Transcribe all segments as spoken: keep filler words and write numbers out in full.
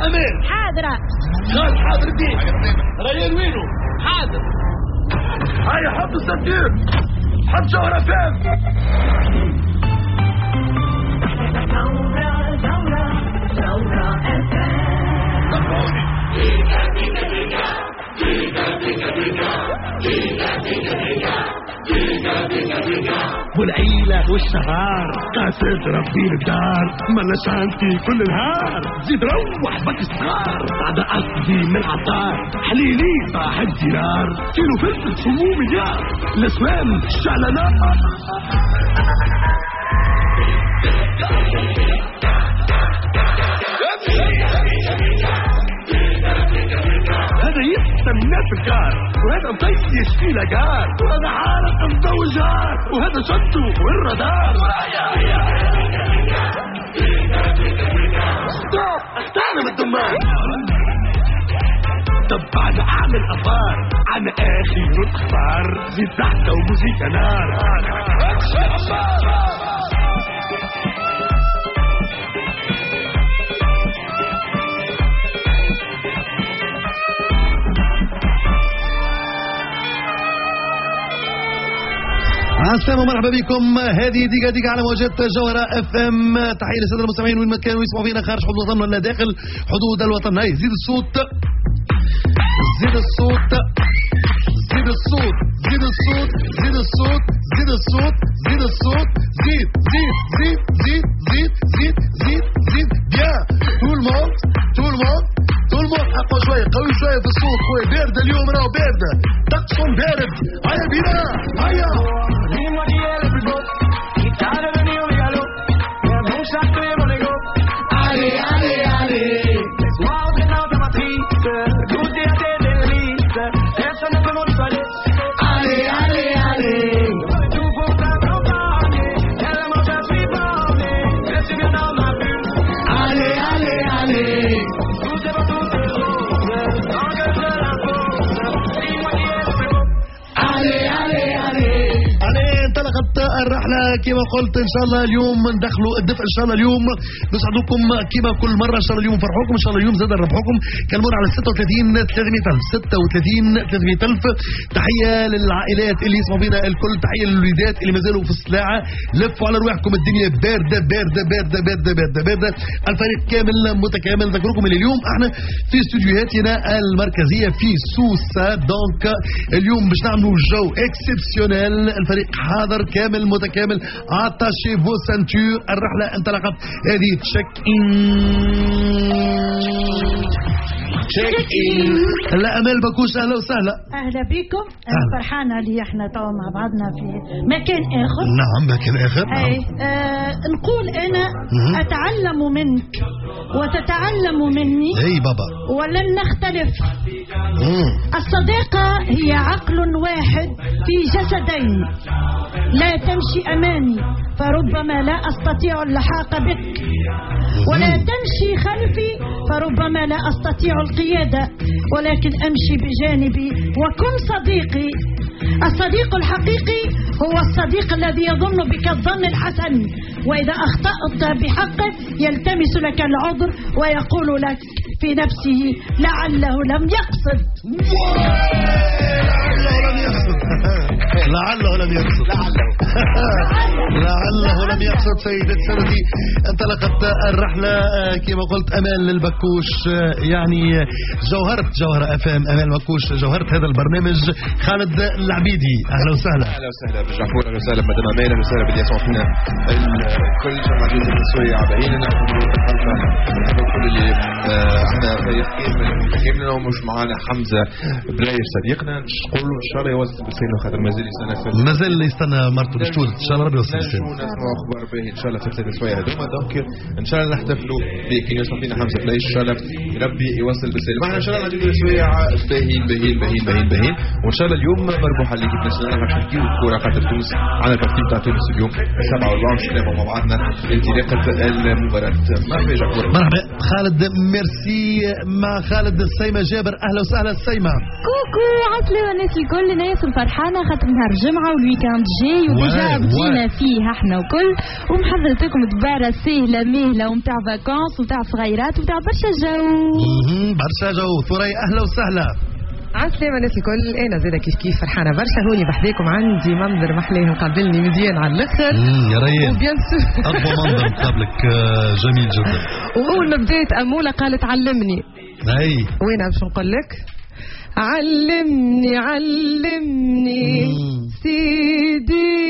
أمان. حاضرة. خالد حاضر الدين. ريان وينه؟ حاضر. هيا حط السنتير، حط جوهرة فهم. والعيلة والشهار قاسد ربي الدار ملاش عندي كل نهار زيد روح بك الصغار بعد قصدي من عطار حليلي صاح الدينار كيلو فلفل سمو مليار الاسوان الشعلانات هذا يستمنا في الكار وهذا مطيش في لقار وهذا عارف مزوجار وهذا شدو والردار ستوب اختارنا من الدمار طب بعد اعمل افار عن اخر الاخبار زيد تحت وموسيقى نار السلام ومرحبا بكم. هذه ديقة ديقة على موجات جوهرة اف ام. تحية للسادة المستمعين وين ما كانوا يسمعوا فينا خارج حدود الوطن ولا داخل حدود الوطن. هاي زيد الصوت زيد الصوت زيد الصوت زيد الصوت زيد الصوت زيد الصوت زيد الصوت زيد زيد زيد زيد زيد زيد زيد زيد بيان تو الموند تو الموند تو الموند اقوى شوية قوي شوية في الصوت خويا. باردة اليوم راهو باردة طقسهم بارد. هيا بينا هيا Allez, allez, allez. Laisse-moi entrer dans ta matrice, goûter à tes délices, personne ne peut m'en dévoiler. Allez, allez, allez. Tout pour t'accompagner, tellement je suis borné, je suis bien dans ma bulle. Allez, allez, allez. Tout est beau, tout est rose, tant que je la pose, dis-moi qui est le plus beau. Allez, allez, allez. عليه انطلقت الرحلة كما قلت. ان شاء الله اليوم ندخلوا الدفء ان شاء الله اليوم نسعدكم كما كل مرة. ان شاء الله اليوم فرحوكم ان شاء الله اليوم زاد نربحوكم. كلمونا على ستة وثلاثين ثلاثمية ألف ستة وثلاثين ثلاثمية ألف. تحية للعائلات اللي يسمعوا بينا الكل. تحية للوليدات اللي مازالوا في السلاعة. لفوا على رواحكم الدنيا باردة باردة باردة باردة باردة باردة. الفريق كامل متكامل. ذكركم اللي اليوم احنا في استوديوهاتنا المركزية في سوسة. دونك اليوم باش نعملوا جو اكسبسيونيل. الفريق حاضر كامل متكامل. اتاشي فو سانتور. الرحلة انطلقت. هذه تشيك ان تشيك ان. لا امال بكوش اهلا وسهلا. اهلا بكم. انا فرحانه اللي احنا توا مع بعضنا في مكان اخر. نعم مكان اخر. اي آه نقول انا اتعلم منك وتتعلم مني. اي بابا. ولن نختلف. مم. الصداقه هي عقل واحد في جسدين. لا تمشي امامي فربما لا استطيع اللحاق بك، ولا تمشي خلفي فربما لا استطيع القيادة، ولكن امشي بجانبي وكن صديقي. الصديق الحقيقي هو الصديق الذي يظن بك الظن الحسن، واذا اخطأت بحقه يلتمس لك العذر ويقول لك في نفسه لعله لم يقصد. لعله لم يقصد. لعله لم يقصد. لعله لم يقصد. سيدتي سندي انطلقت الرحلة كما قلت أمال للبكوش. يعني جوهرة جوهرة اف ام. أمال بكوش جوهرة هذا البرنامج. خالد العبيدي اهلا وسهلا. اهلا وسهلا بالجعفور. اهلا وسهلا مدام أمال. اهلا وسهلا باللي يسمعوا فينا الكل جماعة السورية عبايننا كل اللي احنا فريق كامل ومش معانا حمزة بلاير صديقنا. نقول ان شاء الله يوصل بسينه خاطر مازال يستنى مازال يستنى مرته باش ان شاء الله ربي يوصل بسينه. نسمعوا اخبار باهي ان شاء الله في ثلاث شويه هذوما. دونك ان شاء الله نحتفلوا بكي يوصل فينا حمزة بلاير ان شاء الله ربي يوصل بسينه. معنا ان شاء الله نجيبوا شويه باهين باهين باهين باهين باهين. وان شاء الله اليوم مربوحه اللي كيف نسال باش نحكيو الكره خاطر تونس على الترتيب تاع تونس اليوم سبعة وأربعين مع بعضنا انطلاقه المباراه. ما في جاكور. مرحبا خالد ميرسي مع خالد السيمة جابر. أهلا وسهلا السيمة. كوكو عسلي والناس الكل ناس الفرحانة خاطر نهار الجمعة والويكاند جاي وديجا بدينا فيه احنا وكل ومحضرت لكم دبارة سهلة مهلة ومتاع فاكونس ومتاع صغيرات ومتاع برشا جو. برشا جو. ثريا أهلا وسهلا. عسلامة الناس الكل. انا زيدا كيف كيف فرحانه برشا هوني بحذاكم عندي منظر محلاه مقابلني مزيان على الاخر يا ريان وبيان سور اقوى منظر مقابلك جميل جدا. واول ما بديت اموله قالت علمني. اي وين باش نقول لك علمني علمني سيدي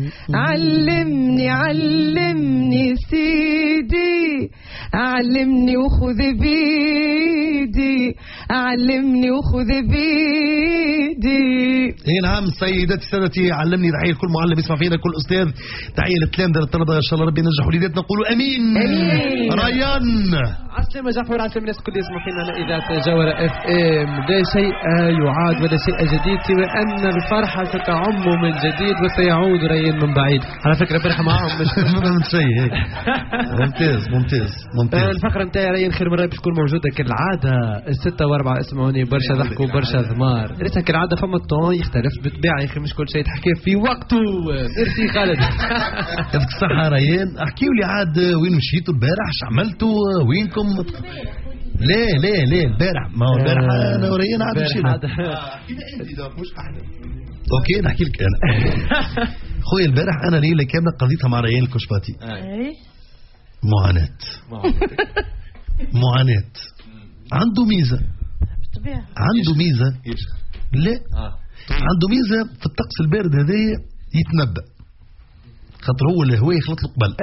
علمني علمني سيدي علمني وخذ بيدي علمني وخذ بيدي. اي نعم سيداتي سادتي علمني. تحيه لكل معلم يسمع فينا كل استاذ. تحيه للتلامذه للطلبه ان شاء الله ربي ينجح وليداتنا. نقولوا امين. امين. ريان عسلامة جعفر. عسلامة الناس الكل يسمع فينا على اذاعه جوهره اف ام. لا شيء يعاد ولا شيء جديد سوى ان الفرحه ستعم من جديد وسيعود ريان من بعيد. على فكره فرحه معاهم مش فهمت شيء. ممتاز ممتاز ممتاز. الفقره نتاعي ريان خير مره باش تكون موجوده كالعاده الستة واربعة. اسمعوني برشا ضحك وبرشا ثمار. لسه كالعاده فما الطون يختلف بالطبيعه يا اخي مش كل شيء تحكيه في وقته. ميرسي خالد. يعطيك الصحه ريان. احكيوا لي عاد وين مشيتوا البارح ايش عملتوا وينكم. لا لا لا البارح ما هو البارح انا وريان عاد مشينا. مش احنا اوكي نحكي لك انا. خويا البارح انا ليله كامله قضيتها مع ريان الكشباتي. معاناه معاناه. عنده ميزه عنده ميزه لا عنده ميزه في الطقس البارد هذايا يتنبأ خاطر هو الهواء يخلط له قبل.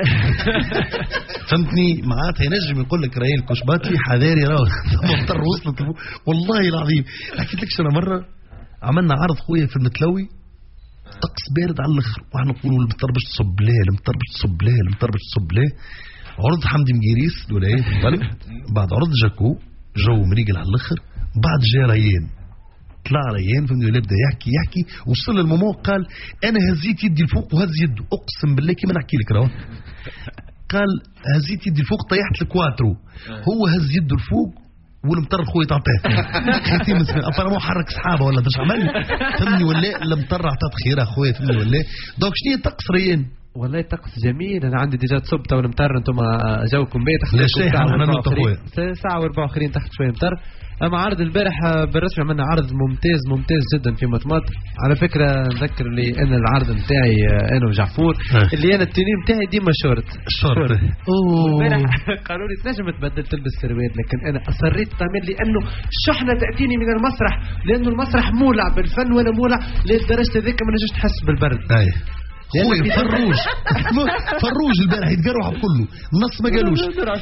فهمتني معناتها ينجم يقول لك راهي الكشباتي حذاري راه مضطر وصلت. والله العظيم حكيت لك انا مره عملنا عرض خويا في المتلوي طقس بارد على الاخر واحنا نقولوا المطر باش تصب لا المطر باش تصب لا المطر باش تصب لا. عرض حمدي مقيريس ولا ايه بعد عرض جاكو جو مريقل على الاخر. بعد جا ريان طلع ريان فهمني ولا بدا يحكي يحكي وصل للمومون قال انا هزيت يدي الفوق وهز يده. اقسم بالله كيما نحكي لك راهو قال هزيت يدي الفوق طيحت الكواترو. هو هز يده الفوق والمطر خويا تعطيه خيتي مسكين ابارمون حرك سحابه ولا باش عمل فهمني ولا المطر عطات خير اخويا فهمني ولا. دونك شنو طقس ريان؟ والله طقس جميل. انا عندي ديجا تصب تو المطر انتم جوكم بيت لا شيء احنا نوت اخويا ساعه واربعة وعشرين تحت شويه مطر. اما عرض البارح بالرسمي عملنا عرض ممتاز ممتاز جدا في مطمط. على فكره نذكر لي انا العرض نتاعي انا وجعفور اللي انا التوني نتاعي ديما شورت شورت. البارح قالوا لي تنجم تبدل تلبس سروال لكن انا اصريت تعمل لي انه الشحنه تاتيني من المسرح لانه المسرح مولع بالفن وانا مولع لدرجه هذيك ما نجمش تحس بالبرد. اي خويا فروج فروج البارح يتقروح كله النص ما قالوش.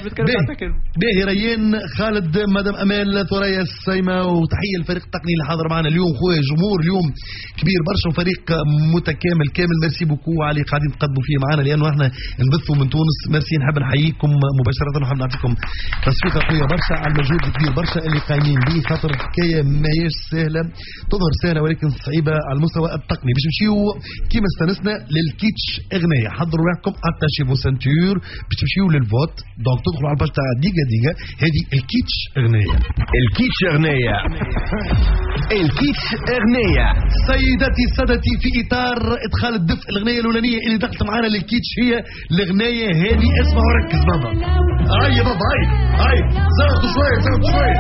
باهي ريان خالد مدام امال ثريا السيمة وتحيه للفريق التقني اللي حاضر معنا اليوم. خويا جمهور اليوم كبير برشا وفريق متكامل كامل. ميرسي بوكو على قاعدين تقدموا فيه معنا لانه احنا نبثوا من تونس. ميرسي نحب نحييكم مباشره ونحب نعطيكم تصفيقه قويه برشا على المجهود الكبير برشا اللي قايمين به خاطر الحكايه ماهيش سهله تظهر سهله ولكن صعيبه على المستوى التقني. باش نمشيو كيما استنسنا للكيتش اغنيه. حضروا روحكم اتاشي فو سنتور باش تمشيو للفوت. دونك تدخلوا على الباج تاع ديجا ديجا هذه الكيتش اغنيه. الكيتش اغنيه الكيتش اغنيه. سيداتي سادتي في اطار ادخال الدفء الاغنيه الاولانيه اللي دخلت معنا للكيتش هي الاغنيه هذه. اسمع وركز بابا. هاي يا بابا هاي هاي زغط شويه زغط شويه.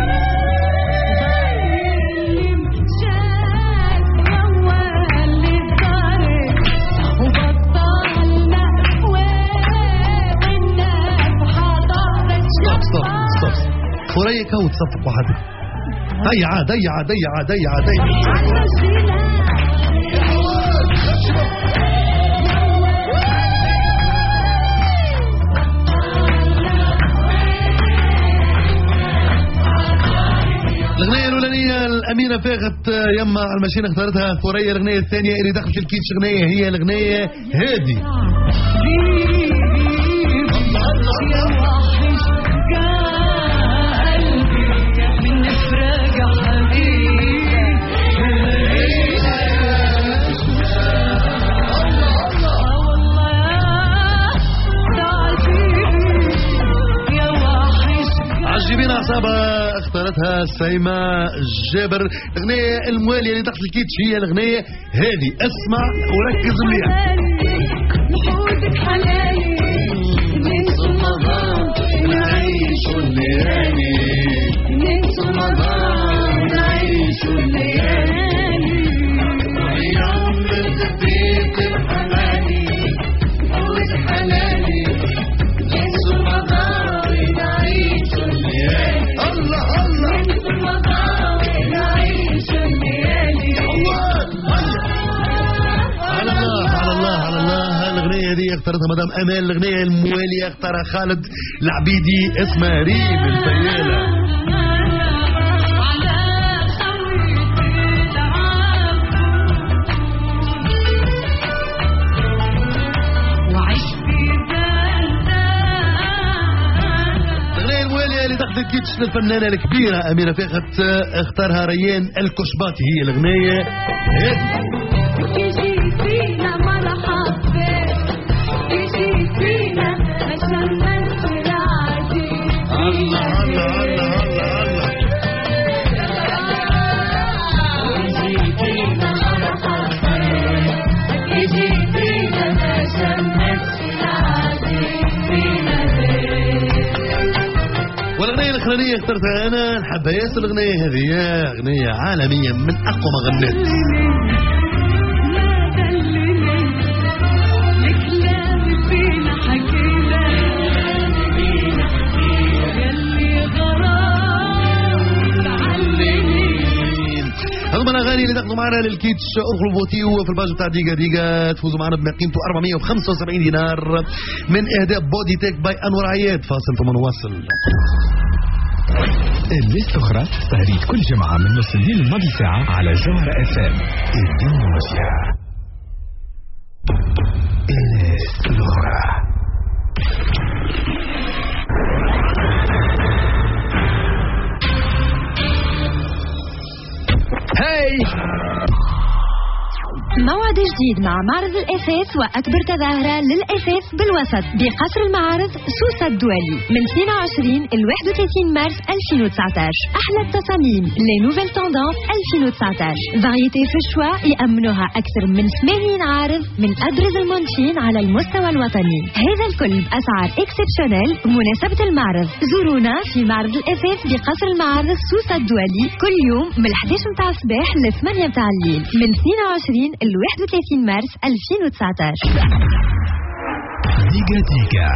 ثريا كون تصفق وحدك. هيا عاد هيا عاد هيا عاد هيا عاد الأغنية الأولانية الأمينة فاغت يما على الماشينة اختارتها ثريا. الأغنية الثانية اللي دخلت الكيتش أغنية هي الأغنية هادي. اختارتها سيما جابر. الأغنية الموالية اللي تحت الكيتش هي الأغنية هذه، اسمع وركز مليح. نحوزك حلالي ننسى رمضان نعيش الليالي، ننسى رمضان نعيش الليالي، ويوم الزبيب الحلالي نحوزك حلالي ننسى رمضان نعيش الليالي. الله الله ننسى رمضان نعيش الليالي. على الله على الله على الله. الأغنية دي اختارتها مدام أمال. الأغنية الموالية اختارها خالد العبيدي، اسمها ريم الفيالة. الأغنية الموالية اللي تاخد الكيتش للفنانة الكبيرة أميرة فاخت، اختارها ريان الكشباطي. هي الأغنية هذه. والأغنية الأخرانية اخترتها أنا، نحبها ياسر. الأغنية هذه أغنية عالمية من أقوى مغنيات. هذوما الأغاني اللي تاخذوا معنا للكيتش. ادخلوا فوتيو في الباج بتاع ديجا ديجا، تفوزوا معنا بما قيمته أربعمية وخمسة وسبعين دينار من إهداء بودي تيك باي أنور عياد. فاصل ثم نواصل. الليست أخرى تهريج كل جمعة من نص الليل الماضي ساعة على جوهرة اف ام. الدنيا الليست الأخرى. هاي موعد جديد مع معرض الأثاث وأكبر تظاهرة للأثاث بالوسط بقصر المعارض سوسة الدولي من اثنين وعشرين إلى واحد وثلاثين مارس ألفين وتسعة عشر. أحلى التصاميم لي نوفيل توندانس ألفين وتسعة عشر، فاريتي في الشوا يأمنوها أكثر من ثمانين عارض من أبرز المنتجين على المستوى الوطني. هذا الكل بأسعار اكسبشنال بمناسبة المعرض. زورونا في معرض الأثاث بقصر المعارض سوسة الدولي كل يوم من الحادية عشرة متاع الصباح ل ثمانية متاع الليل من اثنين وعشرين إلى واحد وثلاثين مارس ألفين وتسعة عشر. ديجا ديجا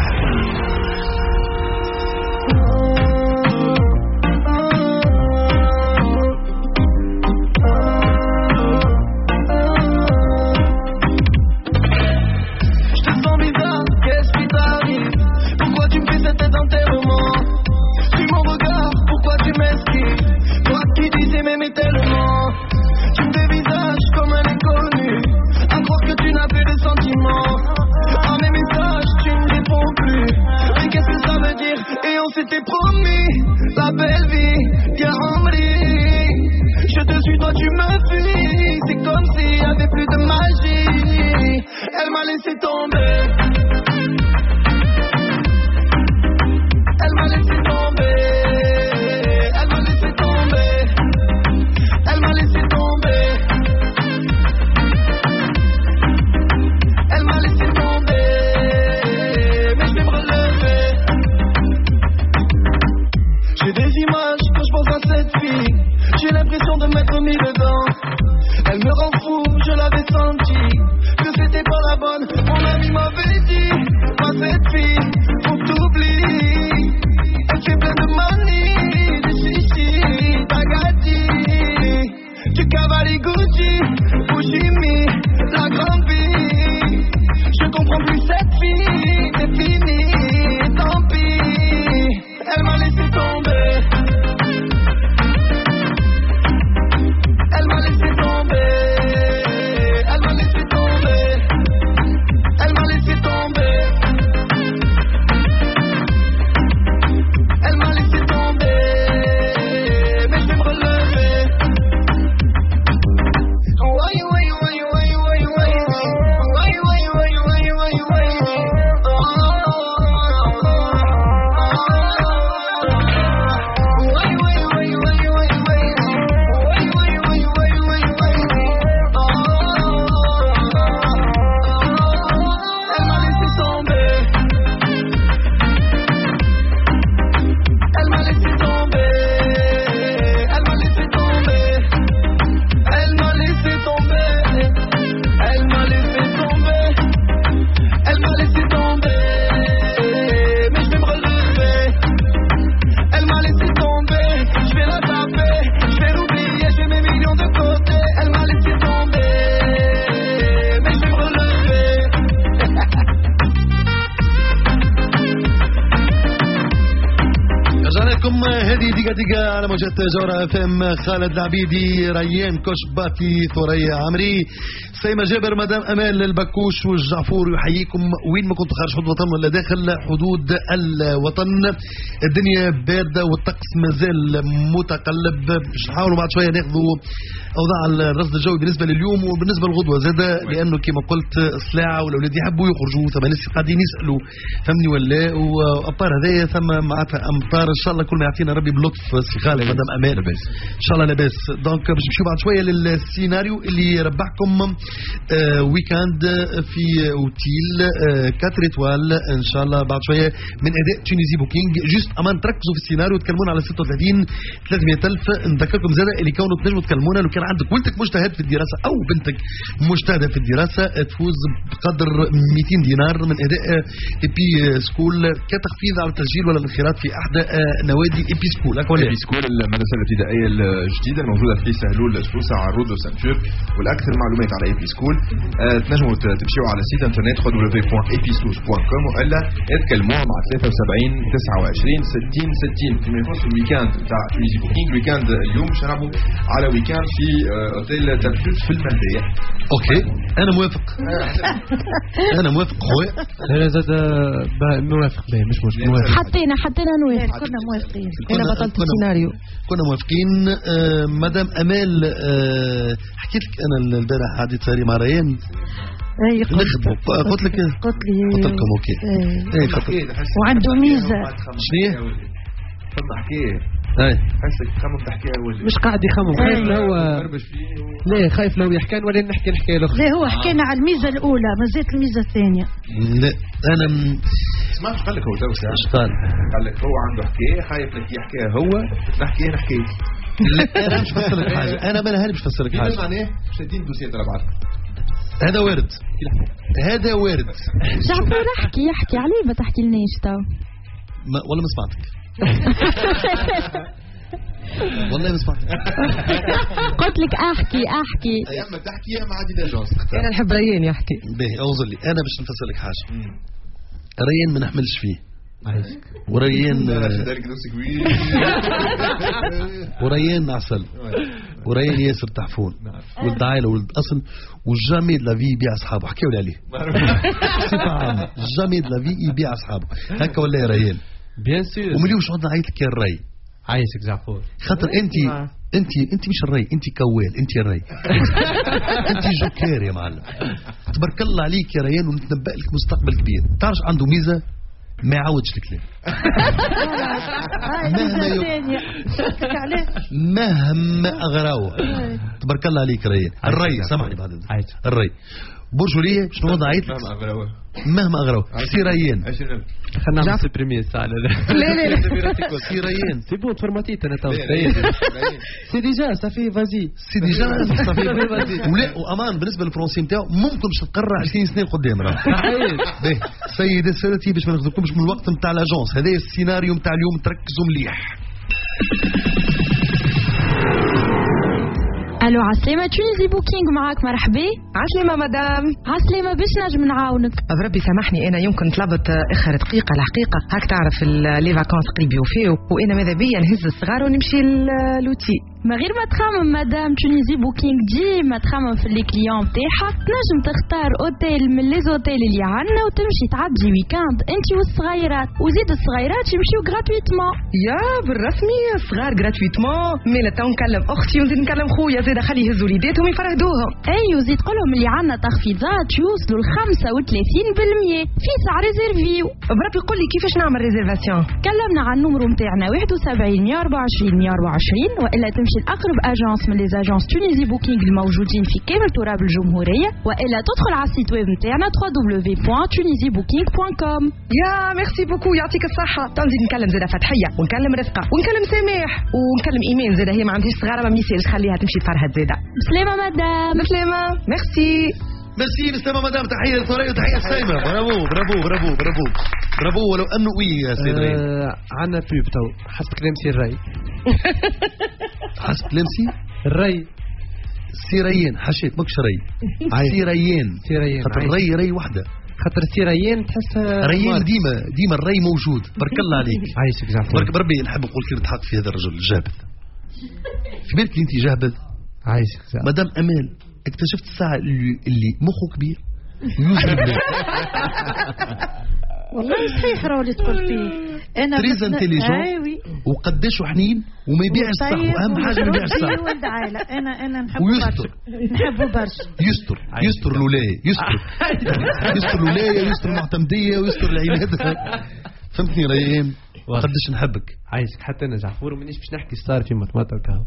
C'était promis, la belle vie, bien Amri. Je te suis, toi tu me fuis. C'est comme s'il y avait plus de magie. Elle m'a laissé tomber. Elle m'a laissé tomber. Elle m'a laissé tomber. Elle m'a laissé tomber. Elle m'a laissé tomber. Mais je vais me relever. J'ai des images quand je pense à cette fille. J'ai l'impression de m'être mis dedans. Elle me rend fou, je l'avais senti que c'était pas la bonne. Mon ami m'avait dit, pas cette fille, faut que t'oublies. Elle fait plein de manies, de chichi, d'agati. Du Cavalli Gucci, Fushimi, la grande vie. Je comprends plus cette fille, c'est fini, tant pis. Elle m'a laissé tomber. Elle m'a laissé tomber. Elle m'a laissé tomber. ديكا ديكا على موجات جورة اف ام. خالد العبيدي، ريان كشباتي، ثريا عمري، سيما جابر، مدام امال البكوش والجعفور يحييكم وين ما كنتوا خارج حدود الوطن ولا داخل حدود الوطن. الدنيا باردة والطقس مازال متقلب. باش نحاولوا بعد شوية ناخذوا اوضاع الرصد الجوي بالنسبة لليوم وبالنسبة للغدوة زادة، لانه كما قلت سلاعة والاولاد يحبوا يخرجوا، ثم ناس قاعدين يسألوا فهمني ولا. وابار هذايا ثم معناتها امطار ان شاء الله كل ما يعطينا ربي بلطف. سي خالد مدام امان لاباس ان شاء الله لاباس. دونك باش نمشيو بعد شويه للسيناريو اللي ربحكم آه ويكاند في اوتيل آه كاتر ايتوال ان شاء الله بعد شويه من اداء تونيزي بوكينج. جوست امان تركزوا في السيناريو، تكلمونا على ستة وثلاثين ثلاثمية ألف. نذكركم زاده اللي كونوا تنجموا تكلمونا لو كان عندك ولدك مجتهد في الدراسه او بنتك مجتهده في الدراسه، تفوز بقدر مئتين دينار من اداء اي بي سكول كتخفيض على التسجيل ولا الانخراط في احدى نوادي اي بي سكول. اي بي سكول المدرسه الابتدائيه الجديده الموجوده في سهلول سوسه عروض وسنتور. والاكثر معلومات على اي بي سكول أه تنجموا تمشيو على سيت انترنت دبليو دبليو دبليو بوان اي بي سوس بوان كوم والا تكلموها مع ثلاثة وسبعين تسعة وعشرين ستين ستين. فيما يخص الويكاند تاع تونيزي بوكينج، ويكاند اليوم باش نلعبوا على ويكاند في اوتيل تنفيذ في المهديه. اوكي انا موافق. انا موافق خويا. انا زاد موافق به مش مشكل. حطينا حطينا نوافق، كنا موافقين. انا بطلت السيناريو. كنا موافقين. آه مدام امال آه حكيت لك انا البارح عادي صاري مع ريان. اي قلت قلت لك قلت لي قلت لكم اوكي. اي خاطر وعنده ميزه. شنو هي؟ تفضل حكيه. اي حسك خمم تحكيها ولا مش قاعد يخمم، خايف لو لا خايف لو يحكي ولا نحكي الحكايه الاخرى. لا هو حكينا على الميزه الاولى، ما زالت الميزه الثانيه. لا انا م... سمعت قال لك هو تو ساعه ايش قال؟ قال لك هو عنده حكايه خايف لك يحكيها هو نحكيها نحكي. لا انا مش فسر لك حاجه، انا ما مش فسر لك حاجه. معناه شادين دوسيه ترى بعد هذا وارد، هذا وارد. جعفر احكي يحكي عليه، ما تحكي لناش تو والله ما سمعتك. والله ما سمعتك. قلت لك احكي احكي يا اما تحكي يا اما عادي لاجونس. انا نحب ريان يحكي. باهي اوصل لي انا باش نفسر لك حاجه. ريان ما نحملش فيه. وريان وريان عسل وريان ياسر تحفون ولد عائله ولد اصل وجامي لا في يبيع اصحابه. حكيوا لي عليه بصفه عامه، جامي لا في يبيع اصحابه هكا ولا يا ريان؟ بيان سور. ومليوش عندنا عيط لك يا الري. عايشك زعفور خاطر انت انت انت مش الري، انت كوال، انت الري. انت جوكير يا معلم. تبارك الله عليك يا ريان، ونتنبأ لك مستقبل كبير. تعرف عنده ميزه ما يعودش الكلام. مهما مهما اغراوه. تبارك الله عليك ريان. الري سامحني بعد الري برجوليه باش نوضع عيط مهما اغراوه. سي ريان خلينا نعمل سبريمي الساعه. لا لا لا سي ريان سي بون تفرماتيت انا تو سي ديجا صافي فازي سي ديجا صافي ولا وامان بالنسبه للفرونسي نتاعو ممكن باش تقرا عشرين سنه قدام. راه باهي سيدي سادتي باش ما ناخذكمش من الوقت نتاع لاجونس. هذا السيناريو نتاع اليوم، تركزوا مليح. الو عسلامة تونيزي بوكينج معاك مرحبا. عسلامة مدام. عسلامة باش نجم نعاونك؟ بربي سامحني انا يمكن طلبت اخر دقيقة الحقيقة، هاك تعرف لي فاكونس قريب يوفيو وانا ماذا بيا نهز الصغار ونمشي لوتي. ما غير ما تخمم مدام تونيزي بوكينج ديما تخمم في لي كليون تاعها، تنجم تختار اوتيل من لي زوتيل اللي عندنا وتمشي تعدي ويكاند انت والصغيرات، وزيد الصغيرات يمشيو غراتويتمون. يا بالرسمي الصغار غراتويتمون. مي تو نكلم اختي ونزيد نكلم خويا زيد خلي يهزوا ليداتهم يفرهدوهم. اي وزيد قولهم اللي عندنا تخفيضات يوصلوا ل خمسة وثلاثين بالمية في ساعة ريزيرفيو. بربي قول لي كيفاش نعمل ريزيرفاسيون؟ كلمنا على النمرو نتاعنا واحد وسبعين مية وأربعة وعشرين مية وأربعة وعشرين والا تمشي لأقرب اجانس من لي اجانس تونيزي بوكينج الموجودين في كامل تراب الجمهورية، والا تدخل على السيت ويب نتاعنا دبليو دبليو دبليو بوان تونيزي بوكينج بوان كوم. يا ميرسي بوكو يعطيك الصحة. تنزيد نكلم زيادة فتحية ونكلم رفقة ونكلم سماح ونكلم ايمان زيادة، هي ما عندهاش صغارة ما ميسالش خليها تمشي تفرهد زيادة. بسلامة مدام. بسلامة. ميرسي. ميرسي بسلامة مدام. تحية للثريا وتحية لسيمة. برافو برافو برافو برافو برافو. ولو انه وي يا سيد ري. آه عندنا بيب تو حسب كلام سي الري. حسب كلام سي الري سي ريان حشيت ماكش ري. سي ريان سي ريان خاطر ري ري وحده خاطر سي ريان تحسها ريان ديما ديما الري موجود. بارك الله عليك. عايشك جعفر. بارك بربي نحب نقول كلمة حق في هذا الرجل الجابذ. في بالك انت جابذ؟ عايشك جعفر. مدام امال اكتشفت الساعة اللي, اللي مخه كبير والله صحيح راهو اللي تقول فيه. انا تريز انتيليجون وقداش حنين وما يبيعش الصح، واهم حاجه ما يبيعش الصح. ولد عائله انا انا نحبه برشا نحبه برشا. يستر يستر الولايه يستر يستر الولايه يستر المعتمديه ويستر العناد. فهمتني ريان قداش نحبك. عايشك حتى انا جعفور مانيش باش نحكي صار في مطمطه وكهو.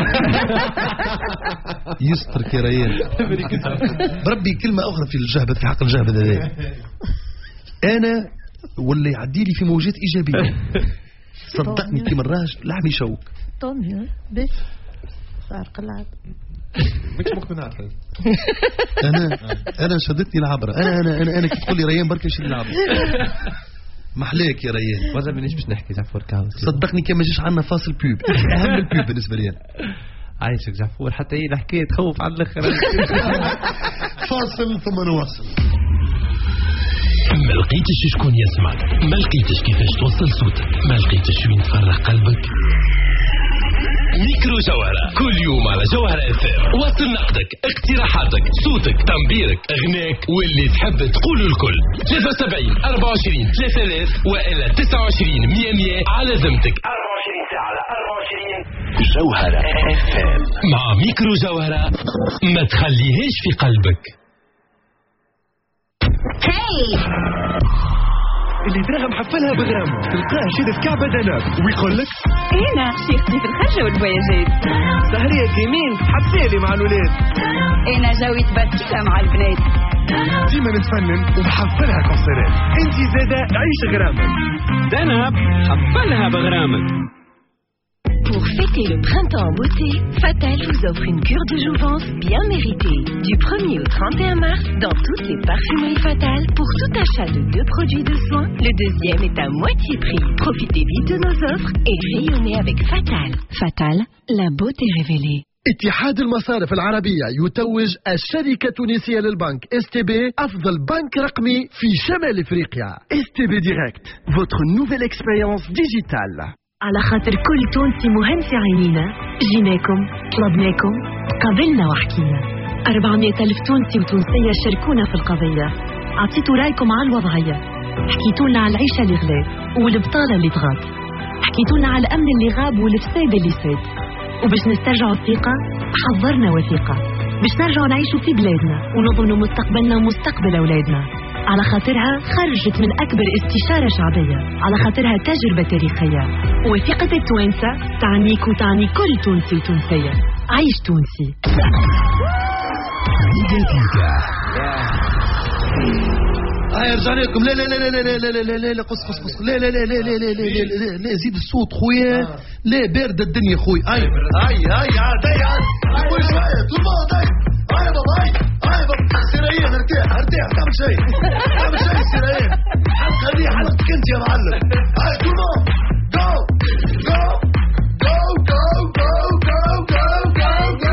يسترك يا ريان. بربي كلمه اخرى في الجهبذ في حق الجهبذ هذا. انا ولا يعدي لي في موجات ايجابيه صدقني كي مراج لحم يشوك. طوني بس صار قلعت مش مقتنع. انا انا شدتني العبره. انا انا انا, أنا كي تقول لي ريان برك شيل العبره. محلاك يا ريان. والله مانيش باش نحكي جعفور كهو. صدقني كي ما جيش عندنا فاصل بوب اهم البوب بالنسبه لي. عايشك جعفور حتى هي الحكايه تخوف على الاخر. فاصل ثم نواصل. ما لقيتش شكون يسمعك، ما لقيتش كيفاش توصل صوتك، ما لقيتش وين تفرح قلبك. ميكرو جوهرة كل يوم على جوهرة اف ام. وصل نقدك، اقتراحاتك، صوتك، تنبيرك، اغناك واللي تحب تقوله الكل. ثلاثة وسبعين أربعة وعشرين ثلاثة آلاف والا تسعة وعشرين مية مية على ذمتك. أربعة وعشرين ساعة على أربعة وعشرين. جوهرة اف ام مع ميكرو جوهرة ما تخليهاش في قلبك. اللي تراها محفلها بغرام تلقاه شيء في كعبة دناب ويقول لك انا شيختي في الخرجة والفواياجات. سهرية يمين حبالي مع الولاد. انا جوي تبركيلة مع البنات. ديما نتفنن ومحفلها كونسيرات. انتي زادة عيش غرامك. دناب حفلها بغرامك. Pour fêter le printemps en beauté, Fatal vous offre une cure de jouvence bien méritée. Du premier au trente et un mars, dans toutes les parfumeries Fatal, pour tout achat de deux produits de soins, le deuxième est à moitié prix. Profitez vite de nos offres et rayonnez avec Fatal. Fatal, la beauté révélée. اتحاد المصارف العربية يتوج الشركة التونسية للبنك اس تي بي أفضل بنك رقمي في شمال إفريقيا. اس تي بي ديريكت, votre nouvelle expérience digitale. على خاطر كل تونسي مهم في عينينا جيناكم طلبناكم قابلنا وحكينا. أربعمائة ألف تونسي وتونسية شاركونا في القضية. عطيتوا رايكم على الوضعية. حكيتولنا على العيشة اللي غلات والبطالة اللي طغات. حكيتولنا على الأمن اللي غاب والفساد اللي ساد. وباش نسترجعوا الثقة حضرنا وثيقة باش نرجعوا نعيشوا في بلادنا ونضمنوا مستقبلنا ومستقبل أولادنا. على خاطرها خرجت من أكبر استشارة شعبية. على خاطرها تجربة تاريخية. وثيقة التوانسة تعنيك وتعني كل تونسي وتونسية. عيش تونسي. هاي ارجع لكم. لا لا لا لا لا لا لا لا لا قص قص قص. لا لا لا لا لا لا لا لا زيد الصوت خويا. لا باردة الدنيا خويا. هاي هاي هاي عاد هاي عاد كل شوية طول ما هاي هاي بابا هاي هاي بابا سيريان ارتاح ارتاح تعمل شيء تعمل شيء سيريان. حلقة هذه حلقتك انت يا معلم. هاي طول ما جو جو جو جو جو جو جو جو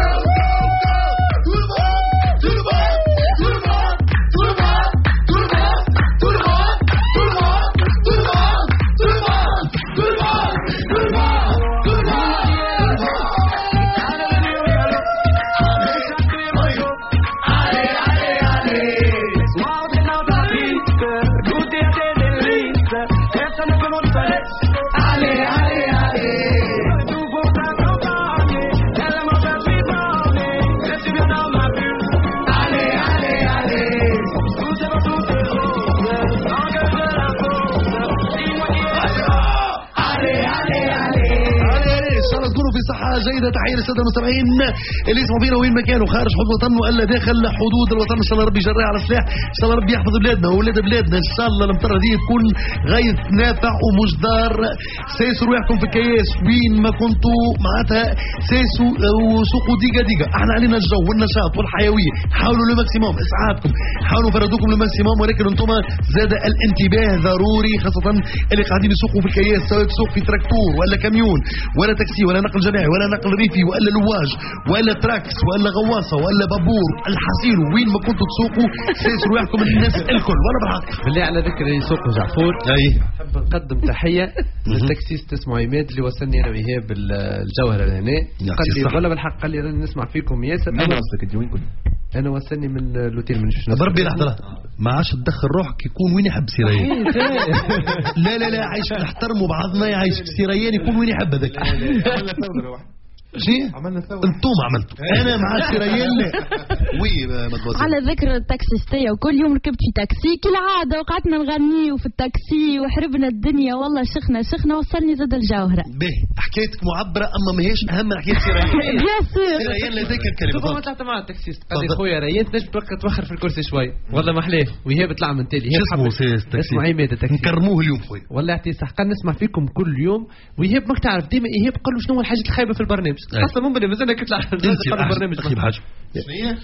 جيدة. تحية للسادة المستمعين اللي يسمعوا فينا وين ما كانوا خارج حدود الوطن ولا داخل حدود الوطن. ان شاء الله ربي يجريها على السلاح. ان شاء الله ربي يحفظ بلادنا وولاد بلادنا. ان شاء الله المطره دي تكون غيث نافع ومجدار. سيسوا رواحكم في الكياس وين ما كنتوا معناتها سيسوا وسوقوا ديقه ديقه. احنا علينا الجو والنشاط والحيويه. حاولوا لو ماكسيموم اسعافكم حاولوا فردوكم لو ماكسيموم. ولكن انتم زاد الانتباه ضروري خاصه اللي قاعدين يسوقوا في الكياس سواء تسوق في تراكتور ولا كاميون ولا تاكسي ولا نقل جماعي ولا ولا نقل ريفي ولا لواج ولا تراكس ولا غواصه ولا بابور الحصير وين ما كنتوا تسوقوا سيسوا رواحكم الناس الكل ولا بالحق. بالله على ذكر يسوقوا جعفور اي نحب نقدم تحيه للتاكسيست اسمه عماد اللي وصلني انا وإيهاب الجوهره لهنا. قال لي ولا بالحق قال لي راني نسمع فيكم ياسر. انا وصلك انت وين كنت؟ انا وصلني من الاوتيل من شنو بربي لحظه ما عادش تدخل روحك يكون وين يحب سيريان. لا لا لا عايش نحترموا بعضنا يعيش سيريان يكون وين يحب هذاك. شنو عملنا ثورة انتم عملتوا انا مع سيريان لا وي مدوزيل. على ذكر التاكسيستيه وكل يوم ركبت في تاكسي كالعاده وقعدنا نغنيو في التاكسي وحربنا الدنيا والله شخنا شخنا وصلني زاد الجوهره. باهي حكايتك معبره اما ماهيش اهم من حكايه سيريان. بيان سور سيريان لا ذاك الكلمه. شوف ما طلعت مع التاكسيست قال لي خويا ريان تنجم تبقى توخر في الكرسي شوي والله ما حلاه وهي بتطلع من تالي. شو اسمه التاكسي؟ اسمه عماد التاكسي. نكرموه اليوم خويا والله يعطيه صح. قال نسمع فيكم كل يوم وإيهاب ماك تعرف ديما إيهاب قال له شنو هو الحاجات الخايبه في البرنامج. اصلا مو بني مازال كتطلع البرنامج اخي بحاجه شنو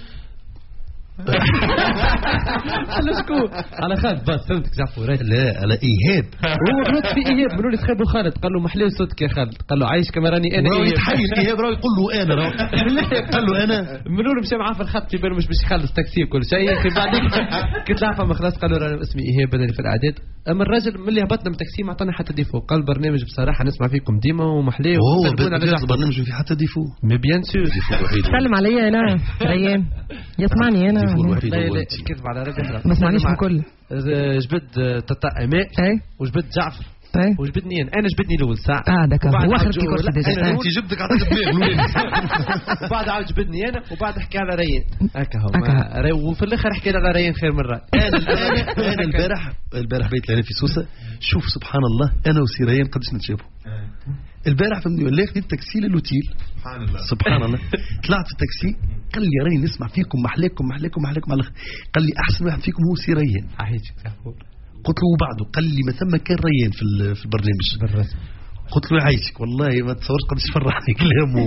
على شكون على خالد بس فهمتك جعفور. لا على ايهاب هو رد في ايهاب منو اللي تخبوا خالد قال له محلي صوتك يا خالد قال له عايش كما راني انا ايهاب يتحيل ايهاب راه يقول له انا راه قال له انا منو اللي مشى معاه في الخط في باله مش باش يخلص تاكسي وكل شيء. في بعدين كنت لعبه ما خلاص قال له راني اسمي ايهاب انا اللي في الاعداد. اما الراجل ملي هبطنا من التاكسي ما عطانا حتى ديفو. قال البرنامج بصراحه نسمع فيكم ديما ومحلي وتلبون على البرنامج في حتى ديفو. مي بيان سور سلم عليا انا ريان يسمعني انا. لا لا كذب على ربي ما سمعنيش بكل. جبد تطا اماء وجبد جعفر وجبدني انا انا جبدني الاول ساعه اه داكا هو اخر في كرسي ديجا انت جبدك عطيك دماغ. وبعد عاود جبدني انا وبعد حكى على ريان هكا هو وفي الاخر حكينا على ريان خير مره. انا انا البارح البارح بيت لنا في سوسه شوف سبحان الله انا وسيريان قداش نتشابهوا. البارح فهمني ولا خديت تاكسي للوتيل سبحان الله سبحان الله طلعت في التاكسي قال لي راني نسمع فيكم محلاكم محلاكم محلاكم على قال لي احسن واحد فيكم هو سيريان. قلت له وبعده قال لي ما ثم كان ريان في في البرنامج بالرسم. قلت له يعيشك والله ما تصورش قداش فرحني كلامه.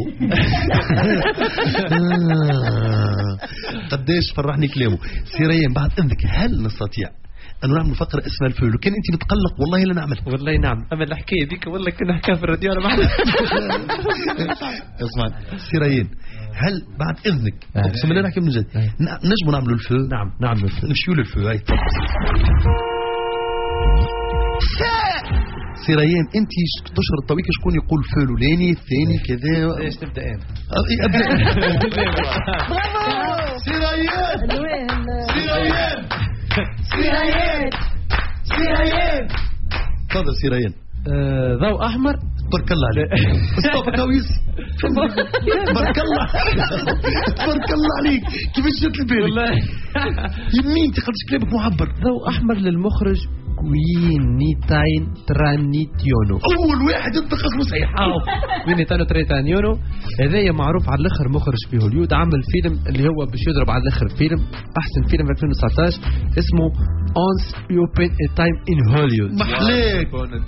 قداش فرحني كلامه. سيريان بعد اذنك هل نستطيع أنه نعمل فقرة اسمها الفول وكان أنت متقلق والله لا نعمل والله نعم. أما الحكاية ذيك والله كنا نحكيها في الراديو. أنا اسمع سيريان هل بعد إذنك أقسم بالله نحكي من جد نجموا نعملوا الفول. نعم نعملوا الفول نمشيوا للفول. هاي سيريان أنت تشهر الطويق شكون يقول فلولاني الثاني كذا. ايش تبدأ أنا؟ أبدأ سيريان سيريان سيريان سيريان تفضل سيريان. ضوء أحمر تبارك الله عليك. استوب كويس تبارك الله تبارك الله عليك كيفاش جات البال والله يمين تقدرش كلامك معبر. ضوء أحمر للمخرج وينيتاين ترانيتيونو. أول واحد ينطق اسمه صحيح. وينيتاين ترانيتيونو هذايا معروف على الآخر مخرج في هوليود عمل فيلم اللي هو باش يضرب على الآخر فيلم أحسن فيلم في ألفين وتسعطاش اسمه Once You Spend a Time in Hollywood. محليك.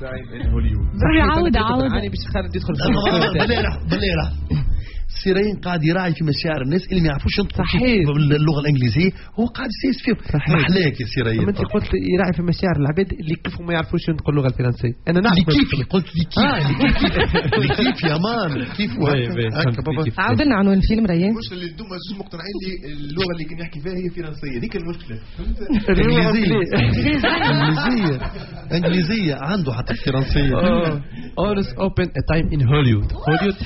عودة عودة. أنا باش خالد يدخل في بليلة بليلة. سيرين قاعد يراعي في مشاعر الناس اللي ما يعرفوش ينطقوا صحيح باللغه الانجليزيه هو قاعد يسيس فيهم. محلاك يا سيرين. انت قلت يراعي في مشاعر العباد اللي كيف ما يعرفوش ينطقوا اللغه الفرنسيه. انا نعرف كيف قلت لي كيف اللي كيف يا مان كيف هكا. عاودنا عنوان الفيلم ريان. المشكله اللي دوما زوج مقتنعين لي اللغه اللي كان يحكي فيها هي فرنسيه. ديك المشكله انجليزيه انجليزيه انجليزيه عنده حتى فرنسيه. Always open a time in Hollywood. هوليوود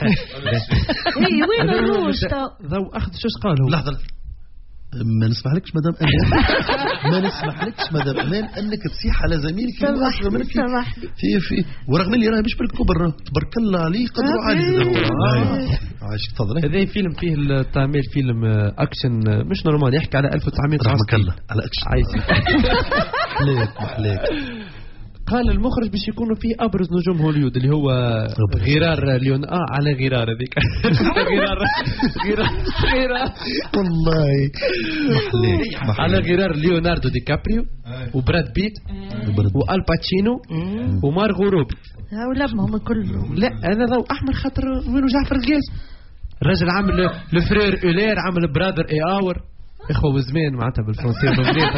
وين الروج ذو اخذ شو قال هو. لحظه ما نسمح لكش مدام امان ما نسمح لكش مدام امان انك تصيح على زميلك اللي اصغر منك في في ورغم اللي راه مش بالكبر تبارك الله عليه قدره عالي. عايش تفضل. هذا فيلم فيه التعمير فيلم اكشن مش نورمال يحكي على ألف وتسعمية وتسعة وستين على اكشن. عايز محلاك محلاك. قال المخرج باش يكونوا فيه ابرز نجوم هوليوود اللي هو غيرار ليون اه على غيرار هذيك غيرار غيرار غيرار والله محلاك على غيرار ليوناردو دي كابريو وبراد بيت والباتشينو ومارغو روبي. هؤلاء هم كلهم. لا انا ضوء احمر خاطر وينو جعفر القاسم الراجل عامل لو فرير اولير عامل برادر اي اور اخو زمان معناتها بالفرنسيه بالبلاد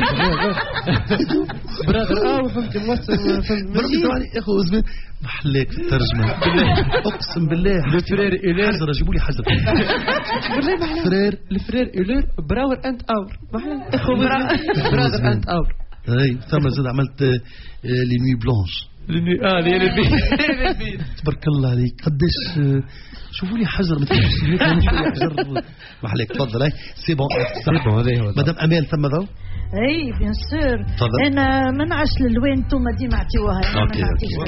برادر اه فهمت موصل فهمت ثواني اخو زمان محلاك في الترجمه اقسم بالله الفرير اولير حجر جيبوا لي حجر بالله محلاك فرير الفرير اولير براور اند اور محلاك اخو برادر اند اور اي ثم زاد عملت لي نوي بلونش لي نوي اه لي نوي تبارك الله عليك قداش شوفوا لي حجر ما تفهمش حجر محلاك تفضل اي سي بون سي بون هذا هو مدام امال ثم ذو اي بيان سور انا ما نعرفش للوين انتم ديما عطيوها اوكي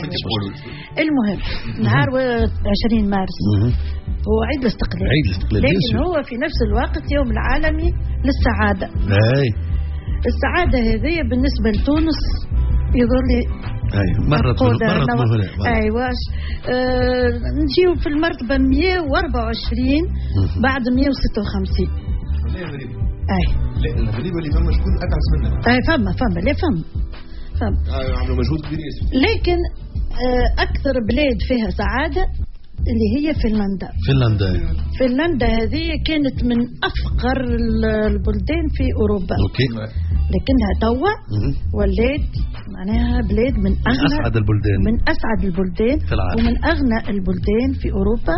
المهم نهار عشرين مارس هو عيد الاستقلال عيد الاستقلال لكن هو في نفس الوقت يوم العالمي للسعاده. اي السعاده هذه بالنسبه لتونس يظل لي اي مرت مرت هنا ايوا آه نجيو في المرتبه مئة وأربعة وعشرين بعد مئة وستة وخمسين. اي لا الغريبه اللي فما شكون اتعس منها اي فما فما لا فما فما اه عملوا مجهود كبير لكن آه اكثر بلاد فيها سعاده اللي هي فنلندا. فنلندا فنلندا هذه كانت من افقر البلدان في اوروبا. اوكي. لكنها توا ولات معناها بلاد من اغنى من اسعد البلدان من اسعد البلدان في العالم ومن اغنى البلدان في اوروبا.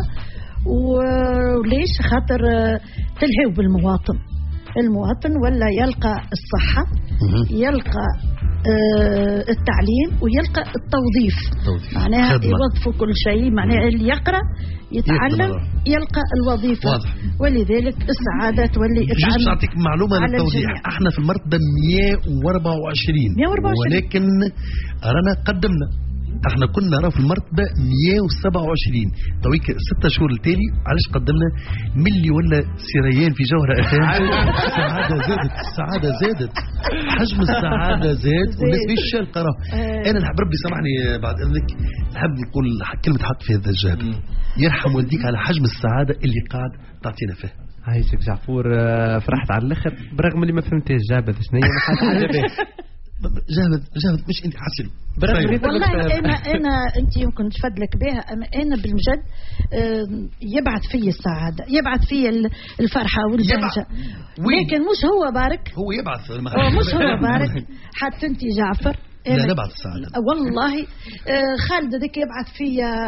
وليش؟ خاطر تلهوا بالمواطن. المواطن ولا يلقى الصحة يلقى آه التعليم ويلقى التوظيف معناها يوظفوا كل شيء معناها اللي يقرأ يتعلم يلقى الوظيفة واضح. ولذلك السعادة تولي جيش نعطيك معلومة للتوضيح احنا في المرتبة مئة وأربعة وعشرين ولكن رانا قدمنا احنا كنا راه في المرتبه مئة وسبعة وعشرين تويك ستة شهور التالي علاش قدمنا ملي ولا سريان في جوهره افام. السعاده زادت السعاده زادت حجم السعاده زاد والناس مش شالقه راه. انا نحب ربي سامحني بعد اذنك نحب نقول كلمه حق في هذا الجانب يرحم والديك على حجم السعاده اللي قاعد تعطينا فيه. عايشك جعفور فرحت على الاخر برغم اللي ما فهمتش جابت شنو هي ما حد عجبه جامد جامد مش انت حاسين والله انا انا انت يمكن تفضلك بها اما انا بالمجد يبعث في السعاده يبعث في الفرحه والبهجه لكن مش هو بارك هو يبعث مش هو بارك حتى انت جعفر لا نبعث السعادة والله آه خالد ذيك يبعث فيا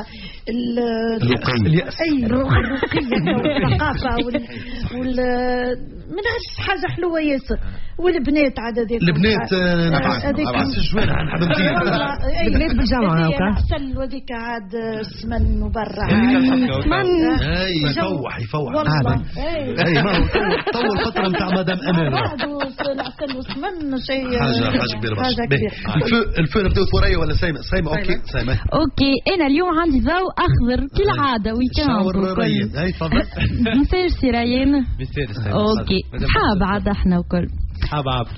اليأس أي الرقية والثقافة وال, وال من حاجة حلوة ياسر والبنات عاد ذيك البنات نبعث الجوانح نحب نزيد البنات بالجامعة عسل وذيك عاد سمن وبرع سمن يفوح يفوح والله اي ما هو طول فترة نتاع مدام أمان العسل وسمن شيء حاجة حاجة كبيرة الفو الفو نبدأ ثورية ولا سايمة سايمة أوكي سايمة أوكي أنا اليوم عندي ضوء أخضر كالعادة ويكاند وكل هاي تفضل بيصير سرايين أوكي حاب عاد احنا وكل حاب عبر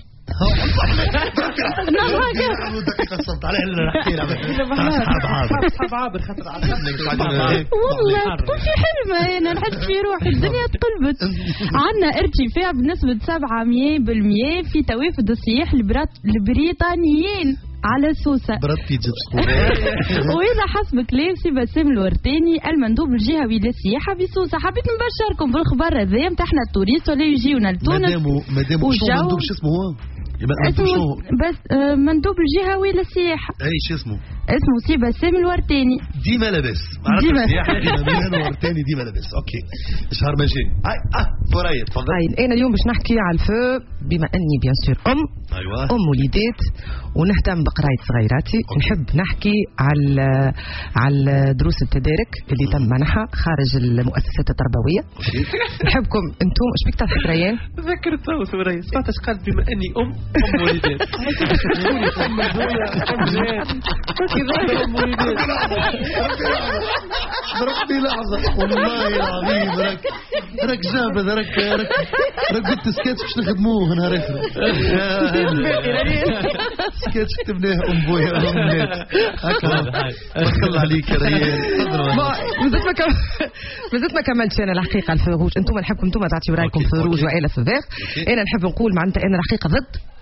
دقيقة صمت عليه اللي نحكي لها حاب عابر حاب عابر خاطر والله في حلمة أنا نحس في روحي الدنيا تقلبت. عندنا ارتفاع بنسبة سبعمية بالمية في توافد السياح البريطانيين على سوسة براد بيتزا وإذا حسب كلام سي باسم الورتاني المندوب الجهوي للسياحة بسوسة حبيت نبشركم بالخبر هذا نتاع احنا التوريست ولا يجيونا لتونس. مادامو مادامو شو مندوب شو اسمه هو؟ اسمه بس آه مندوب الجهوي للسياحة. اي شو اسمه؟ اسمه سي باسم الورتاني. ديما لاباس ديما السياحة ديما الورتاني ديما لاباس. اوكي شهر مجاني. اي اه ثريا تفضل. اي انا اليوم باش نحكي على الفو بما اني بيان سور ام ايوه ام وليدات ونهتم بقرايه صغيراتي. نحب نحكي على على دروس التدارك اللي تم منحها خارج المؤسسات التربويه. نحبكم انتم ايش بك تضحك ريان؟ ذكرت تو ثريا سمعت اش قالت بما اني ام ام وليدات ام ابويا ام جاد كذا ام وليدات ربي لحظه والله العظيم راك راك جابد راك راك راك قلت سكتش باش نخدموه نهار اخر سكتش كتبناه ام بويا ام بنات هكا بارك الله عليك يا ريان. مازلت ما كم مازلت ما كملتش انا الحقيقه الفروج. انتم نحبكم انتم تعطيو رايكم في الفروج وإلا في الفاغ. انا نحب نقول معناتها انا الحقيقه ضد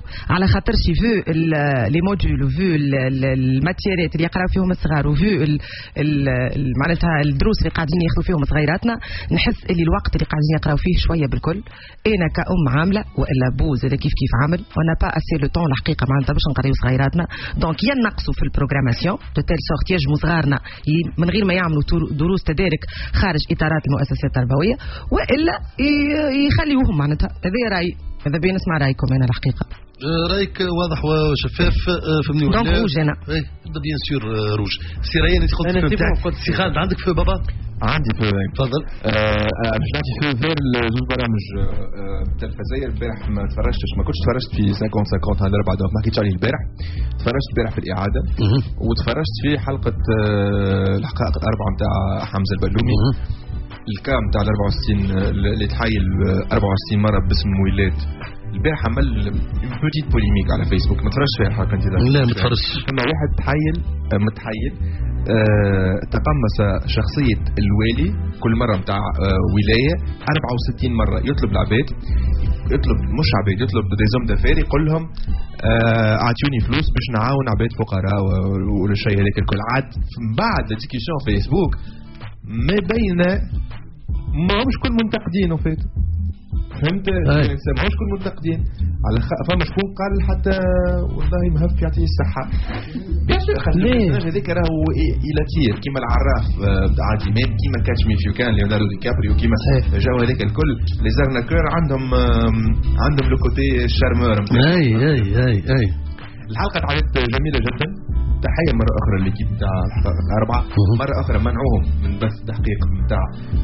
على خاطر شي فو لي موديول وفو الماتيريات اللي يقراو فيهم الصغار وفو معناتها الدروس اللي قاعدين ياخذوا فيهم صغيراتنا نحس اللي الوقت اللي قاعدين يقراو فيه شويه بالكل. انا كأم عامله والا بوز اللي كيف كيف عامل وانا با اسي لو طون الحقيقه معناتها باش نقريو صغيراتنا. دونك يا نقصوا في البروغراماسيون دو تيل سورت يجموا صغارنا من غير ما يعملوا دروس تدارك خارج اطارات المؤسسات التربويه والا يخليوهم معناتها. هذا رايي، هذا بين نسمع رايكم انا الحقيقه. رايك واضح وشفاف فهمني ولا؟ دونك روج انا اي بيان سور روج. سي ريان انت خذت الفو بتاعك. سي خالد عندك فو بابا؟ عندي فو. تفضل. باش نعطي فو فير زوج برامج تلفزيونيه. البارح ما تفرجتش، ما كنتش تفرجت في خمسين خمسين هذا الاربعه ما حكيتش عليه البارح. تفرجت البارح في الاعاده وتفرجت في حلقه الحقائق الاربعه نتاع حمزه البلومي. الكام نتاع ال أربعة وستين اللي تحايل أربعة وستين مره باسم ويلات. البارح عمل بوتيت بوليميك على فيسبوك، ما تفرجش فيها الحلقه انت؟ لا ما تفرجش. فما واحد تحايل متحيل أه تقمص شخصيه الوالي كل مره نتاع أه ولايه أربعة وستين مره. يطلب العباد، يطلب مش عباد، يطلب دي زوم دافير يقول لهم اعطوني أه فلوس باش نعاون عباد فقراء ولا شيء هذاك الكل. عاد بعد ديسكسيون فيسبوك ما بين ما مش كل منتقدين وفات فهمت؟ مش كل منتقدين على خ... فما شكون قال حتى والله مهف يعطيه الصحة. بيان سور خاطر هذاك راهو إيلاتير كيما العراف عادي مان كيما كاتش مي فيو كان ليوناردو دي كابريو كيما جاو هذاك الكل لي زارناكور عندهم عندهم لو كوتي شارمور. اي اي اي اي الحلقة كانت جميلة جدا. تحية مرة أخرى للكيب نتاع الأربعة. مرة أخرى منعوهم من بث تحقيق نتاع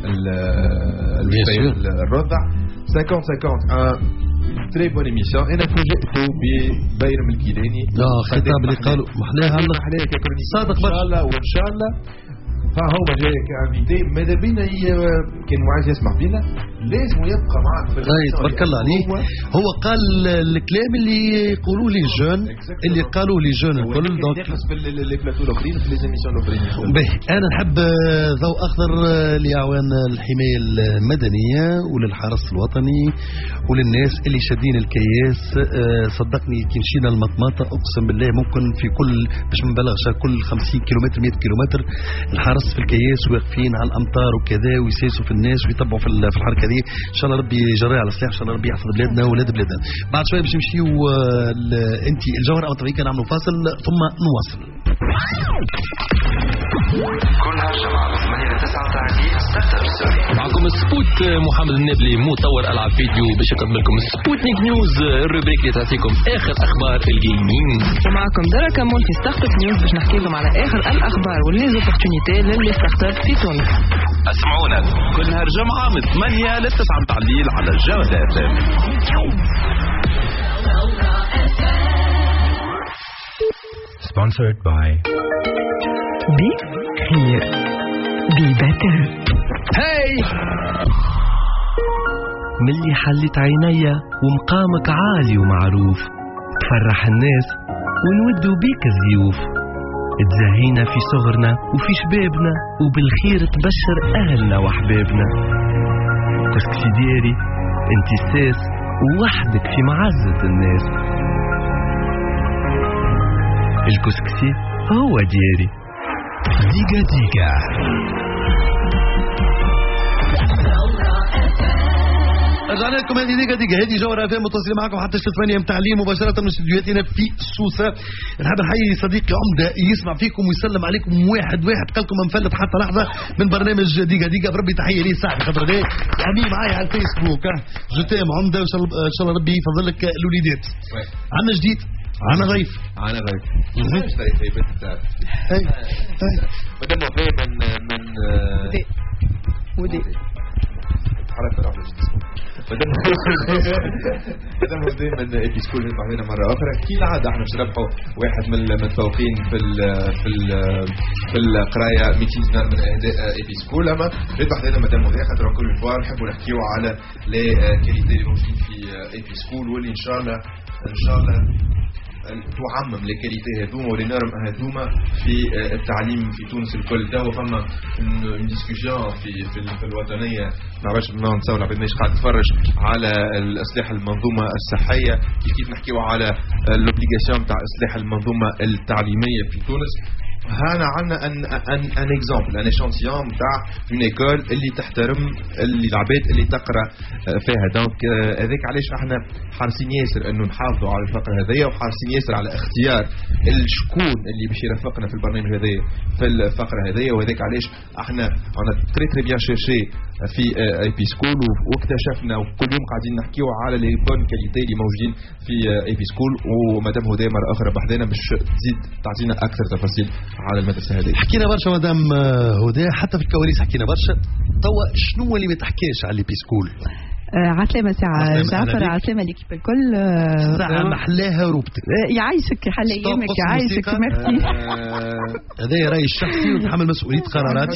الرضع. خمسين خمسين تري بون ايميسيون. انا فوجئت ببايرم الكيلاني. لا خطاب اللي قالوا محلاها محلاها ككرونيك صادق ان شاء الله وان شاء الله. فهو جاي كانفيتي ماذا بينا كان عايز يسمع فينا لازم يبقى معك في الغاية. تبارك الله عليه. هو قال الكلام اللي يقولوه لي جون اللي قالوه لي جون الكل. دونك في لي بلاتو الاخرين في لي زيميسيون الاخرين. باهي انا نحب ضوء اخضر لاعوان الحمايه المدنيه وللحرس الوطني وللناس اللي شادين الكياس. صدقني كي مشينا المطماطه اقسم بالله ممكن في كل باش ما نبالغش كل خمسين كيلومتر مئة كيلومتر الحرس في الكياس واقفين على الامطار وكذا ويساسوا في الناس ويتبعوا في في الحركه دي. ان شاء الله ربي يجري على السلاح، ان شاء الله ربي يحفظ بلادنا واولاد بلادنا. بعد شويه باش نمشيو انت الجوهره او طريقه نعملوا فاصل ثم نواصل. كلها جمعة ثمانية تسعة تاعي ستة سوري. معكم سبوت محمد النبلي مطور ألعاب فيديو باش يقدم لكم سبوتنيك نيوز الروبريك اللي تعطيكم آخر أخبار الجيمنج. ومعكم درا كمون في ستارت اب نيوز باش نحكي لكم على آخر الأخبار والليزوبورتونيتي للي ستارت اب في تونس. اسمعونا كل نهار جمعة من ثمانية لتسعة متاع الليل على الجودة اف ام. Sponsored by بي خير بي باتر. هاي ملي حلت عينيا ومقامك عالي ومعروف تفرح الناس ونودوا بيك الضيوف. تزهينا في صغرنا وفي شبابنا وبالخير تبشر أهلنا وحبابنا. كسكسي دياري انت الساس ووحدك في معزة الناس. الكسكسي هو دياري. ديجا ديجا رجعنا لكم هذه ديجا ديجا. هذه جوهرة اف ام متصلين معكم حتى ثمانية متاع الليل مباشرة من استديوهاتنا في سوسة. نحب نحيي صديقي عمدة يسمع فيكم ويسلم عليكم واحد واحد قالكم ما مفلت حتى لحظة من برنامج ديجا ديجا. بربي تحية ليه صاحبي خاطر غير عمي معايا على الفيسبوك. جوتام عمدة وان شاء الله ربي يفضل لك الوليدات. عندنا جديد عنا ضيف عنا ضيف اشتريت هيبت بتاعك هاي مدام وفاء من من ودي ودي حركة رحلة مدام مدام وفاء من ايبي سكول نطلع هنا مرة أخرى. كي العادة احنا نربحوا واحد من المتفوقين في ال في ال في القراية مئتين دينار من أهداء ايبي سكول. أما نطلع هنا مدام وفاء خاطر كل فوار نحبوا نحكيوا على لي كاليتي اللي موجودين في ايبي سكول واللي إن شاء الله إن شاء الله تعمم لي كاليتي هذوما ولي نورم هذوما في التعليم في تونس الكل. تو فما اون ديسكوسيون في في, في الوطنيه نعرفش نتصور العباد ماهيش قاعد تتفرج على الاصلاح المنظومه الصحيه كيف كيف نحكيو على لوبليغاسيون تاع اصلاح المنظومه التعليميه في تونس. هنا عندنا ان ان ان اكزامبل ان اشانتيون تاع اون ايكول اللي تحترم اللي العباد اللي تقرا فيها. دونك هذاك علاش احنا حارسين ياسر انه نحافظوا على الفقره هذيا وحارسين ياسر على اختيار الشكون اللي باش يرافقنا في البرنامج هذايا في الفقره هذيا. وهذاك علاش احنا انا تري تري بيان شيرشي في اي بي سكول واكتشفنا وكل يوم قاعدين نحكيو على لي بون كاليتي اللي موجودين في اي بي سكول. ومدام هدى مره اخرى بحذانا باش تزيد تعطينا اكثر تفاصيل على المدرسه هذه. حكينا برشا مدام هدى حتى في الكواليس حكينا برشا. توا شنو اللي ما تحكيش على لي بي سكول؟ عسلامة ساعة جعفر، عسلامة ليكيب الكل. ساعة محلاها روبتك. يعيشك حل أيامك، يعيشك ميرسي. هذا رأيي الشخصي وتحمل مسؤولية قراراتي.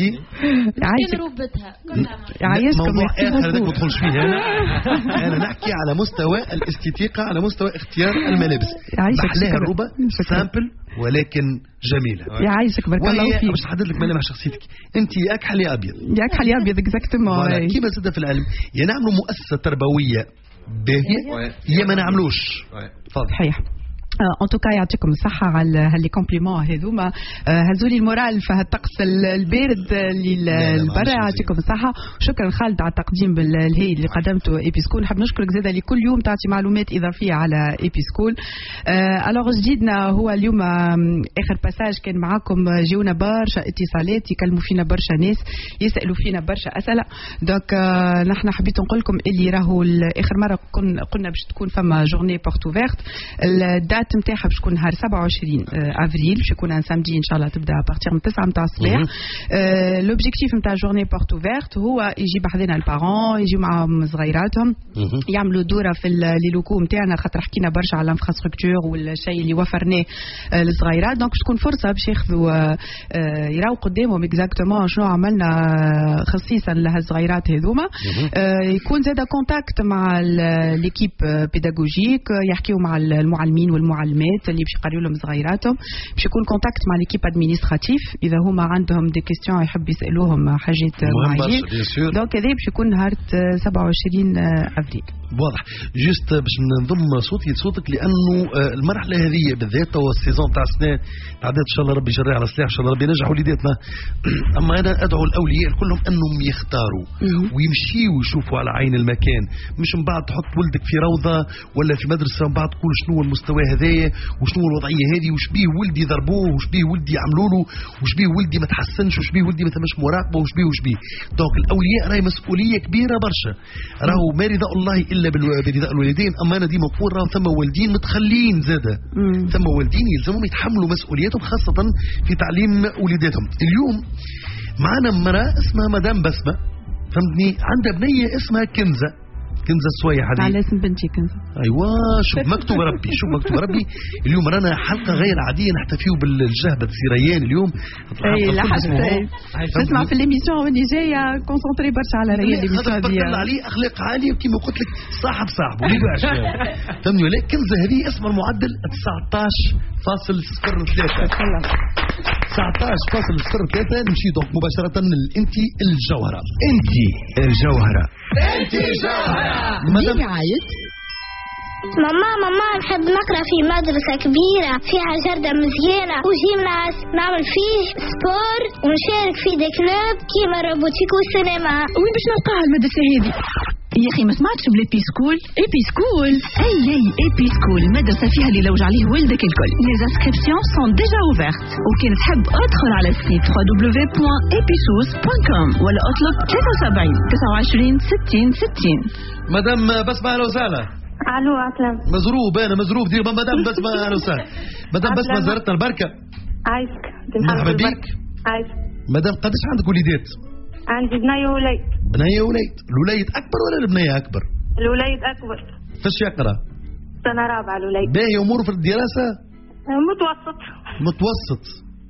يعيشك روبتها يعيشك. موضوع آخر هذاك ما تدخلش فيه أنا. أنا نحكي على مستوى الاستيقاظة، على مستوى اختيار الملابس. محلاها الروبة سامبل ولكن جميلة. يعيشك بارك الله فيك. باش نحدد لك ملامح شخصيتك. أنت يا أكحل يا أبيض. يا أكحل يا أبيض اكزاكتومون. كيما زاد في العلم يا نعملوا مؤسسة تربوية باهية يا ما نعملوش. صحيح. ان توكا يعطيكم الصحه على هاللي كومبليمون هذوما هزولي المورال في هالطقس البارد للبرا. يعطيكم الصحه. شكرا خالد على التقديم بالهي اللي قدمته اي بي سكول. نحب نشكرك زاده اللي كل يوم تعطي معلومات اضافيه على اي بي سكول. الوغ جديدنا هو اليوم اخر باساج كان معاكم. جيونا برشا اتصالات يكلموا فينا برشا ناس يسالوا فينا برشا اسئله. دونك نحن حبيت نقول لكم اللي راهو اخر مره قلنا باش تكون فما جورني بورت اوفيرت. الدات نتاعها باش تكون نهار سبعة وعشرين افريل باش يكون ان سامدي ان شاء الله تبدا بارتير من تسعة نتاع الصباح. لوبجيكتيف نتاع جورني بورت اوفيرت هو يجي بحذنا البارون يجيو معاهم صغيراتهم يعملوا دوره في لي لوكو نتاعنا خاطر حكينا برشا على الانفراستركتور والشيء اللي وفرناه للصغيرات. دونك باش تكون فرصه باش ياخذوا يراو قدامهم اكزاكتومون شنو عملنا خصيصا لهالصغيرات هذوما. يكون زاده كونتاكت مع ليكيب بيداغوجيك يحكيوا مع المعلمين والمعلمات اللي باش يقريوا لهم صغيراتهم. باش يكون كونتاكت مع ليكيب ادمينستراتيف اذا هما عندهم دي كيستيون يحب يسالوهم حاجات معينين. دونك هذا باش يكون نهار سبعة وعشرين افريل. واضح. جست باش نضم صوتي لصوتك لانه المرحله هذه بالذات تو السيزون تاع السنه تعدات ان شاء الله ربي يجريها على صلاح ان شاء الله ربي ينجح وليداتنا. اما انا ادعو الاولياء كلهم انهم يختاروا ويمشيوا يشوفوا على عين المكان، مش من بعد تحط ولدك في روضه ولا في مدرسه من بعد تقول شنو المستوى هذايا وشنو الوضعيه هذه وش بيه ولدي ضربوه وش بيه ولدي عملوا له وش بيه ولدي ما تحسنش وش بيه ولدي ما ثماش مراقبه وش بيه وش بيه. دونك الاولياء راهي مسؤوليه كبيره برشا. راهو ما رضا الله الا برضاء الوالدين. اما انا ديما نقول راهو ثم والدين متخلين زاده. ثم والدين يلزمهم يتحملوا مسؤولياتهم خاصه في تعليم وليداتهم. اليوم معنا مراه اسمها مدام بسمه فهمتني، عندها بنيه اسمها كنزه. كنزة السويح هذه على اسم بنتي كنزة. ايوه شوف مكتوب ربي شوف مكتوب ربي. اليوم رانا حلقه غير عاديه نحتفيو بالجهبه السيريان اليوم. اي لاحظت تسمع في ليميسيون واني جايه كونسونطري برشا على ريال ليميسيون هذه عليه اخلاق عاليه وكيما قلت لك صاحب صاحبه وليدو عشان فهمني ولا. كنزة هذه اسمها المعدل تسعطاش فاصل صفر ثلاثة تسعطاش فاصل صفر ثلاثة. نمشي دونك مباشره لانتي الجوهره. انتي الجوهره انتي الجوهره برعاية ماما ماما نحب نقرا في مدرسة كبيرة فيها جردة مزيانة وجيمناس نعمل فيه سبور ونشارك في دي كلوب كيما روبوتيك والسينما. وين باش نلقاها المدرسة هذه؟ يا اخي ما سمعتش بلي بي سكول؟ اي بي سكول اي اي اي بي سكول المدرسه فيها اللي لوج عليه ولدك الكل. لي انسكريبسيون سون ديجا اوفرت وكان تحب ادخل على السيت دبليو دبليو دبليو بوان اي بي سوس بوان كوم ولا اطلب ثلاثة وسبعين تسعة وعشرين ستين ستين. مدام بسمة اهلا وسهلا. الو عسلام. مزروب انا مزروب دير مدام بسمة اهلا وسهلا. مدام بسمة زارتنا البركه. عايزك مرحبا بك. عايزك مدام قداش عندك وليدات؟ عندي بنية ووليد. بنية ووليد. الوليد أكبر ولا البنية أكبر؟ الوليد أكبر. فاش يقرأ؟ سنة رابعة الوليد. باهي أموره في الدراسة؟ متوسط. متوسط.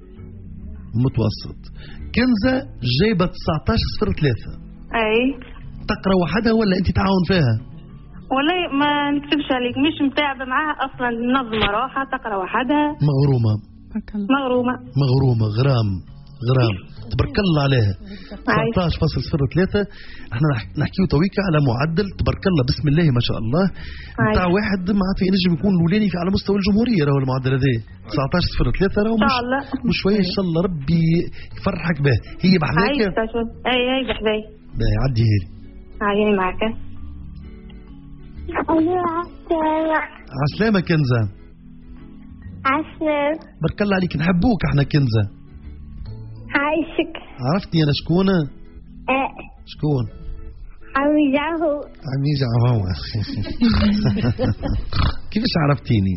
متوسط. كنزة جايبة تسعطاش صفر ثلاثة. أي. تقرأ وحدها ولا أنت تعاون فيها؟ والله ما نكتبش عليك، مش متابعة معاها أصلا، منظمة روحها تقرأ وحدها. مغرومة مغرومة مغرومة غرام غرام تبارك الله عليها. تسعة عشر فاصلة صفر ثلاثة. احنا نحكيو تويكا على معدل تبارك الله بسم الله ما شاء الله نتاع واحد معناتها ينجم يكون الاولاني على مستوى الجمهورية. راهو المعدل هذا تسعة عشر صفر ثلاثة راهو مش مش شوية ان شاء الله ربي يفرحك به. هي بحذاك اي اي بحذاي باهي عدي هيري عيني معك. عسلامة كنزة. عسلام بارك الله عليك نحبوك احنا كنزة. عايشك. عرفتني انا شكون؟ اه شكون؟ عمي جعفو. عمي جعفو. كيفاش عرفتيني؟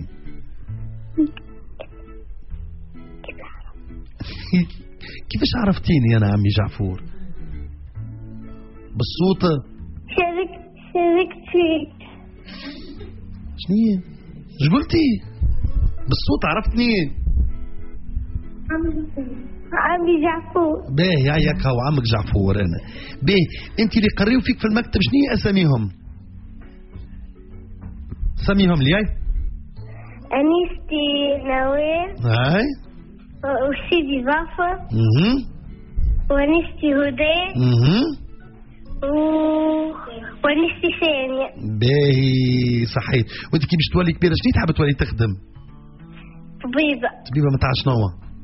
كيفاش عرفتيني انا عمي جعفور؟ بالصوت؟ شارك شاركت فيك. شنية؟ ايش قلتي؟ بالصوت عرفتني؟ عمي جعفور. باهي هيك هو عمك جعفور انا. باهي انت اللي قريوا فيك في المكتب شنية اساميهم؟ سميهم لي. انيستي نوال. هاي. وسيدي ظافر. اها. وانيستي هدى. اها. و ونستي ثانية. باهي صحيت. وانت كي باش تولي كبيرة شنو تحب تولي تخدم؟ طبيبة. طبيبة متاع شنو؟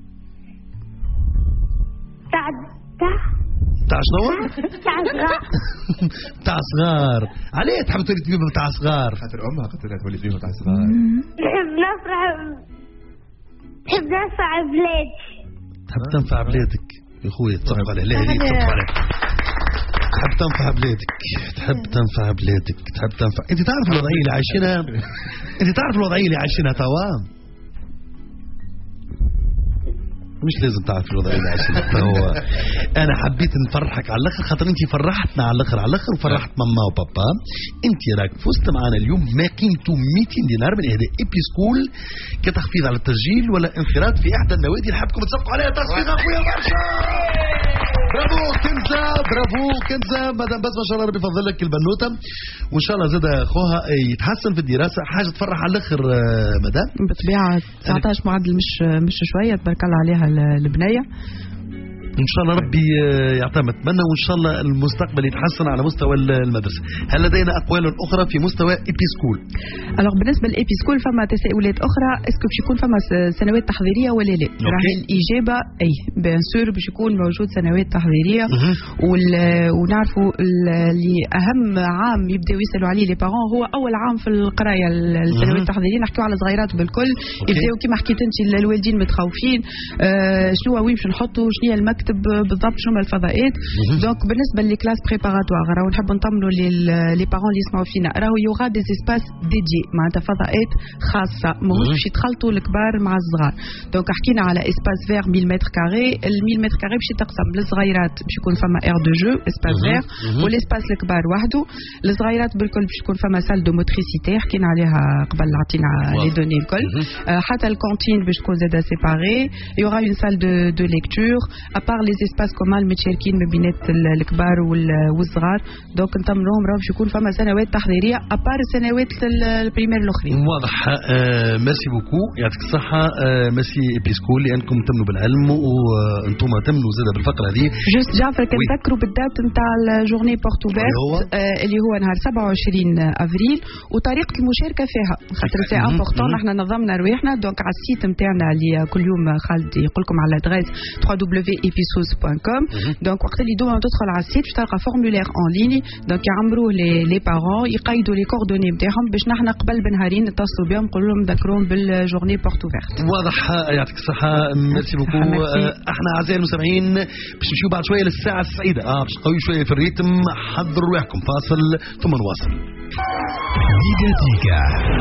تاع تاع تاع شنو؟ تاع صغار. تاع صغار. علاه تحب تولي طبيبة متاع صغار؟ خاطر امها قلت لها تولي طبيبة متاع صغار. نحب نفرح نحب ننفع بلادي. تحب تنفع بلادك يا خويا تصفق عليه. لا هذيك تصفق عليك. تحب تنفع بلادك تحب تنفع بلادك تحب تنفع. انت تعرف الوضعيه اللي عايشينها؟ انت تعرف الوضعيه اللي عايشينها توا؟ مش لازم تعرف الوضعيه اللي عايشينها توا. انا حبيت نفرحك على الاخر خاطر انت فرحتنا على الاخر على الاخر وفرحت ماما وبابا. انت راك فزت معنا اليوم ما قيمته مئتين دينار من اهداء ايبي سكول كتخفيض على التسجيل ولا انخراط في احدى النوادي. نحبكم تصفقوا عليها تصفيق اخويا برشا. برافو كنزة برافو كنزة. مادام بس ما شاء الله ربي يفضل لك البنوتة وان شاء الله زاد اخوها يتحسن في الدراسة. حاجة تفرح على الاخر مدام. بالطبيعة تسعة عشر معدل مش مش شوية تبارك الله عليها البنية. ان شاء الله ربي يعطيها ما تمنى وان شاء الله المستقبل يتحسن على مستوى المدرسه. هل لدينا اقوال اخرى في مستوى ايبي سكول؟ الوغ بالنسبه للايبي سكول فما تساؤلات اخرى. اسكو باش يكون فما سنوات تحضيريه ولا لا؟ راهي الاجابه اي بيان سور باش يكون موجود سنوات تحضيريه. ونعرفوا اللي اهم عام يبداو يسالوا عليه لي بارون هو اول عام في القرايه. السنوات التحضيريه نحكيو على صغيرات بالكل يبداو كما حكيت انت الوالدين متخوفين. آه شنو وين باش نحطوا شنو هي المكتب بالضبط شنو الفضاءات. دونك بالنسبه لي كلاس بريباراتوار راهو نحبوا نطمنوا لي بارون اللي يسمعوا فينا راهو يوغا دي اسباس ديدي معناتها فضاءات خاصه ماهوش باش يتخلطوا الكبار مع الصغار. دونك حكينا على اسباس فير مية متر كاري. ال مية متر كاري باش يتقسم للصغيرات باش يكون فما اير دو جو اسباس فير والاسباس الكبار وحده. الصغيرات بالكل باش يكون فما سال دو موتريسيتي حكينا عليها قبل عطينا لي دوني الكل. حتى الكونتين باش تكون زاده سيباري. يوغا اون سال دو دو ليكتور ابار لي اسباس كومان متشاركين ما بينات الكبار والصغار. دونك نطمنوهم راه باش يكون فما سنوات تحضيريه ابار السنوات البريمير الاخرين. واضح. آه ميرسي بوكو يعطيك الصحه. آه ميرسي ايبيسكول لانكم تمنوا بالعلم وانتم تمنوا زاده بالفقره هذه. جوست جعفر كنذكروا بالدات نتاع الجورني بورت اوفيرت آه اللي هو نهار سبعة وعشرين افريل وطريقه المشاركه فيها خاطر سي امبورطون. احنا نظمنا رواحنا دونك على السيت نتاعنا اللي كل يوم خالد يقول لكم على الادريس دبليو دبليو دبليو دوت episos دوت كوم. دونك وقت اللي دوما تدخل على السيت باش تلقى فورمولير اون ليني دونك يعمروه لي لي بارون يقيدوا لي كوردوني نتاعهم باش نحن قبل بنهارين نتصلوا بهم نقولوا لهم ذكروهم بالجورني بورت اوفيرت. واضح. يعطيك الصحه. ميرسي بوكو. احنا اعزائي المستمعين باش نمشيو بعد شويه للساعه السعيده. اه باش نقويو شويه في الريتم. حضروا رواحكم فاصل ثم نواصل. ديكا ديكا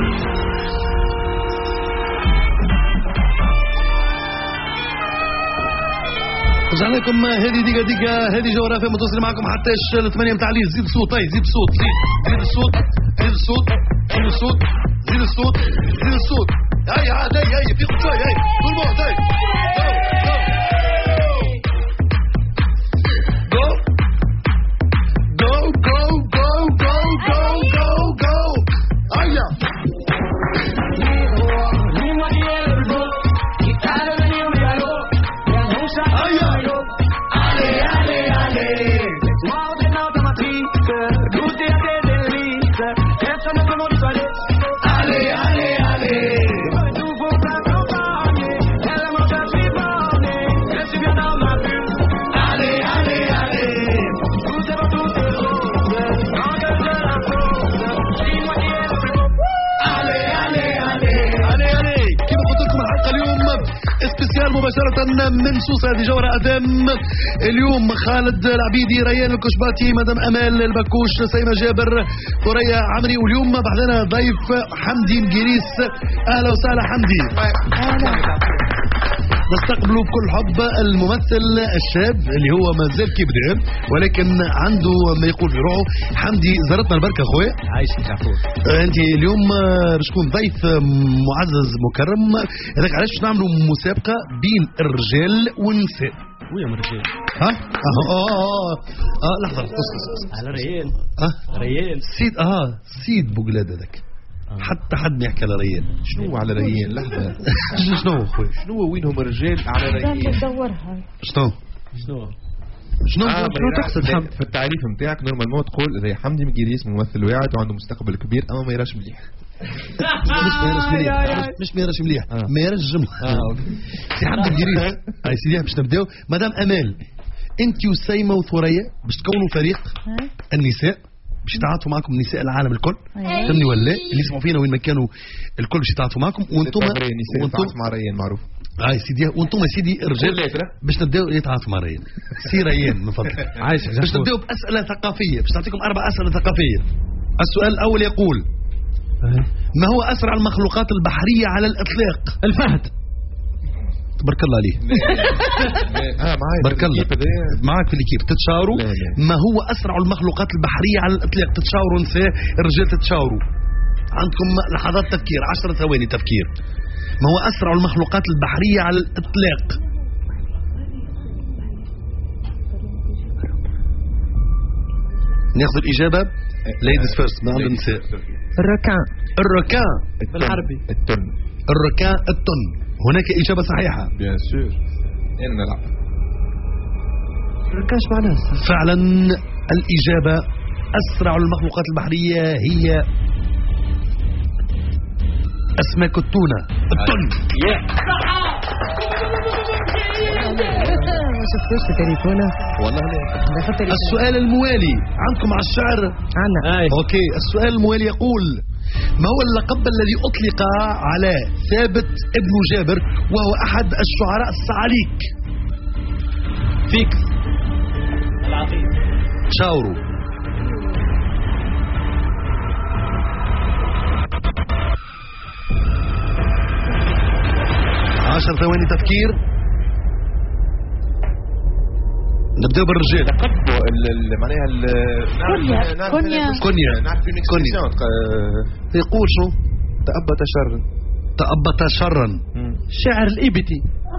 رجعنا لكم. هذه ديكا ديكا هذه جوهرة في متواصل معكم حتى الثمانية متاع الليل. زيد الصوت. طيب زيد الصوت. زيد الصوت. زيد الصوت. زيد الصوت. زيد الصوت. زيد الصوت. هاي عاد هاي هاي في شوي هاي كل موت هاي. Go go go go go go go go. مباشرة من سوسة دي جورة أثام. اليوم خالد العبيدي، ريان الكشباتي، مدام أمال البكوش، سيمة جابر، ثريا عمري، واليوم بعدنا ضيف حمدي مقيريس. أهلا وسهلا حمدي. نستقبله بكل حب الممثل الشاب اللي هو ما زال كيبدا ولكن عنده ما يقول في روحه. حمدي زرتنا البركه خويا. عايشك جعفور. انت اليوم باش تكون ضيف معزز مكرم. هذاك علاش باش نعملوا مسابقه بين الرجال والنساء. وين الرجال؟ ها؟ اه اه اه, آه لحظه قص على ريان. اه ريان سيد اه سيد بوغلاد هذاك. حتى حد ما يحكي على ريان. شنو على ريان؟ لحظة. شنو خويا؟ شنو وينهم الرجال على ريان؟ ندورها. شنو؟ شنو؟ شنو آه شنو تقصد حمد؟ في التعريف نتاعك نورمالمون تقول زي حمدي مقيريس ممثل واعد وعنده مستقبل كبير اما ما يراش مليح. مش ما يراش مليح. مش ما يراش مليح. ما يراش جمله. سي حمدي مقيريس. هاي سيدي باش نبداو. مدام امال انت وسيمه وثريا باش تكونوا فريق النساء باش يتعاطفوا معكم نساء العالم الكل. فهمني ولا اللي يسمعوا فينا وين ما كانوا الكل باش يتعاطفوا معكم وانتم وانتم مع ريان معروف. هاي سيدي وانتم يا سيدي الرجال باش نبداو يتعاطفوا مع ريان. سي ريان من فضلك. عايشك باش نبداو باسئله ثقافيه باش نعطيكم اربع اسئله ثقافيه. السؤال الاول يقول ما هو اسرع المخلوقات البحريه على الاطلاق؟ الفهد. تبارك الله عليه. اه معايا بارك الله معاك في الكيب تتشاوروا. ما هو اسرع المخلوقات البحريه على الاطلاق؟ تتشاوروا نساء الرجال تتشاوروا. عندكم لحظات تفكير عشر ثواني تفكير. ما هو اسرع المخلوقات البحريه على الاطلاق؟ ناخذ الاجابه ليديز فيرست من عند النساء. الركان. الركان بالعربي التن. الركان التن. هناك إجابة صحيحة. بيان سور. أنا نلعب. ركاش معناه. فعلا الإجابة أسرع المخلوقات البحرية هي أسماك التونة التن. ما شفتوش في تليفونه والله لا. السؤال الموالي عندكم على الشعر. عنا. أوكي السؤال الموالي يقول ما هو اللقب الذي أطلق على ثابت ابن جابر وهو أحد الشعراء الصعاليك؟ فيكس العظيم. شاوروا. عشر ثواني تفكير. نبدأ بالرجال. لقب معناها كونيا كونيا كونيا كونيا يقول شو؟ تأبت شرا. تأبت شرا. شعر الإبتي.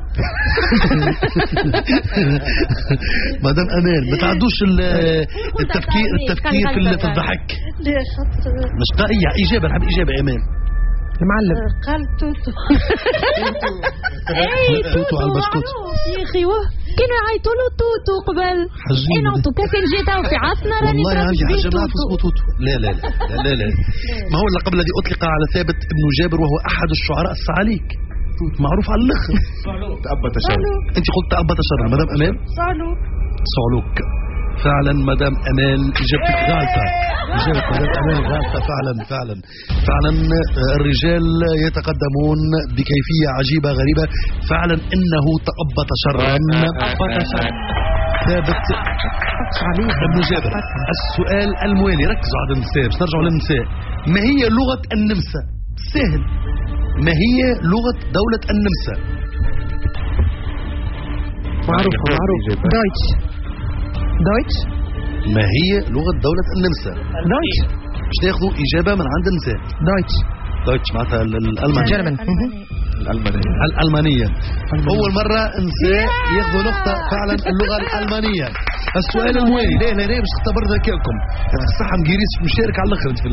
مدام أمال ما تعدوش التفكير التفكير في الضحك. مش قائية إجابة نحب إجابة أمال. المعلم قال توتو. توتو على البسكوت يا اخي كانوا يعيطوا له توتو قبل. انا انتو كافين جيت في عصنا راني والله عندي حاجه ما اسمه توتو. لا لا لا لا لا ما هو اللقب الذي اطلق على ثابت ابن جابر وهو احد الشعراء الصعاليك؟ معروف على الاخر. تأبت شر. انت قلت تأبت شر. مدام امان صعلوك. صعلوك. فعلا مدام امان اجابتك غالطه. اجابتك مدام امان غالطه فعلا فعلا فعلا. الرجال يتقدمون بكيفيه عجيبه غريبه. فعلا انه تأبت شرا. ثابت ابن جابر. السؤال الموالي ركزوا على النساء باش نرجعوا للنساء. ما هي لغه النمسا؟ سهل. ما هي لغه دوله النمسا؟ معروف معروف. دويتش. دويتش. ما هي لغة دولة النمسا؟ دويتش. باش تاخذوا إجابة من عند النساء. دويتش. دويتش معناتها الألمانية. جيرمان. الألمانية. الألمانية. أول مرة نساء ياخذوا نقطة فعلا اللغة الألمانية. السؤال الموالي لا لا لا باش تختبر ذكائكم. الصحة مقيريس مشارك على الآخر في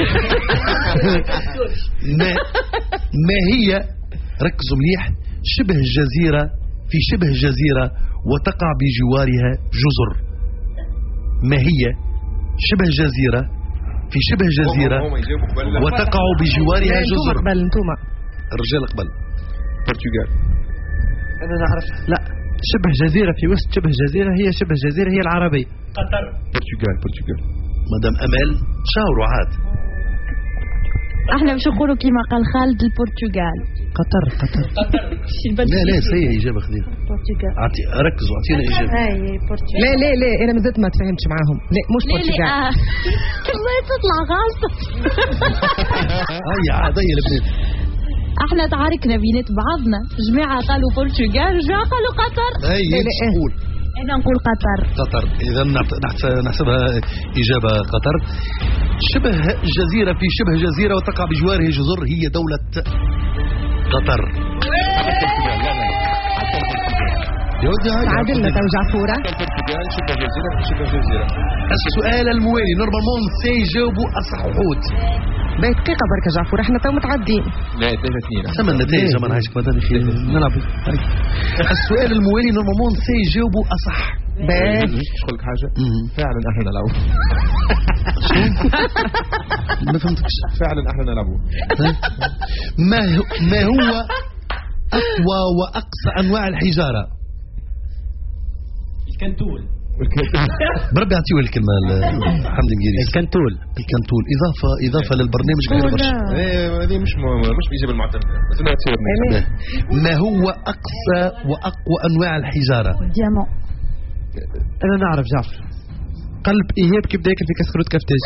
ما ما هي ركزوا مليح شبه الجزيرة في شبه الجزيرة وتقع بجوارها جزر. ما هي شبه جزيرة في شبه جزيرة وتقع بجوارها جزر؟ قبل انتوما الرجال قبل. برتغال. انا نعرف. لا شبه جزيرة في وسط شبه جزيرة هي شبه جزيرة هي العربية. قطر. برتغال برتغال. مدام امال شاوروا عاد. احنا باش نقولوا كيما قال خالد البرتغال. قطر قطر لا لا سيء إجابة خذيها. البرتغال. أعطي ركزوا أعطينا إجابة. هاي البرتغال. لا لا لا أنا مازلت ما تفهمتش معاهم. لا مش برتغال. كلها تطلع غلطة. هاي عادية البنات. احنا تعاركنا بينات بعضنا، جماعة قالوا برتغال وجماعة قالوا قطر. هاي نقول. أنا نقول قطر. قطر، إذا نحسبها إجابة قطر. شبه جزيرة في شبه جزيرة وتقع بجواره جزر، هي دولة قطر. تعادلنا تو جعفورة. شبه جزيرة في شبه جزيرة. السؤال الموالي نورمالمون سيجاوبوا الصحوحوت. باهي دقيقة بركة جعفور، احنا تو متعدين. لا ثلاثة اثنين. ثم النتائج ما نعيشك مدام في نلعب. السؤال الموالي نورمالمون سيجاوبوا أصح. باهي. نقول لك حاجة؟ فعلا احنا نلعبوا. ما فهمتكش. فعلا احنا نلعبوا. ما ما هو أقوى وأقصى أنواع الحجارة؟ الكنتول. بربي اعطيه الكلمه حمدي مقيريس. الكنتول. الكنتول اضافه اضافه للبرنامج غير برشا. هذه مش مش بالاجابه المعتمده بس انها تصير. ما هو اقصى واقوى انواع الحجاره؟ ديامون. انا نعرف جعفر. قلب ايهاب كي بدا ياكل في كسكروت كفتاج.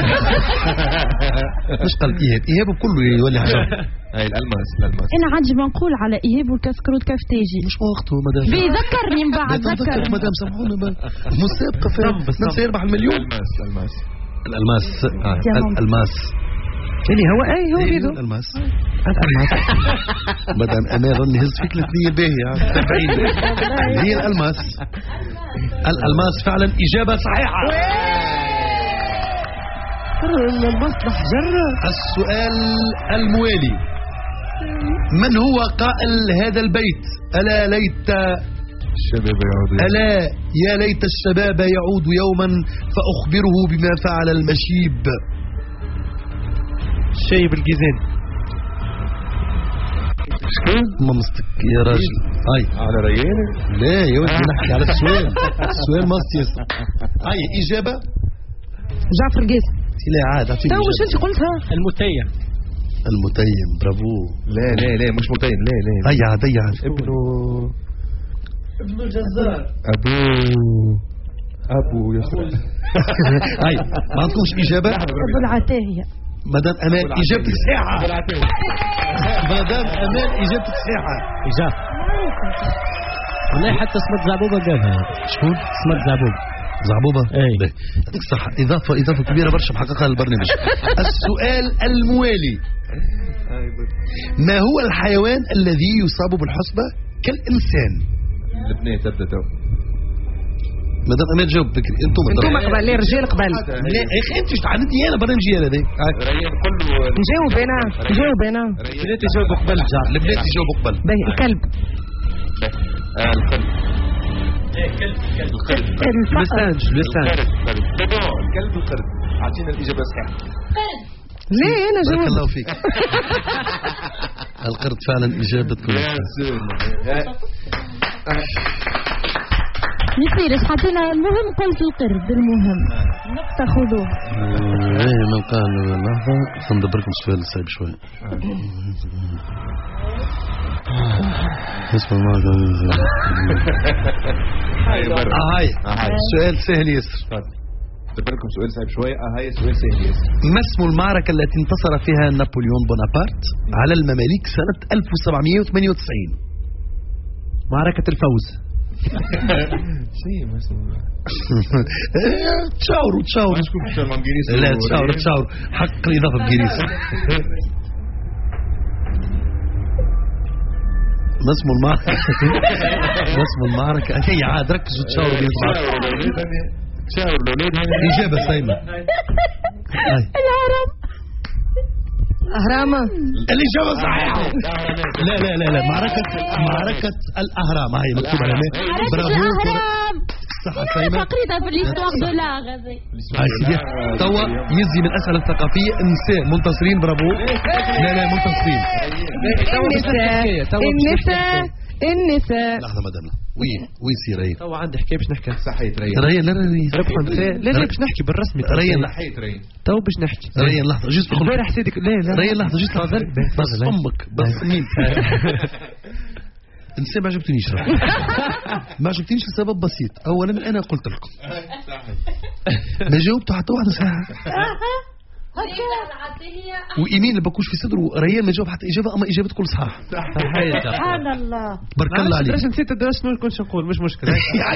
مش قلب ايهاب، ايهاب كله يولي حجر. هاي الالماس الالماس. انا عاد نقول على ايهاب والكسكروت كفتاجي. مش وقته مدام. بيذكرني من بعد ذكر مدام سامحونا مسابقه فيها من سيربح المليون. الالماس الالماس الالماس الالماس اللي هو اي هو بيدو الالماس. الالماس. مدام انا ظني هز فيك الاثنين باهيه تابعين. هي الالماس. الالماس فعلا اجابه صحيحه. المصلح جرة. السؤال الموالي من هو قائل هذا البيت؟ ألا ليت الشباب يعود ألا يا ليت الشباب يعود يوما فأخبره بما فعل المشيب. شايب الجيزان. شكون؟ ما مستك يا راجل. هاي على ريان. لا يا ولدي نحكي على السؤال. السؤال ما ياسر. هاي إجابة جعفر قيس. لا عاد تو مش انت قلتها؟ المتيم. المتيم برافو. لا لا لا مش متيم. لا لا هيا عاد هيا عاد. ابنه ابن الجزار. ابو ابو يسرا. هاي ما عندكمش إجابة؟ ابو العتاهية. مدام أمان إجابتك صحيحة. مدام أمان إجابتك صحيحة. إجابة. والله حتى سمت زعبوبة قالها. شكون؟ سمت زعبوبة. زعبوبة؟ اي يعطيك الصحة. إضافة إضافة كبيرة برشا محققها للبرنامج. السؤال الموالي ما هو الحيوان الذي يصاب بالحصبة كالإنسان؟ البنات تبدا تو. مدام أمير جاوب بكري. انتم انتم قبل لي رجال قبل. لا يا اخي انت تعاندني انا برنامجي انا ذي. ريان كله نجاوب انا نجاوب انا. البنات يجاوبوا قبل جار. البنات يجاوبوا قبل. باهي الكلب. الكلب. القرد. البستانج البستانج. الكلب والقرد. اعطينا الاجابه الصحيحه. ليه انا جاوب. بارك الله فيك. القرد فعلا اجابتكم. مثيرش حطينا المهم قلت القرد المهم نقطة خذوها. ايه من قال لحظة سندبركم السؤال صعب شوي. اسمع ما هاي هاي سؤال سهل يسر. دبركم سؤال صعب شوي. اه هاي سؤال سهل يسر. ما اسم المعركة التي انتصر فيها نابليون بونابرت على المماليك سنة ألف وسبعمئة وثمانية وتسعين؟ معركة الفوز. شيء مثلا تشاوروا تشاوروا. لا تشاوروا تشاوروا حق الإضافة بجريس. ما اسم المعركة؟ ما اسم المعركة؟ هي عاد ركزوا تشاوروا بين بعض. تشاوروا الأولاد. إجابة سايمة. الهرم. أهرامة. الإجابة صحيحة. لا لا لا لا معركة معركة الأهرام هاي مكتوبة هنا. برافو. صح سايمة. قريتها في الاستواق دولا غازي. هاي سيدي توا يزي من الأسئلة الثقافية النساء منتصرين برافو. لا لا منتصرين. النساء النساء النساء. لحظة مدام. وي وي سي ريان تو عندي حكايه باش نحكي. صحيت ريان ريان لا لا ربحوا لا لا باش نحكي بالرسمي. ريان صحيت ريان تو باش نحكي. ريان لحظه جوست امبارح سيدك لا لا ريان لحظه جوست تفضل بس امك بس مين انت ما عجبتنيش ما عجبتنيش لسبب بسيط. اولا انا قلت لكم ما جاوبتوا حتى واحده ساعه وإيمين اللي بكوش في صدره ريان ما جاوب حتى إجابة أما إجابة كل صحاح. سبحان الله بارك الله عليك. علاش نسيت شنو كنت نقول مش مشكلة.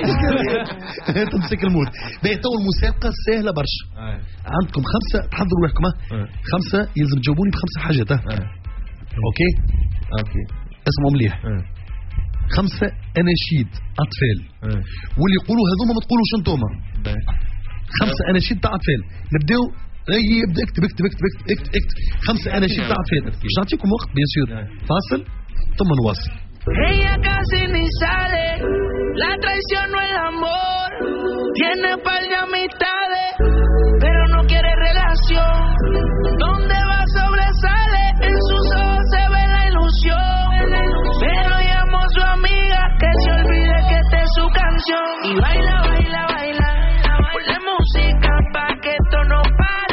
تمسك المود. باهي تو المسابقة سهلة برشا. عندكم خمسة تحضروا روحكم خمسة يلزم تجاوبوني بخمسة حاجات. أوكي أوكي اسمعوا مليح. خمسة أناشيد أطفال واللي يقولوا هذوما ما تقولوش انتوما. خمسة أناشيد تاع أطفال. نبداو اي ابدا اكتب اكتب اكتب اكتب اكتب, اكتب. خمسة اناشيد تاع اطفال باش نعطيكم وقت بيان سور فاصل ثم نواصل. Ella casi ni sale, la traición no el amor, tiene par de amistades, pero no quiere relación, donde va sobresale, en sus ojos se ve la ilusión, pero llamó a su amiga que se olvide que esta es su canción, y baila, baila, baila, ponle música pa' que esto no pare.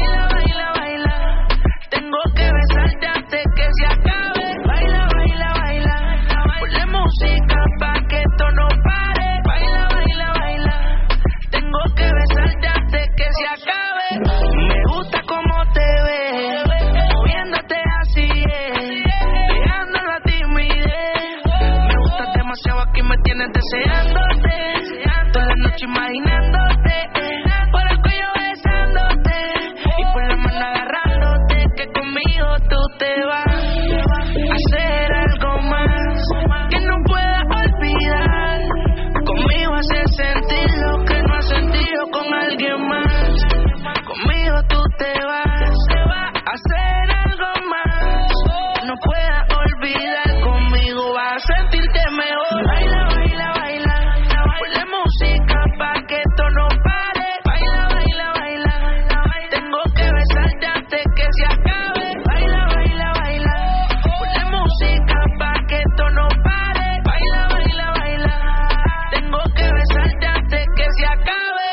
Que se acabe, baila, baila, baila, ponle música pa' que esto no pare, baila, baila, baila, tengo que besarte antes que se acabe, me gusta como te ves, moviéndote así, dejando la timidez, me gustas demasiado aquí me tienes deseándote, toda la noche imaginándote, por el cuello besándote, y por la mano agarrándote, que conmigo tú te vas. Hacer algo más que no pueda olvidar. Conmigo hacer sentir lo que no has sentido con alguien más. Conmigo tú te vas a hacer algo más que no pueda olvidar. Conmigo vas a sentirte mejor. Baila, baila, baila, ponle música pa' que esto no pare. Baila, baila, baila, tengo que besarte antes que se acabe. Baila, baila, baila, ponle música pa' que esto no pare. Baila, baila, baila, tengo que besarte antes que se acabe.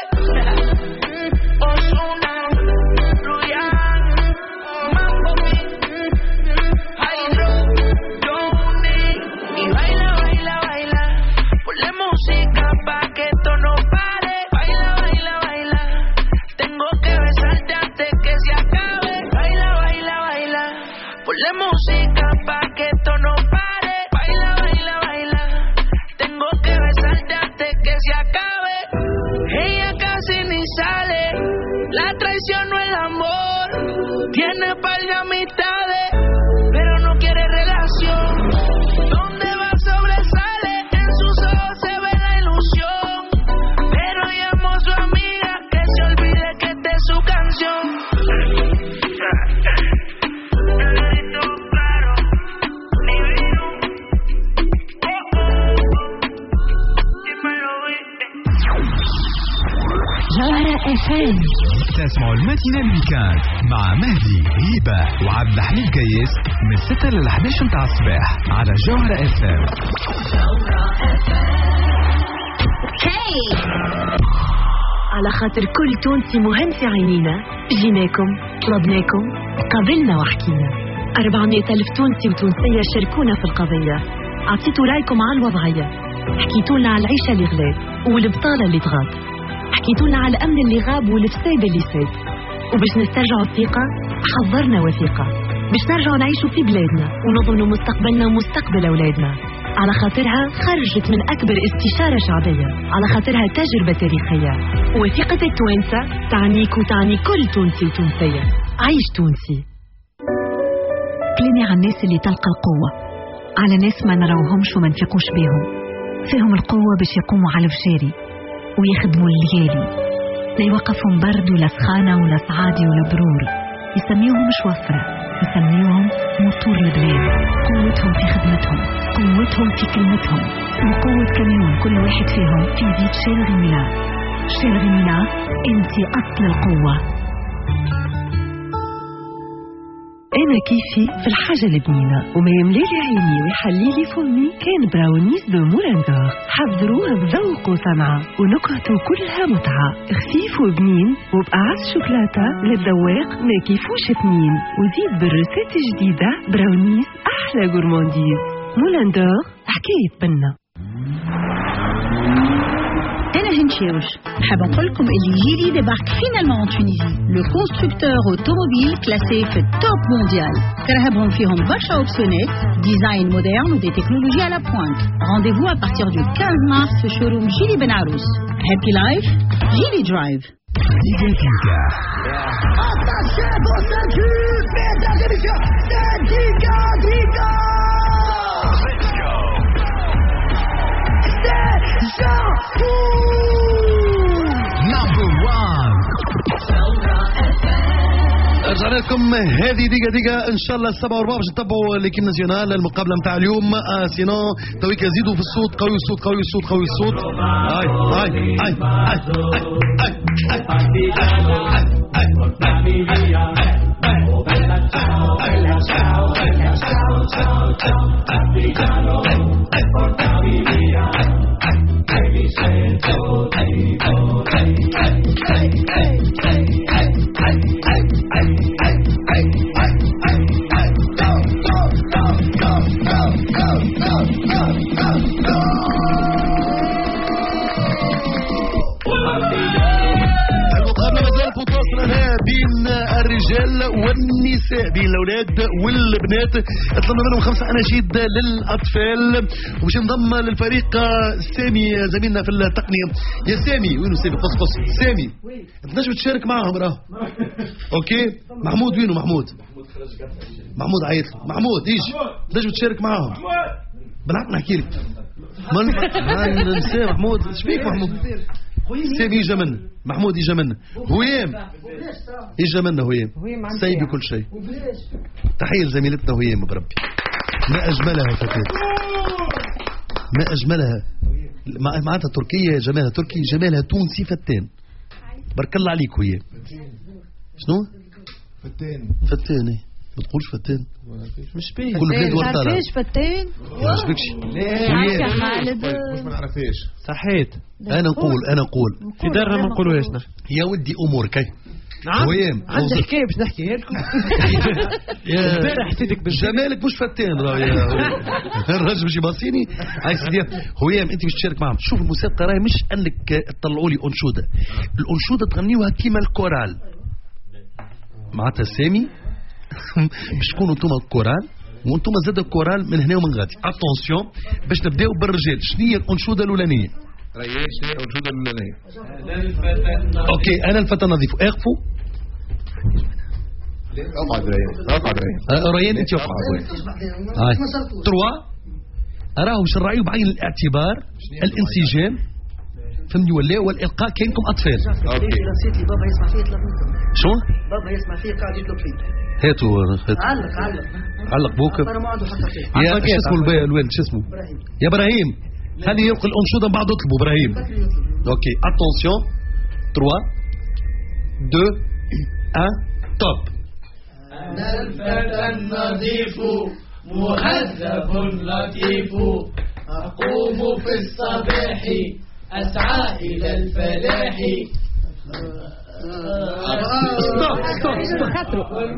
Ozuna, Luyan, Mambo, Hydro, Johnny. Y baila, baila, baila, ponle música pa' que esto no pare. Baila, baila, baila, tengo que besarte antes que se acabe. Baila, baila, baila, ponle música pa' que esto no pare. Baila, baila, baila, tengo que besarte antes que se acabe. Ella casi ni sale, la traición no el amor, tiene par de amistades, pero no quiere relación, donde va sobresale, en sus ojos se ve la ilusión, pero llamó a su amiga que se olvide que esta es su canción. جوهرة اف ام. تسمعوا الماتينا الويكاند مع مهدي هيبة وعبد الحميد كيس من ستة ل احد عشر متاع الصباح على جوهرة اف ام. على خاطر كل تونسي مهم في عينينا جيناكم طلبناكم قابلنا وحكينا. أربعمائة ألف تونسي وتونسية شاركونا في القضية، عطيتوا رايكم على الوضعية، حكيتولنا على العيشة اللي غلات والبطالة اللي تغاب، حكيتولنا على الأمن اللي غاب والفساد اللي ساد، وباش نسترجعوا الثقة حضرنا وثيقة باش نرجعوا نعيشوا في بلادنا ونضمنوا مستقبلنا ومستقبل أولادنا. على خاطرها خرجت من أكبر استشارة شعبية، على خاطرها تجربة تاريخية، وثيقة التوانسة تعنيك وتعني كل تونسي وتونسية. عيش تونسي. كلمي عن الناس اللي تلقى القوة، على ناس ما نراوهمش وما نفيقوش بيهم، فيهم القوة باش يقوموا على الفجاري ويخدموا الليالي، لا يوقفهم برد ولا سخانة ولا صعادي ولا برور، يسميوهم شوفرة، يسميوهم موتور البلاد. قوتهم في خدمتهم، قوتهم في كلمتهم، وقوة كميون كل واحد فيهم في زيت شيل غميلة. شيل غميلة انتي أصل القوة. أنا أنا كيفي في الحاجة البنينة وما يملالي عيني ويحليلي فمي كان براونيز دو مولاندور. حضروه بذوق وصنعة ونكهته كلها متعة، خفيف وبنين وبقعص شوكولاتة للذواق ما كيفوش اثنين، وزيد بالرسات جديدة براونيز أحلى غورمانديز. مولاندور حكاية بنا. أنا هنشاوش نحب نقول لكم اللي جيلي ديبارك فينالمون تونيزي، لو كونستركتور اوتوموبيل كلاسي في التوب مونديال. كرهبهم فيهم برشا اوبسيونات، ديزاين مودرن ودي تكنولوجي على بوينت. رونديفو à partir du quinze mars في شوروم جيلي بن عروس. هابي لايف جيلي درايف. رجعنا لكم هذه دقيقة دقيقة ان شاء الله السبعة وربع باش نتبعوا ليكيب ناسيونال المقابلة نتاع اليوم. آه سينو تويك يزيدوا في الصوت، قوي الصوت قوي الصوت قوي الصوت. هاي هاي هاي بين الرجال والنساء، بين الاولاد والبنات. طلبنا منهم خمسه اناشيد للاطفال وباش انضم للفريق سامي زميلنا في التقنيه. يا سامي وينو سامي؟ قص قص سامي انت نجم تشارك معاهم راه. اوكي محمود وينو؟ محمود محمود عيط له. محمود ايش نجم تشارك معاهم بالحق نحكي لك ما ننسى. محمود ايش فيك محمود؟ سامي يجا منا، محمود يجا منا، هويام يجا منا، هويام سايب كل شيء. تحية لزميلتنا هويام بربي. ما أجملها فتاة، ما أجملها معناتها تركية، جمالها تركي، جمالها تونسي فتان. بارك الله عليك هويام. شنو؟ فتان فتان ايه ما تقولش فتان مش بيه كل بلاد ورطة. ما تعرفيش فتان؟ ما عجبكش؟ لا خالد مش ما نعرفهاش. صحيت. انا نقول انا نقول في دارنا ما نقولوهاش. يا ودي امورك هاي. نعم ويام عندي حكايه باش نحكيها لكم. امبارح حسيتك جمالك مش فتان راه يا الراجل باش يباصيني. هاي سيدي هويام انت باش تشارك معهم. شوف المسابقه راهي مش انك تطلعوا لي انشوده، الانشوده تغنيوها كيما الكورال معناتها سامي. باش تكونوا انتم الكورال وانتم زاد الكورال من هنا ومن غادي. اتونسيون باش نبداو بالرجال. شنو هي الانشوده الاولانيه؟ رياش هي الانشوده الاولانيه. اوكي انا الفتى نظيف اقفوا. اقعد ريان اقعد ريان ريان انت اقعد. هاي تروا اراهم باش نراعيو بعين الاعتبار الانسجام فهمني ولا والالقاء كانكم اطفال. اوكي نسيت لي بابا يسمع فيه يطلب منكم. شو؟ بابا يسمع فيه قاعد يطلب فيه. هاتوا علق علق علق بوك. انا ما عنده حتى فيه. يا شو اسمه الوالد شو اسمه؟ يا ابراهيم هذه يلقي الانشوده من بعد اطلبوا ابراهيم. اوكي اتونسيون ثلاثة اثنين واحد توب. أنا الفتى النظيف مهذب لطيف أقوم في الصباح أسعى إلى الفلاح. ستوب ستوب ستوب.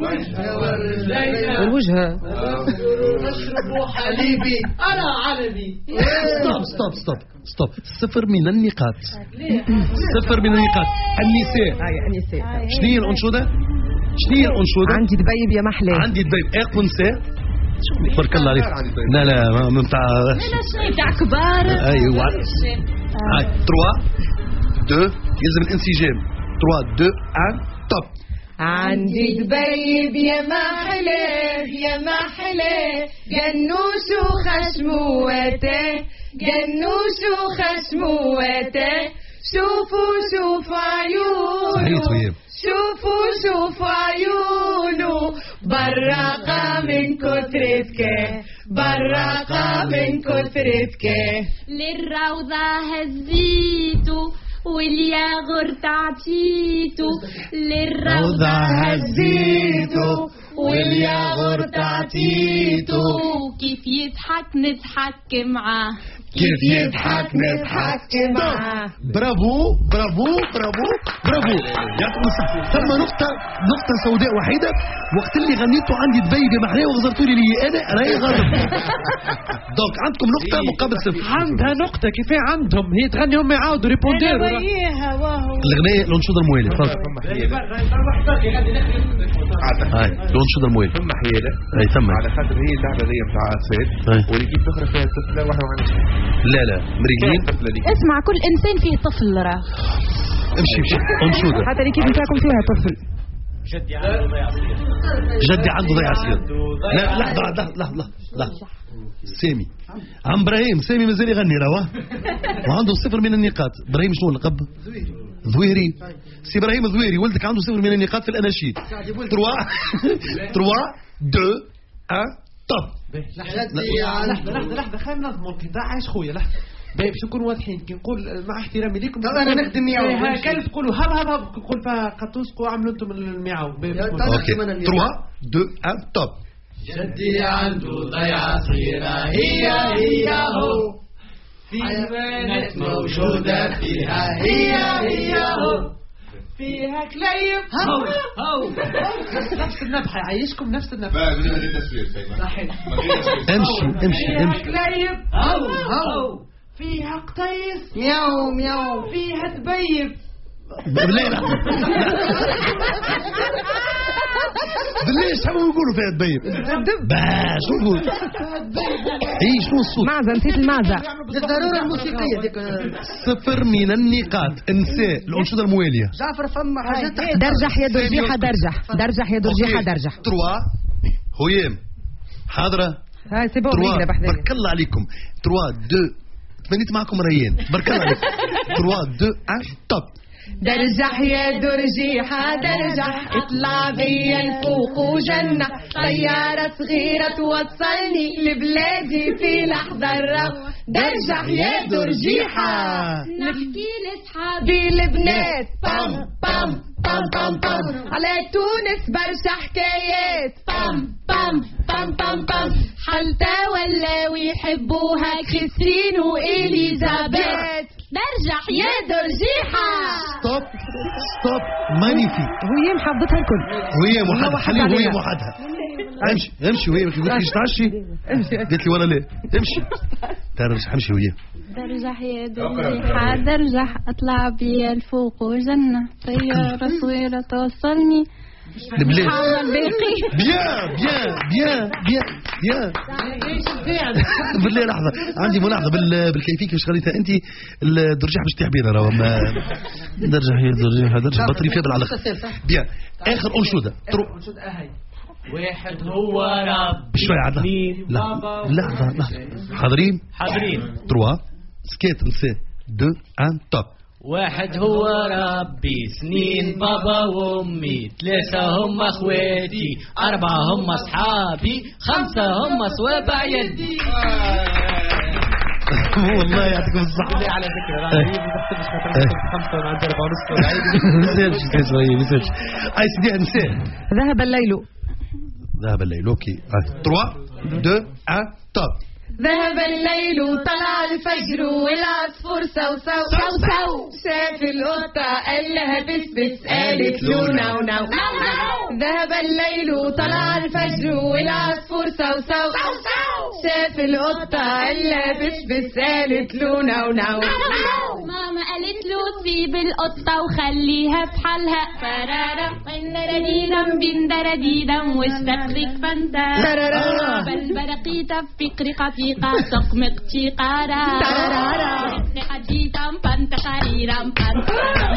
والوجه أشرب حليبي أنا علبي. ستوب ستوب ستوب ستوب. صفر من النقاط. صفر من النقاط. النساء. هاي النساء. شنو هي الأنشودة؟ شنو هي الأنشودة؟ عندي دبيب يا محلى. عندي دبيب اقوى نساء. بارك الله عليك. لا لا ما نتاع تاع كبار. ايوه هاي ثلاثة اثنين يلزم الانسجام. ثلاثة اثنين واحد توب. عندي دبيب يا محلاه يا محلاه جنوش وخشمواته جنوش وخشمواته شوفوا شوفوا عيونه شوفوا شوفوا عيونه براقة من كترتك براقة من كترتك للروضة هزيتو والياغورت عطيته للروضة هزيته والياغورت عطيته كيف يضحك نضحك معاه كيف يضحك نضحك معاه. برافو برافو برافو برافو يعطيكم الصحة. ثم نقطة نقطة سوداء وحيدة، وقت اللي غنيتوا عندي دبيبة محلاه وغزرتوا لي لي أنا راهي غلط. دونك عندكم نقطة مقابل صفر. عندها نقطة كيف عندهم هي تغني هم يعاودوا ريبوندير. الغناية الأنشودة الموالية تفضل. هاي الأنشودة الموالية. ثم حيلة. أي ثم. على خاطر هي اللعبة ذي نتاع أطفال والكيف أخرى فيها طفلة واحدة ما عندهاش. لا لا مريقين. اسمع كل إنسان فيه طفل راه. امشي امشي أنشودة. حتى الكيف نتاعكم فيها طفل. جدي عنده ضيع صغير. جدي عنده ضيع صغير. لا لحظة لحظة لحظة لحظة. سامي عم ابراهيم سامي مازال يغني راه وعنده صفر من النقاط. ابراهيم شنو اللقب؟ ذويري. سي ابراهيم الذويري ولدك عنده صفر من النقاط في الاناشيد. ثلاثة ثلاثة اثنين واحد طب. لحظة لحظة لحظة خلينا ننظموا القطاع عايش خويا لحظة باهي باش نكونوا واضحين كي نقول مع احترامي ليكم. طب انا نخدم مياو هكا تقولوا هب هب هب نقول فيها قطوسكو عملوا انتم المياو. اوكي ثلاثة اثنين واحد طب. جدي عنده ضيعة صغيرة هي هي هو في بنات موجودة فيها هي هي هو فيها كليب هو هو نفس النبحة يعيشكم نفس النبحة. امشي امشي امشي. كليب هو هو فيها قطيس مياو مياو فيها تبيب. بالله لا بالله شحال نقولوا فيها تبيب باش نقول اي شنو الصوت؟ معزة نسيت المعزة. الضرورة الموسيقية ديك. صفر من النقاط. انساء الأنشودة الموالية. جعفر فما حاجات درجح يا درجيحة درجح درجح يا درجيحة درجح. ثلاثة هيام حاضرة. هاي سيبوا لي بارك الله عليكم. ثلاثة اثنين تمنيت معكم ريان بارك الله عليكم. ثلاثة اثنين واحد طب. درجح يا درجيحة درجح اطلع بيا الفوق وجنة طيارة صغيرة توصلني لبلادي في لحظة الروح. درجح يا درجيحة نحكي لصحابي البنات بام بام بام بام بام على تونس برشا حكايات بام بام بام بام بام حلتا ولاو يحبوها كريستين وإليزابيث. درجح يا درجيحة. ستوب ستوب مانيفيك. هي محافظتها الكل. وهي محدها حليل وهي محدها. امشي امشي وهي ما قلتليش تعشي. قلت لي ولا لا امشي. درجح امشي وهي. درجح يا درجيحة درجح اطلع بيا الفوق وجنة طيارة صغيرة توصلني البلاد. باقي. بيان بيان بيان بيان بيان. بالله لحظة عندي ملاحظة بالكيفية كيفاش خليتها أنت الدرجيحة باش تحبينا راهو ما درجة هي درجيحة درجة بطري فيها بالعلق. بيان آخر أنشودة. واحد هو رب شوية عدنا. لحظة لحظة لحظة حاضرين حاضرين. ثلاثة سكيت نسي اثنين واحد طب. واحد هو ربي سنين بابا وامي ثلاثة هم اخواتي اربعة هم اصحابي خمسة هم صوابع يدي. والله يعطيكم الصحة. على فكرة راه مش خاطر خمسة وانا عندي أربعة ونص ولا عادي. مسيرش مسيرش شوية مسيرش. أي سيدي نسي. ذهب الليل. ذهب الليل أوكي. ثلاثة اثنين واحد طب. ذهب الليل وطلع الفجر والعصفور سو سو سو سو شاف القطة قال لها بس بس قالت له نو نو. ذهب الليل وطلع الفجر والعصفور سو سو شاف القطة قال لها بس بس قالت له نو نو. ماما قالت له سيب القطة وخليها في حالها فرارا بندرديدم بندرديدم واستخرج فانتا بالبرقيتة في قرقتي قاطق مقتي قارا قديتم فانت قريرم فانت.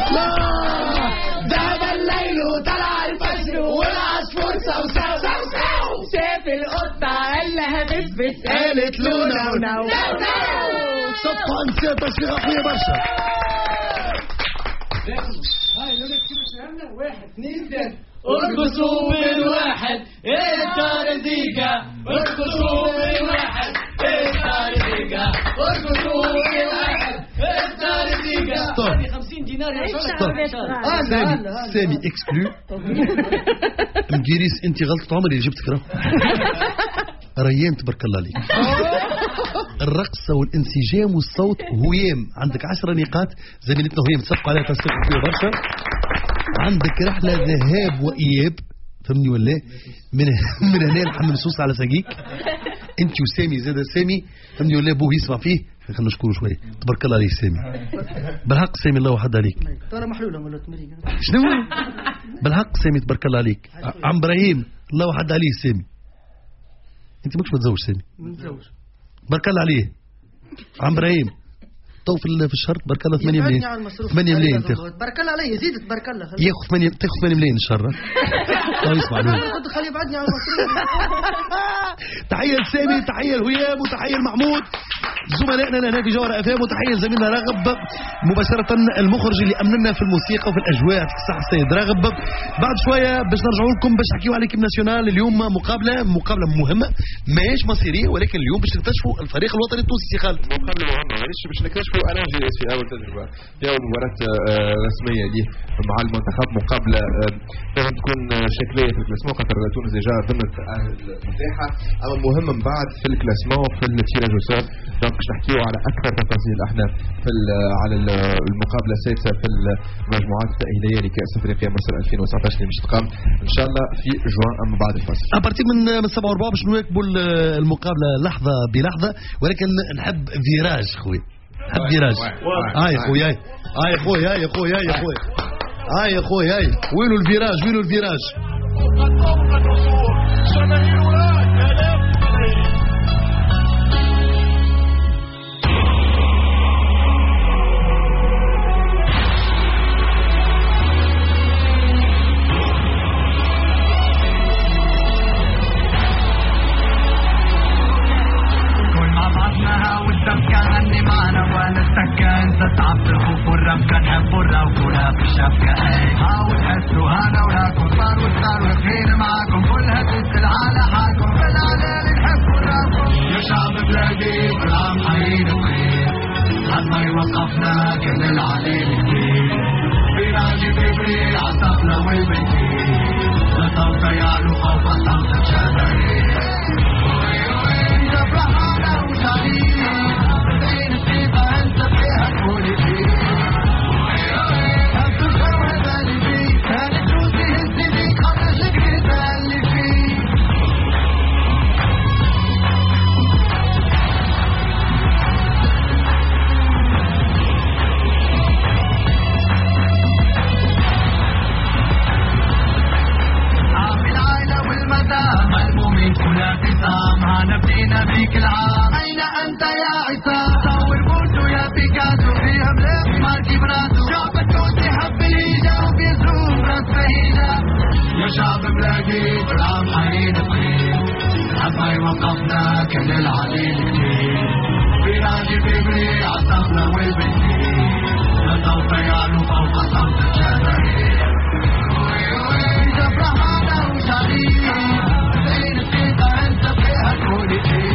ذهب الليل وطلع الفجر والعصفور سو سو سو سو شاف القطة قال لها بس بس قالت له نو نو. صفقة أنسية تصفيق أخوية برشا. هاي لو كيف فهمنا واحد اثنين ثلاثة ارقصوا بالواحد التارديكا ارقصوا بالواحد التارديكا ارقصوا بالواحد التارديكا. طب سامي سامي اكسكلو. مقيريس انت غلطة عمري اللي جبتك راه. ريان تبارك الله عليك. الرقصة والانسجام والصوت هيام، عندك عشرة نقاط زميلتنا هيام تسبق عليها تسبق فيها برشا. عندك رحلة ذهاب وإياب فهمني ولا من من هنا لحمام سوس على ساقيك. انت وسامي زاد سامي فهمني ولا بوه يسمع فيه، خلينا نشكره شويه. تبارك الله عليك سامي، بالحق سامي الله وحد عليك. ترى محلوله ولا تمرين شنو بالحق سامي تبارك الله عليك. عم ابراهيم الله وحد عليه سامي. انت ماكش متزوج سامي؟ متزوج بارك الله عليه. عم ابراهيم تو في الشهر تبارك الله ثمانية ملايين. ثمانية ملايين تاخذ. تبارك الله عليه زيد تبارك الله. ياخذ ثمانية تاخذ ثمانية ملايين ان شاء الله. الله يسمع له. كنت خليه يبعدني على المصروف. تحية لسامي، تحية لهيام، وتحية لمحمود زملائنا هنا في جوهرة اف ام، وتحية لزميلنا راغب مباشرة المخرج اللي امننا في الموسيقى وفي الاجواء. يعطيك الصحة السيد راغب. بعد شوية باش نرجعوا لكم باش نحكيوا على كيب ناسيونال. اليوم مقابلة مقابلة مهمة ماهيش مصيرية، ولكن اليوم باش نكتشفوا الفريق الوطني التونسي. سي خالد مقابلة مهمة ماهيش باش نكتشفوا انا في اول تجربة في اول مباراة رسمية ليه مع المنتخب. مقابلة لازم تكون شكلية في الكلاسمون خاطر تونس ديجا ضمن المتاحة، اما مهم من بعد في الكلاسمون في التيراج وصول. دونك باش نحكيو على اكثر تفاصيل احنا في على المقابلة السادسة في المجموعات التأهيلية لكأس افريقيا مصر ألفين وتسعطاش اللي باش تقام ان شاء الله في جوان اما بعد الفصل. ابارتي من من سبعة وربع باش نواكبوا المقابلة لحظة بلحظة، ولكن نحب فيراج خويا. نحب فيراج. هاي خويا هاي خويا هاي خويا هاي خويا هاي خويا هاي وينو الفيراج وينو الفيراج. غني معنا ونستكى انت تعب الخوف والربكة نحب الروك ولا في الشبكة. اي حاول تحسوا هنا وراكم صار وصغار وصغير معاكم كلها تسأل على حالكم بالعلال نحبوا الروك. يا شعب بلادي بالعام حيين بخير حد ما يوقفنا كل العليل كتير. بيراجي بيبري عالطبلة والبنتين لصوت يعلو فوق صوت الشبابيك. جبرحانا وشعرين بيك العام. أين أنت يا عصام؟ صور بورتو يا بيكاسو فيها بلف ماركي براسو. شعب التونسي حب الهيجة وبيزوم راس فهيجة. يا شعب بلادي بالعام حنين بخير حد ما يوقفنا كل العليل كتير. بيراجي بيبري عالطبلة والبنتين لصوت يعلو فوق صوت الشبابيك. جبرحانا وشعرين زين الثقة انت فيها كل شيء.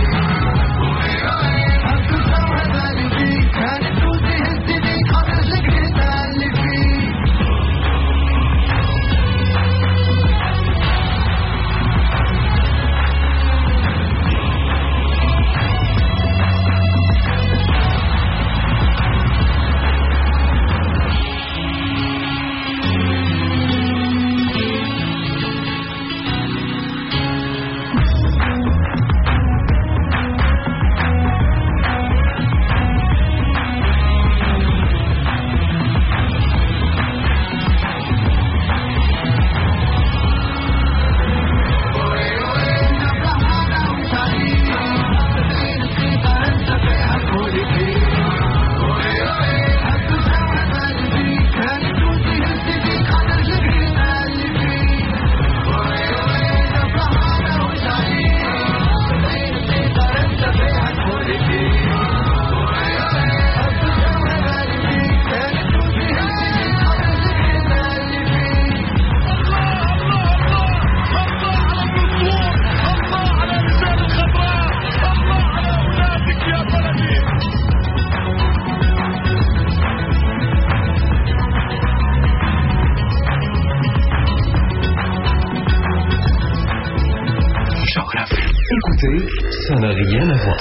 savoir.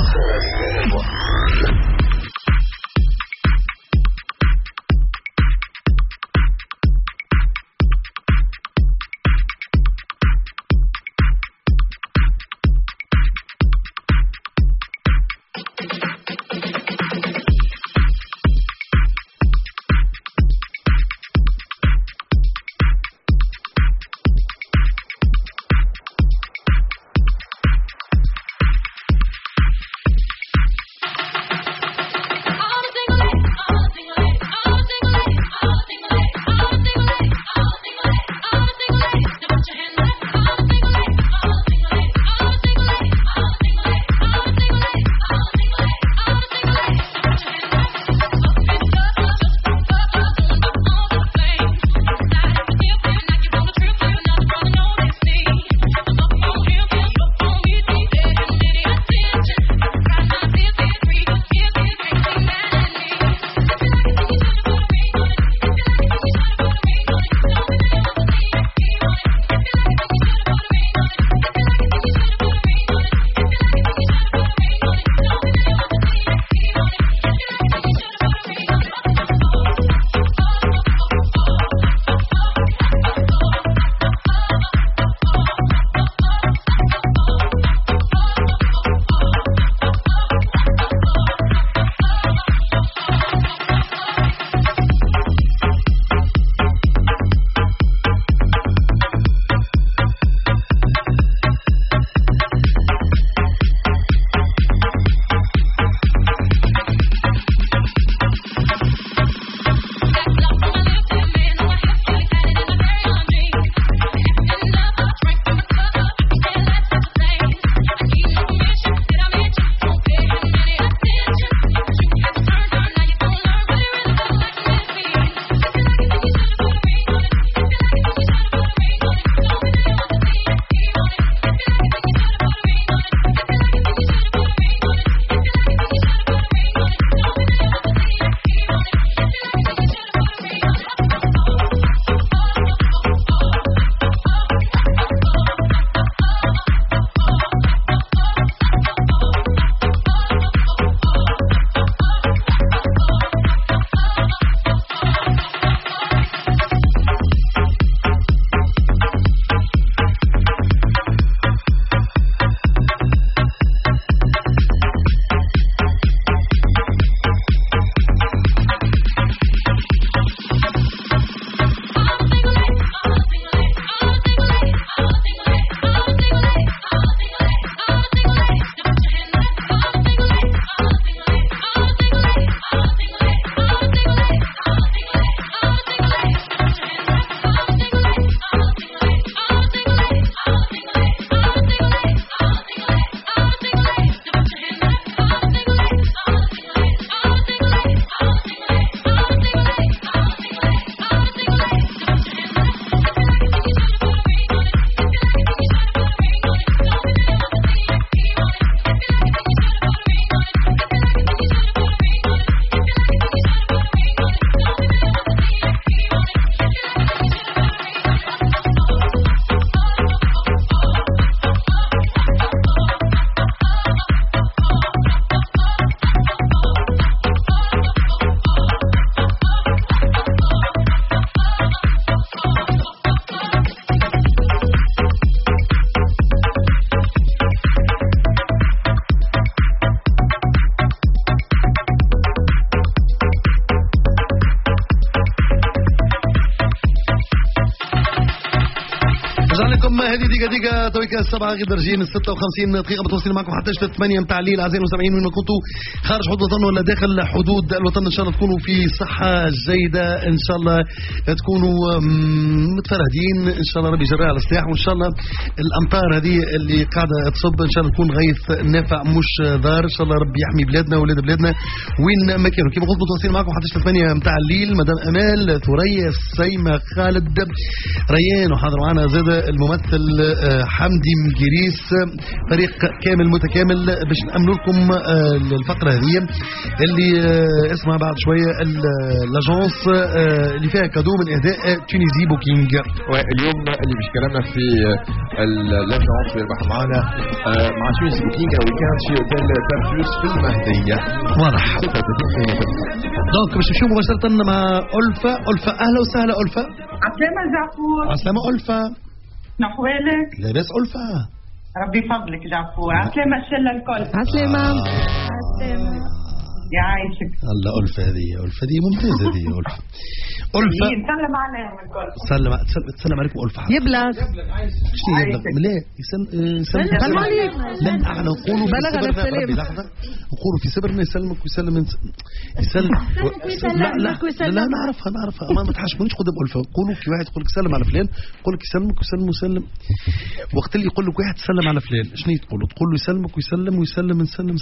لكم هذه دقيقة دقيقة تويكا السبعة غير درجين ستة وخمسين دقيقة متواصلين معكم حتى ثمانية متاع الليل أعزائي المستمعين وين ما كنتوا خارج حدود الوطن ولا داخل حدود الوطن إن شاء الله تكونوا في صحة جيدة إن شاء الله تكونوا متفرهدين إن شاء الله ربي يجريها على السلاح وإن شاء الله الأمطار هذه اللي قاعدة تصب إن شاء الله تكون غيث نافع مش ضار إن شاء الله ربي يحمي بلادنا وولاد بلادنا وين ما كانوا كما قلت متواصلين معكم حتى ثمانية متاع الليل مدام أمال ثريا سيمة خالد ريان وحاضر معنا زاد الممثل يمثل حمدي مجريس، فريق كامل متكامل باش نأمنوا لكم الفقرة هذه اللي اسمها بعد شوية لاجونس اللي فيها كادو من إهداء تونيزي بوكينج. واليوم اللي باش كلامنا في لاجونس اللي راح معنا مع تونيزي بوكينج ويكاند في اوتيل تارتوس في المهدية. واضح. دونك باش نمشيو مباشرة مع ألفة. ألفة أهلا وسهلا ألفة. عسلامة جعفور. عسلامة ألفة. نحوالك؟ لاباس ألفة؟ ربي فضلك جعفور. عسلامة الشلة الكل. عسلامة. عسلامة. يعيشك. الله ألفة هذه ألفة هذه ممتازة هذه ألفة. ألفة. سلم عليهم الكل. سلم سلم عليكم ألفة. يبلغ. شنو يبلغ؟ لا يسلم سلم عليك. لا احنا نقولوا بلغ على السلام. لحظة نقولوا في صبرنا يسلمك ويسلم يسلم لا لا لا نعرفها نعرفها ما تحشمونيش قدام ألفة. قولوا كي واحد يقول لك سلم على فلان يقول لك يسلمك ويسلم ويسلم. وقت اللي يقول لك واحد سلم على فلان شنو تقولوا؟ تقول له يسلمك ويسلم ويسلم نسلم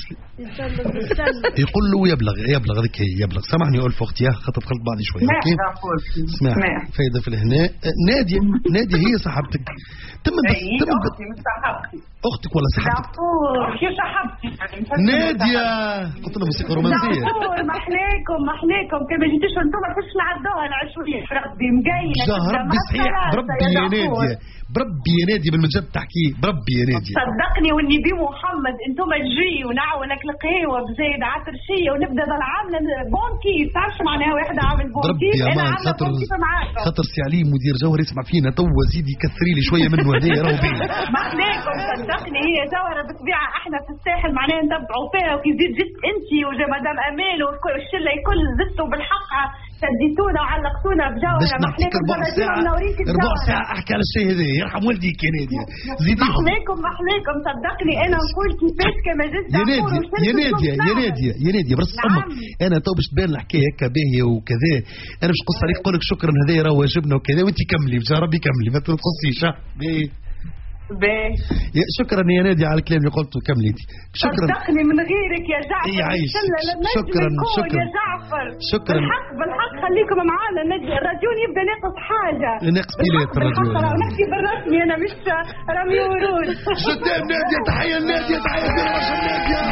يقول له يبلغ يبلغ هذيك هي يبلغ. سامحني ألفة اختي خطب خلط بعضي شويه. اوكي اسمع فايده في الهناء. ناديه ناديه هي صاحبتك تم بس تم اختي مش صاحبتي اختك ولا صاحبتك؟ جعفور كي صاحبتي ناديه قلت لها موسيقى رومانسيه. جعفور محليكم محليكم كي ما جيتوش انتم كيفاش نعدوها العشوائيه ربي مقيله ربي صحيح بربي يا ناديه بربي يا ناديه بالمجد تحكي بربي يا ناديه صدقني والنبي محمد انتم تجي ونعاونك القهوه بزايد عطرشيه ونبدا العام بونكي تعرفش معناها واحد عامل بونكي انا عامله بونكي معاك خاطر سي علي مدير جوهر يسمع فينا توا زيدي كثري لي شويه منه هذايا راهو باين. محليكم صدقني هي جوهره بالطبيعه احنا في الساحل معناها نتبعوا فيها وكي زيد جيت انت وجا مدام امال والشله الكل زدتوا بالحق شديتونا وعلقتونا بجوهره. محليكم ربع ساعه ربع ساعه احكي على الشيء هذا يرحم والديك يا ناديه زيديهم. محليكم محليكم صدقني انا نقول كيفاش كما جيت يا ناديه يا ناديه يا ناديه يا ناديه برص امك انا تو باش تبان الحكايه هكا باهيه وكذا انا باش نقص عليك نقول لك شكرا هذايا راه واجبنا وكذا وانت كملي بجا ربي كملي ما تقصيش. باهي باهي شكرا يا ناديه على الكلام اللي قلته كملي انت. شكرا صدقني من غيرك يا جعفر يعيش. شكرا شكرا يا جعفر شكرا بالحق بالحق خليكم معانا الراديو يبدا ناقص حاجه ناقص بيلات الراديو نحكي بالرسمي انا مش رمي ورود. شكرا ناديه تحيه ناديه تحيه برشا ناديه.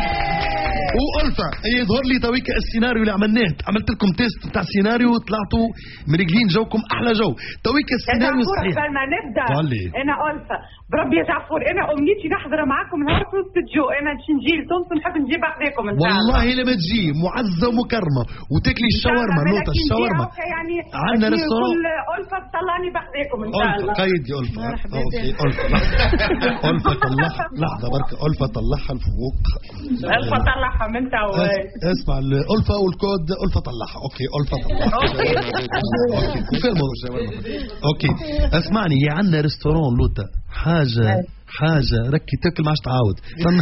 وألفة يظهر لي تويك السيناريو اللي عملناه عملت لكم تيست بتاع السيناريو وطلعتوا مرقلين جوكم احلى جو. تويك السيناريو صحيح قبل ما نبدا طالي. انا ألفة بربي يا جعفور انا امنيتي نحضر معاكم نهار في الاستوديو انا باش نجي لتونس نحب نجيب حذاكم والله لما تجي معزه ومكرمه وتاكلي الشاورما نوطه الشاورما يعني عندنا ريستوران ألفة تطلعني بحذاكم ان شاء الله. قيد يا ألفة اوكي ألفة ألفة طلعها لحظه بركه ألفة طلعها لفوق ألفة طلعها من تو اسمع الألفة والكود ألفة طلعها اوكي ألفة طلعها اوكي وفي الموضوع اوكي اسمعني يا عندنا ريستوران لوطه حاجه حاجه ركي تاكل ما عادش تعاود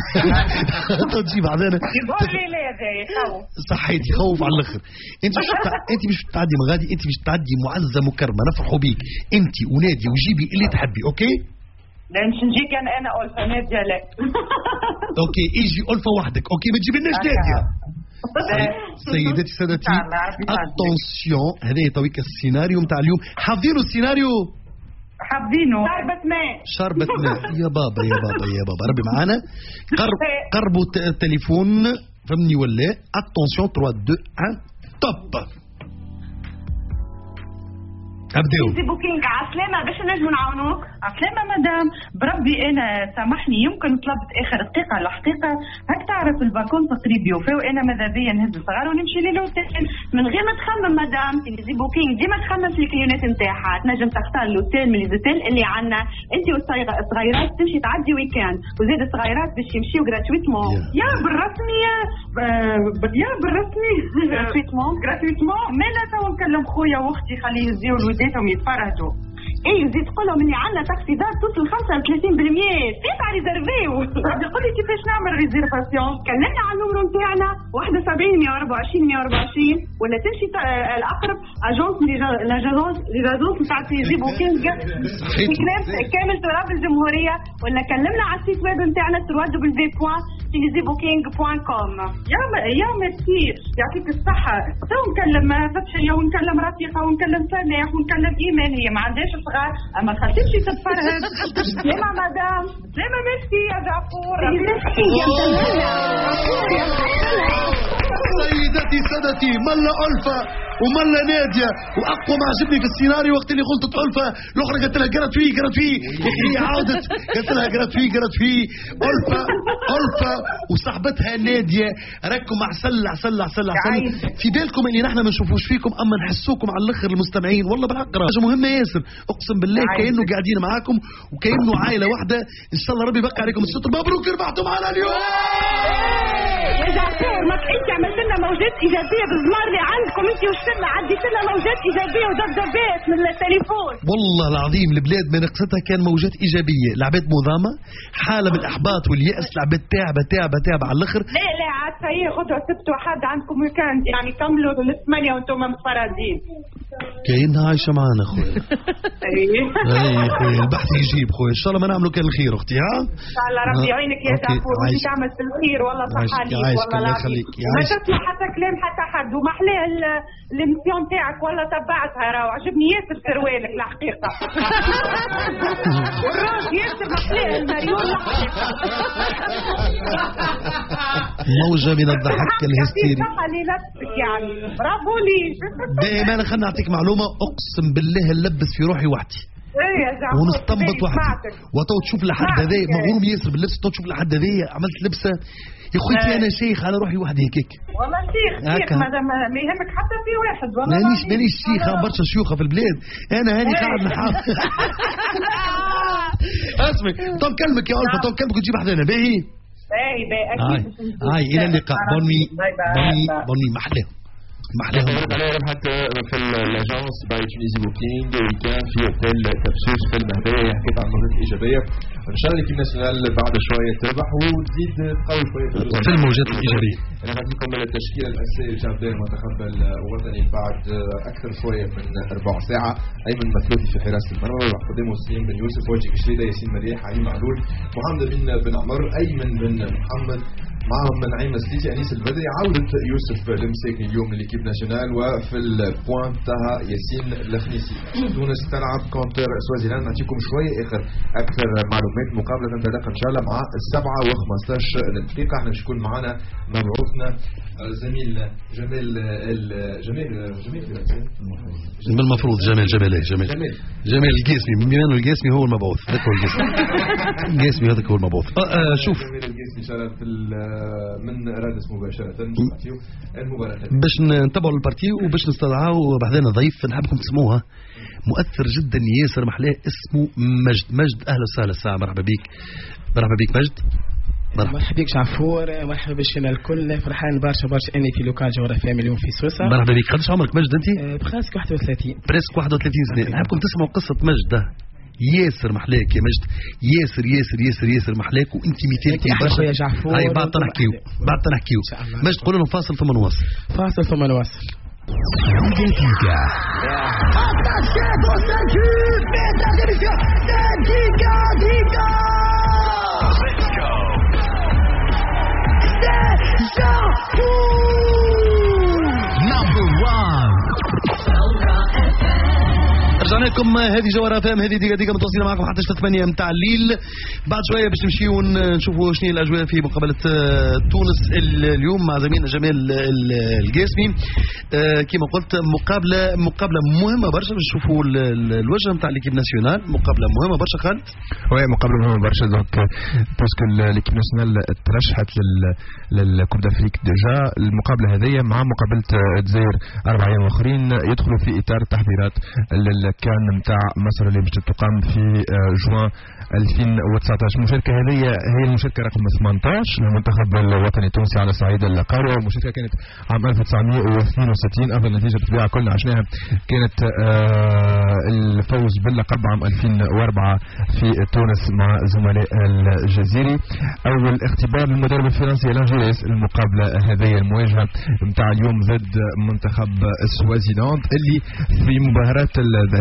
تجيب بعدين يقول لي لا يخوف صحيتي خوف على الاخر. انت مش انت مش تعدي من غادي انت مش تعدي معزه مكرمه نفرحوا بيك انت ونادي وجيبي اللي تحبي. اوكي لا مش نجيك انا انا ألفة ناديه لا اوكي ايجي ألفة وحدك اوكي ما تجيبلناش ناديه. سيداتي سادتي اتونسيون هذا تويك السيناريو نتاع اليوم. حافظينه السيناريو حابينه شربة ماء شربة ماء يا بابا يا بابا يا بابا ربي معانا. قرب قربوا التليفون فهمني ولا اتونسيون ثلاثة اثنين واحد توب ابداو. سي بوكينج عسلامة باش نجموا نعاونوك. عسلامة مدام بربي انا سامحني يمكن طلبت اخر دقيقة الحقيقة هاك تعرف الباكون قريب يوفى وانا ماذا بيا نهز الصغار ونمشي للوتيل من غير ما تخمم مدام. سي بوكينج ديما تخمم في الكليونات نتاعها تنجم تختار لوتيل من ليزوتيل اللي عندنا انت والصغيرات تمشي تعدي ويكاند وزيد الصغيرات باش يمشيو غراتويتمون. يا بالرسمي يا بالرسمي غراتويتمون غراتويتمون ما لا تو نكلم خويا واختي خليه يزيو ولاداتهم يتفرجوا. ايه زيد تقول لهم اني عندنا تاكسيات توصل خمسة وثلاثين بالمية فيت على ريزيرفيو. يقول لي كيفاش نعمل ريزيرفاسيون كلمنا على النمرو نتاعنا واحد وسبعين مية وأربعة وعشرين مية وأربعة وعشرين ولا تمشي الاقرب اجونس لاجونس لاجونس نتاع سي بوكينج في كلام كامل تراب الجمهوريه ولا كلمنا على السيت ويب نتاعنا دبليو دبليو دبليو بوان سي بوكينج بوان كوم. يا يا ميرسي يعطيك الصحه. تو نكلم فتحيه ونكلم رفيقه ونكلم سلاح ونكلم ايمان هي ما عندهاش صغار اما خلتيش تتفرهد. سلامة مدام. سلامة ميرسي يا جعفور. سيدتي سادتي ملا ألفا وملا نادية واقوى ما عجبني في السيناريو وقت اللي قلت ألفا الاخرى قلت لها قرت فيه قرت فيه هي عاودت قلت لها قرت فيه قرت فيه ألفا ألفا وصاحبتها نادية راكم عسل عسل عسل عسل. في بالكم اللي نحن ما نشوفوش فيكم اما نحسوكم على الاخر المستمعين والله بالحق حاجه مهمه ياسر اقسم بالله كانه قاعدين معاكم وكانه عائله واحده. ان شاء الله ربي يبقى عليكم الستر. مبروك ربحتوا معنا اليوم يا جعفور. ماك انت عملت لنا موجات ايجابيه بالزمار اللي عندكم انت وشلنا عديت لنا موجات ايجابيه ودبدبات من التليفون. والله العظيم البلاد من نقصتها كان موجات ايجابيه. العباد مضامه حاله من الاحباط والياس. العباد تعبه تعبه تعبه على الاخر. لا لا عاد هي غدوه سبتوا حد عندكم ويكاند يعني كملوا الثمانيه وانتم متفردين. كاينها عايشه معانا خويا. اي اي خويا البحث يجيب خويا. ان شاء الله ما نعملوا كان الخير اختي. ها ان شاء الله ربي يعينك يا جعفور وانت تعمل في الخير والله صحه ليك والله لا يخليك. ما تسمع حتى كلام حتى حد ومحلاه الامسيون تاعك والله تبعتها راهو عجبني ياسر سروالك الحقيقه. والراس ياسر محلاه المريول الحقيقه. موجه من الضحك الهستيري. صحه لنفسك يعني برافو ليك. دائما خلنا نعطيك معلومه اقسم بالله نلبس في روحي وحدي ونستنبط وحدي وتو تشوف لحد هذايا مغروم ياسر باللبس. تو تشوف لحد هذايا عملت لبسه يا خويتي انا شيخ على روحي وحدي هيك والله شيخ شيخ ما يهمك حتى في واحد والله مانيش مانيش شيخه برشا شيوخه في البلاد انا هاني قاعد نحاول. اسمع تو نكلمك يا ألفا تو نكلمك وتجيب حدانا باهي باهي باهي اكيد. هاي الى اللقاء. بوني بوني بوني محلاه محلاهم عليها ربحت في الاجانس باي تونيزي بوكينج وكان في اوتيل تبسوس في المهديه. حكيت عن موجات ايجابيه ان شاء الله الكيب ناسيونال بعد شويه تربح وتزيد تقوي شويه في الموجات الايجابيه. انا غاديكم التشكيله الاساسيه لشعب المنتخب الوطني بعد اكثر شويه من ربع ساعه. ايمن مثلوثي في حراسه المرمى قدامه سليم بن يوسف وجه شريده ياسين مريح علي معلول محمد بن بن عمر ايمن بن محمد معهم من نعيم السليسي انيس البدري عوده يوسف المساكني اليوم للكيب ناسيونال وفي البوان تاعها ياسين الخنيسي. تونس تلعب كونتر سوازيلاند. نعطيكم شويه اخر اكثر معلومات. مقابله تنطلق ان شاء الله مع السبعة وخمسطاش دقيقه. احنا باش يكون معنا مبعوثنا الزميل جمال جمال جمال بالمفروض جمال جمال جمال جمال القاسمي من بيان القاسمي هو المبعوث. هذاك هو القاسمي القاسمي هذاك هو المبعوث. شوف جمال القاسمي شرف من رادس مباشره المباراه باش نتبعوا البارتي وباش نستدعوا بعدنا ضيف نحبكم تسموها مؤثر جدا ياسر محلاه اسمه مجد. مجد اهلا وسهلا الساعه مرحبا بك. مرحبا بك مجد. مرحبا بك جعفور. مرحبا بك الكل. فرحان برشا برشا اني في لوكال جغرافيا اليوم في سويسرا. مرحبا بك. قداش عمرك مجد انت؟ بريسك واحد وثلاثين. بريسك واحد وثلاثين سنه. نحبكم تسمعوا قصه مجد ده ياسر محلاك يا مجد. ياسر ياسر ياسر ياسر محلاك وانت مثالكم برشا. يا جعفور هاي بعد نحكيو بعد نحكيو. مجد قول لهم فاصل ثم نواصل. فاصل ثم نواصل. رجعنا لكم. هذه جوهرة فام هذه دقيقة دقيقة متواصلة معكم حتى في ثمانية متاع الليل. بعد شوية باش نمشيو ونشوفوا شنو الأجواء في مقابلة تونس اليوم مع زميلنا جمال القاسمي. كما قلت مقابلة مقابلة مهمة برشا باش نشوفوا الوجه نتاع ليكيب ناسيونال. مقابلة مهمة برشا خالد. وي مقابلة مهمة برشا دونك باسكو ليكيب ناسيونال ترشحت للكوب دافريك ديجا. المقابلة هذه مع مقابلة الجزائر أربع أيام آخرين يدخلوا في إطار التحضيرات كان نتاع مصر اللي باش تقام في جوان ألفين وتسعطاش. المشاركة هذه هي المشاركة رقم ثمانطاش للمنتخب الوطني التونسي على صعيد القارة. والمشاركة كانت عام ألف وتسعمائة واثنين وستين. أفضل نتيجة بالطبيعة كلنا عشناها كانت الفوز باللقب عام ألفين وأربعة في تونس مع زملاء الجزيري. أول اختبار للمدرب الفرنسي ألان جيريس. المقابلة هذه المواجهة نتاع اليوم ضد منتخب سوازيلاند اللي في مباراة الذهاب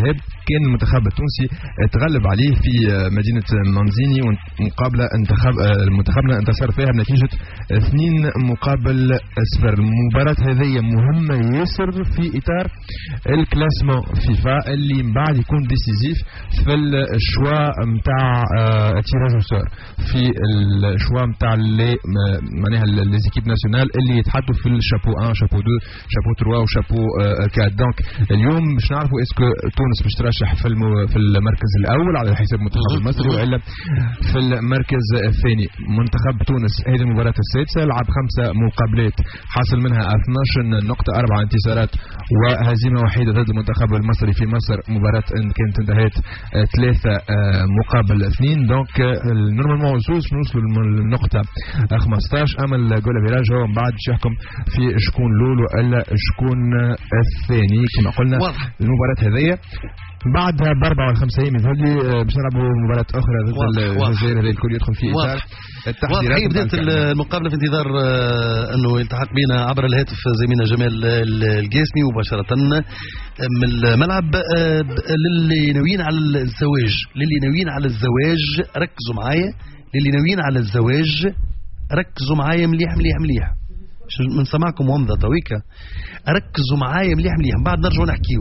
كان المنتخب التونسي تغلب عليه في مدينة مانزيني مقابلة انتخاب منتخبنا انتصر فيها بنتيجة اثنين مقابل صفر. المباراة هذه مهمة ياسر في إطار الكلاسمون فيفا اللي من بعد يكون ديسيزيف في الشوا متاع تيراج وسور، في الشوا متاع اللي معناها ليزيكيب ناسيونال اللي يتحدوا في الشابو واحد شابو اثنين شابو ثلاثة وشابو أربعة. دونك اليوم باش نعرفوا اسكو تونس باش ترشح في في المركز الاول على حساب المنتخب المصري ولا في المركز الثاني. منتخب تونس هذه المباراة السادسة، لعب خمسة مقابلات حاصل منها اثناش نقطة، أربعة انتصارات وهزيمة وحيدة ضد المنتخب المصري في مصر. مباراة كانت انتهت ثلاثة مقابل اثنين. دونك نورمالمون وصوص نوصلوا للنقطة خمسطاش. اما الجول فيراج هو من بعد باش يحكم في شكون لولو الا شكون الثاني كما قلنا. واضح. المباراة هذه بعدها باربعة والخمسة ايام يظهر لي باش نلعبوا مباراة اخرى ضد الجزائر. هذا الكل يدخل في اطار التحضيرات. هي بدات المقابلة في انتظار انه يلتحق بنا عبر الهاتف زميلنا جمال القاسمي مباشرة من الملعب. للي ناويين على الزواج للي ناويين على الزواج ركزوا معايا. للي ناويين على الزواج ركزوا معايا مليح مليح مليح. من سمعكم ومضة طويكة ركزوا معايا مليح مليح بعد نرجعوا نحكيو.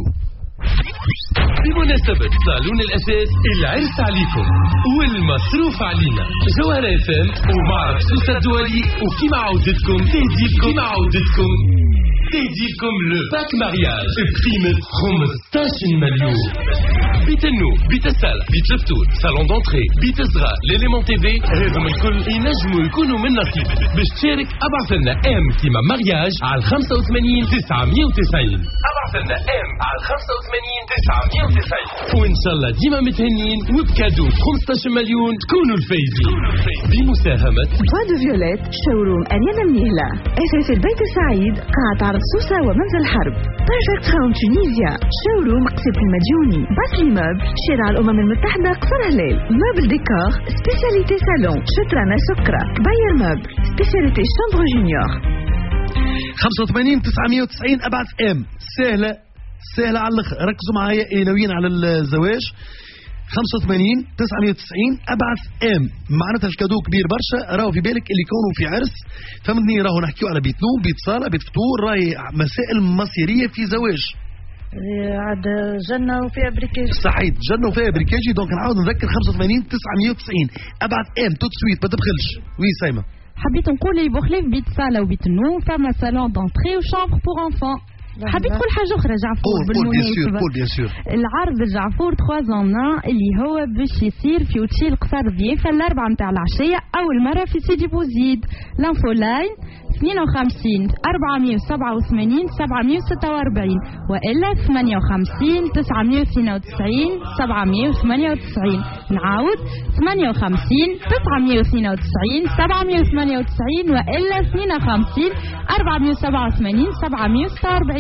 بمناسبة صالون الأساس العرس عليكم والمصروف علينا جوهر اف ام ومعرض سوسة الدولي وكيما عودتكم تهديلكم كيما عودتكم تهديلكم لو باك مارياج بقيمة خمسطاش مليون. بيت النور، بيت السالة، بيت الفطور، صالون دونتري، بيت الصغار، ليليمون تي في، هذم الكل ينجموا يكونوا من نصيبك. باش تشارك ابعث لنا ام كيما مارياج على خمسة وثمانين تسعمية وتسعين. ابعث لنا ام على خمسة وثمانين تسعمية وتسعين وان شاء الله ديما متهنين وبكادو خمسطاش مليون تكونوا الفايزين. بمساهمة بوا دو فيوليت شوروم أنيانا منيهلة اساس البيت السعيد قاعة عرض سوسة ومنزل حرب. بيرفكت هوم تونيزيا شوروم قصيبة المديوني. باسلي موبل شارع الأمم المتحدة قصر هلال. موبل ديكور سبيسياليتي صالون شطرانة سكرة. باير موبل سبيسياليتي شامبر جونيور. خمسة وثمانين تسعمية وتسعين ابعث ام سهلة سهلة على الاخر. ركزوا معايا ايه ناويين على الزواج خمسة وثمانين تسعمية وتسعين ابعث ام. معناتها الكادو كبير برشا. راهو في بالك اللي يكونوا في عرس فهمتني. راهو نحكيو على بيت نوم بيت صالة بيت فطور. راهي مسائل مصيرية في زواج عاد جنة وفيها بريكاجي. صحيح جنة وفيها بريكاجي. دونك نعاود نذكر خمسة وثمانين تسعمية وتسعين ابعث ام توت سويت ما تبخلش. وي سايمة حبيت نقول لي بوخليف بيت صالة وبيت النوم فما صالون دونتري وشامبر بور انفون. حبيت نقول حاجة أخرى جعفور بالمناسبة. العرض الجعفور ثلاثة ان واحد اللي هو باش يصير في اوتيل قصر ضيافة الأربعة نتاع العشية أول مرة في سيدي بوزيد. لانفو لاين اثنين وخمسين أربعمية وسبعة وثمانين سبعمية وستة وأربعين وإلا ثمانية وخمسين تسعمية واثنين وتسعين سبعمية وثمانية وتسعين. نعاود ثمانية وخمسين تسعمية واثنين وتسعين سبعمية وثمانية وتسعين وإلا اثنين وخمسين أربعمية وسبعة وثمانين سبعمية وستة وأربعين.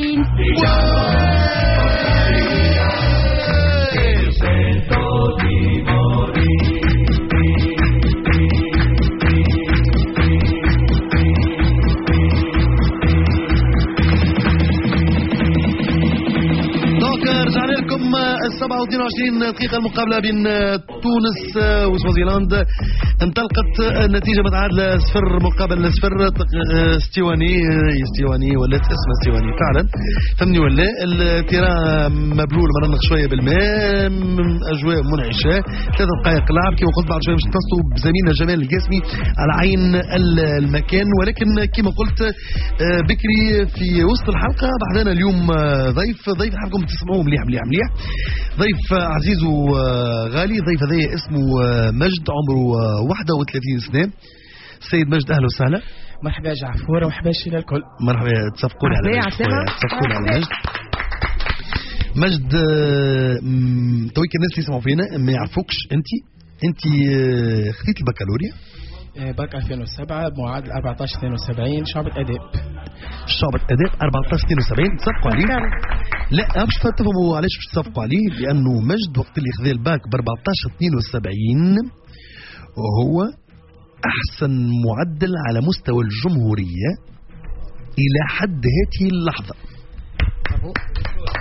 رجعنا لكم السبعة واثنين وعشرين دقيقة. المقابلة بين تونس وسوازيلاند انطلقت النتيجة متعادلة صفر مقابل صفر. استواني استواني ولات اسمها استواني فعلا فهمني ولا التيران مبلول مرنق شوية بالماء أجواء منعشة. ثلاثة دقائق لعب كما قلت بعد شوية باش نتصلوا بزميلنا جمال القاسمي على عين المكان. ولكن كما قلت بكري في وسط الحلقة بحضانا اليوم ضيف ضيف حابكم تسمعوه مليح مليح مليح. ضيف عزيز وغالي. ضيف هذا اسمه مجد عمره واحد وثلاثين سنة. السيد مجد أهلا وسهلا. مرحبا جعفور ومرحبا شيلا الكل. مرحبا تصفقوا لي على مجد. تصفقوا لي على مجد. مجد تويك الناس اللي يسمعوا فينا ما يعرفوكش انت انت خذيت البكالوريا باك ألفين وسبعة بمعادل أربعطاش اثنين وسبعين شعبة أداب. شعبة أداب أربعطاش اثنين وسبعين تصفقوا عليه. لا باش تفهموا علاش باش تصفقوا عليه. لأنه مجد وقت اللي خذا الباك ب أربعطاش اثنين وسبعين وهو أحسن معدل على مستوى الجمهورية إلى حد هذه اللحظة.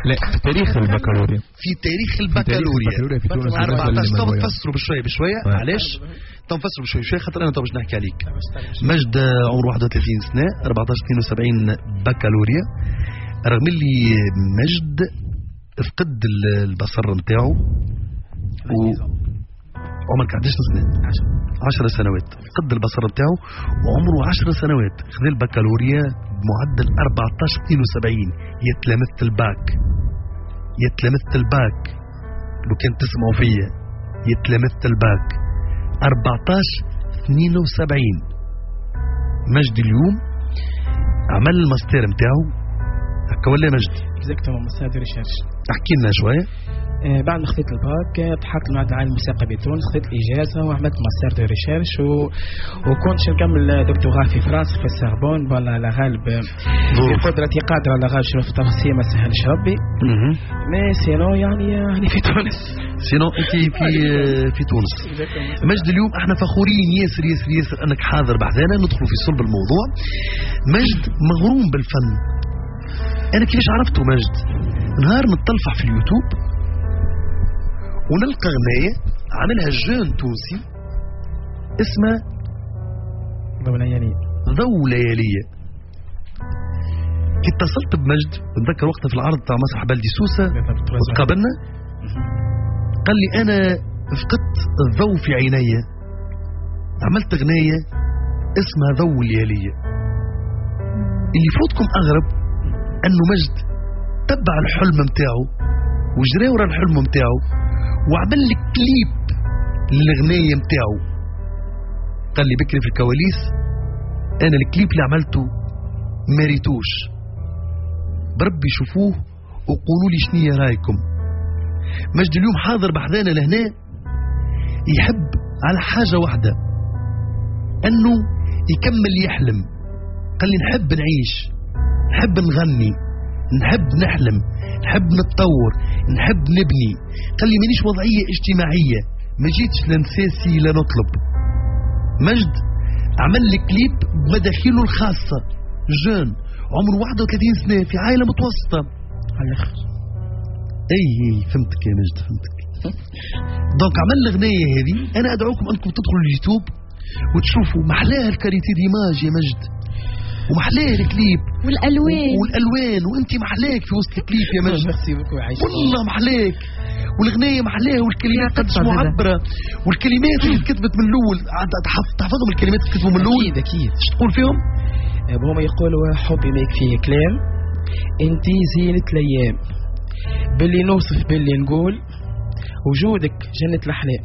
لا في تاريخ البكالوريا في تاريخ البكالوريا في تونس أربعطاش. طب تفسروا بشويه بشويه علاش؟ طب نفسروا بشويه بشويه خاطر انا طب باش نحكي عليك. مجد عمره واحد وثلاثين سنه، أربعطاش اثنين وسبعين بكالوريا، رغم اللي مجد فقد البصر نتاعو و عمرك قداش سنه؟ عشر سنوات. فقد البصر نتاعو وعمره عشر سنوات، خذ البكالوريا بمعدل أربعطاش اثنين وسبعين. يا تلامذة الباك، يا تلامذة الباك لو كان تسمعوا فيا، يا تلامذة الباك أربعطاش اثنين وسبعين. مجد اليوم عمل الماستير نتاعو هكا ولا مجد؟ اكزاكتومون ماستير دو ريشيرش. احكي لنا شويه. آه بعد ما خذيت الباك تحققت المعهد العالي للموسيقى بتونس، خذيت الاجازه وعملت ماستر دو ريشيرش و... وكنت نكمل دكتوراه في فرنسا في السربون. فوالا لا غالب بقدرتي قادره على غالب شنو في التفاصيل ما سهلش ربي. مي سينو يعني يعني في تونس. سينو انت في في تونس. مجد اليوم احنا فخورين ياسر ياسر ياسر انك حاضر بحذانا. ندخلوا في صلب الموضوع. مجد مغروم بالفن. انا كيفاش عرفته مجد؟ نهار نتطلع في اليوتيوب ونلقى غناية عملها جون تونسي اسمها ضو ليالية. ضو ليالية. كي اتصلت بمجد نتذكر وقتها في العرض تاع مسرح بلدي سوسة وتقابلنا، قال لي انا فقدت الضوء في عيني، عملت غناية اسمها ضو ليالية. اللي فوتكم اغرب انه مجد تبع الحلم متاعو وجرى ورا الحلم متاعو وعمل لك كليب للغناية متاعو. قال لي بكري في الكواليس انا الكليب اللي عملته ماريتوش، بربي شوفوه وقولوا لي شنية رايكم. مجد اليوم حاضر بحذانا لهنا يحب على حاجة واحدة، انه يكمل يحلم. قال لي نحب نعيش، نحب نغني، نحب نحلم، نحب نتطور، نحب نبني. قال لي مانيش وضعية اجتماعية، ما جيتش لا نساسي لا نطلب. مجد عمل لي كليب بمداخيله الخاصة، جون عمره واحد وثلاثين سنة في عائلة متوسطة. على الاخر اي فهمتك يا مجد فهمتك. دونك عمل الغناية هذه. انا ادعوكم انكم تدخلوا اليوتيوب وتشوفوا محلاها الكاريتي ديماج يا مجد، ومحلاه الكليب والالوان والالوان وانت محلاك في وسط الكليب يا مجد. والله محلاك، والغنايه محلاها، والكلمات قدش معبره، والكلمات اللي كتبت من الاول تحفظهم. الكلمات اللي كتبوا من الاول اكيد اكيد. ايش تقول فيهم؟ هما يقولوا حبي ما يكفيه كلام، انتي زينة الايام، باللي نوصف باللي نقول، وجودك جنة الاحلام،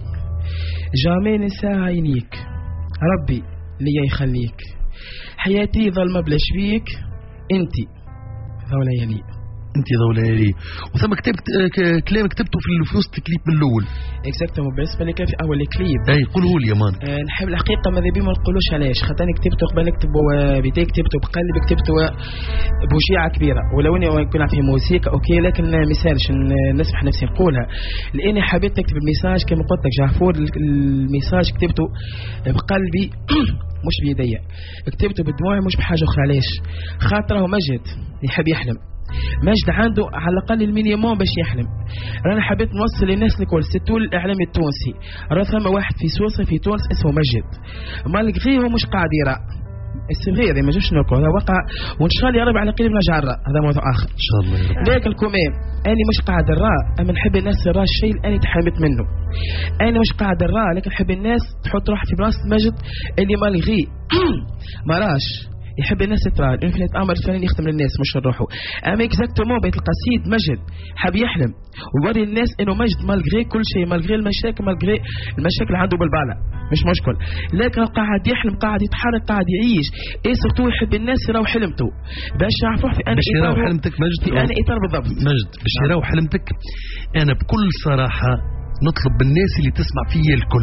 جامي ننسى عينيك، ربي ليا يخليك، حياتي ظلمة بلا شبيك، انتي ذو ليالي. انتي ذو ليالي. وثم كتاب كلام كتبته في وسط الكليب من الاول. اكزاكتومون. بالنسبه لي كان في اول الكليب. اي قولوا لي يا مان. أه نحب الحقيقه ماذا بي ما نقولوش علاش، خاطر انا كتبته قبل نكتبه بيدي، كتبته بقلبي، كتبته بوشيعه كبيره، ولو اني يكون في موسيقى اوكي، لكن ما مثالش نسمح نفسي نقولها لاني حبيت نكتب الميساج كما قلت لك جعفور. الميساج كتبته بقلبي مش بيدي، كتبته بدموعي مش بحاجه اخرى. علاش؟ خاطره مجد يحب يحلم، مجد عنده على الاقل المينيموم باش يحلم. انا حبيت نوصل للناس الكل ستو الاعلام التونسي، راه ثم واحد في سويسرا في تونس اسمه مجد، مالغري هو مش قاعد يرى السفير ما جوش نقول هذا وقع، وان شاء الله يا رب على قليل نرجع الراء، هذا موضوع اخر ان شاء الله. لكن كمان انا مش قاعد الراء، اما نحب الناس ترى الشيء اللي انا تحمت منه. انا مش قاعد الراء، لكن نحب الناس تحط روحها في بلاصه مجد اللي مالغري ما راش يحب الناس ترى الانفلات امر الفنان يخدم للناس مش نروحوا. اما اكزاكتومون بيت القصيد مجد حاب يحلم ووري الناس انه مجد مالغري كل شيء، مالغري المشاكل، مالغري المشاكل عنده بالبالة مش مشكل، لكن قاعد يحلم، قاعد يتحرك، قاعد يعيش. ايه سورتو يحب الناس يراو حلمته باش يعرفوا في انا يراو حلمتك مجد. في انا اطار بالضبط مجد باش يراو حلمتك. انا بكل صراحه نطلب بالناس اللي تسمع فيا الكل،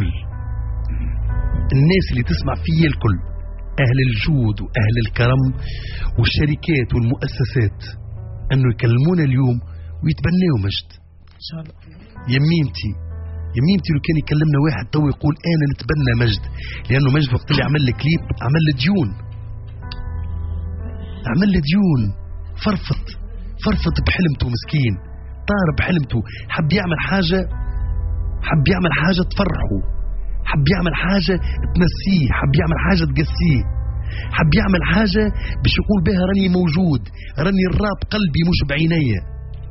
الناس اللي تسمع فيا الكل، أهل الجود وأهل الكرم والشركات والمؤسسات، أنه يكلمونا اليوم ويتبنوا مجد إن شاء الله. يميمتي يميمتي لو كان يكلمنا واحد تو يقول أنا نتبنى مجد، لأنه مجد وقت اللي عمل الكليب عمل ديون، عمل ديون، فرفط فرفط بحلمته مسكين، طار بحلمته، حب يعمل حاجة حب يعمل حاجة تفرحه، حب يعمل حاجة تنسيه، حب يعمل حاجة تقسيه، حب يعمل حاجة باش يقول بها راني موجود، راني الراب قلبي مش بعينيا.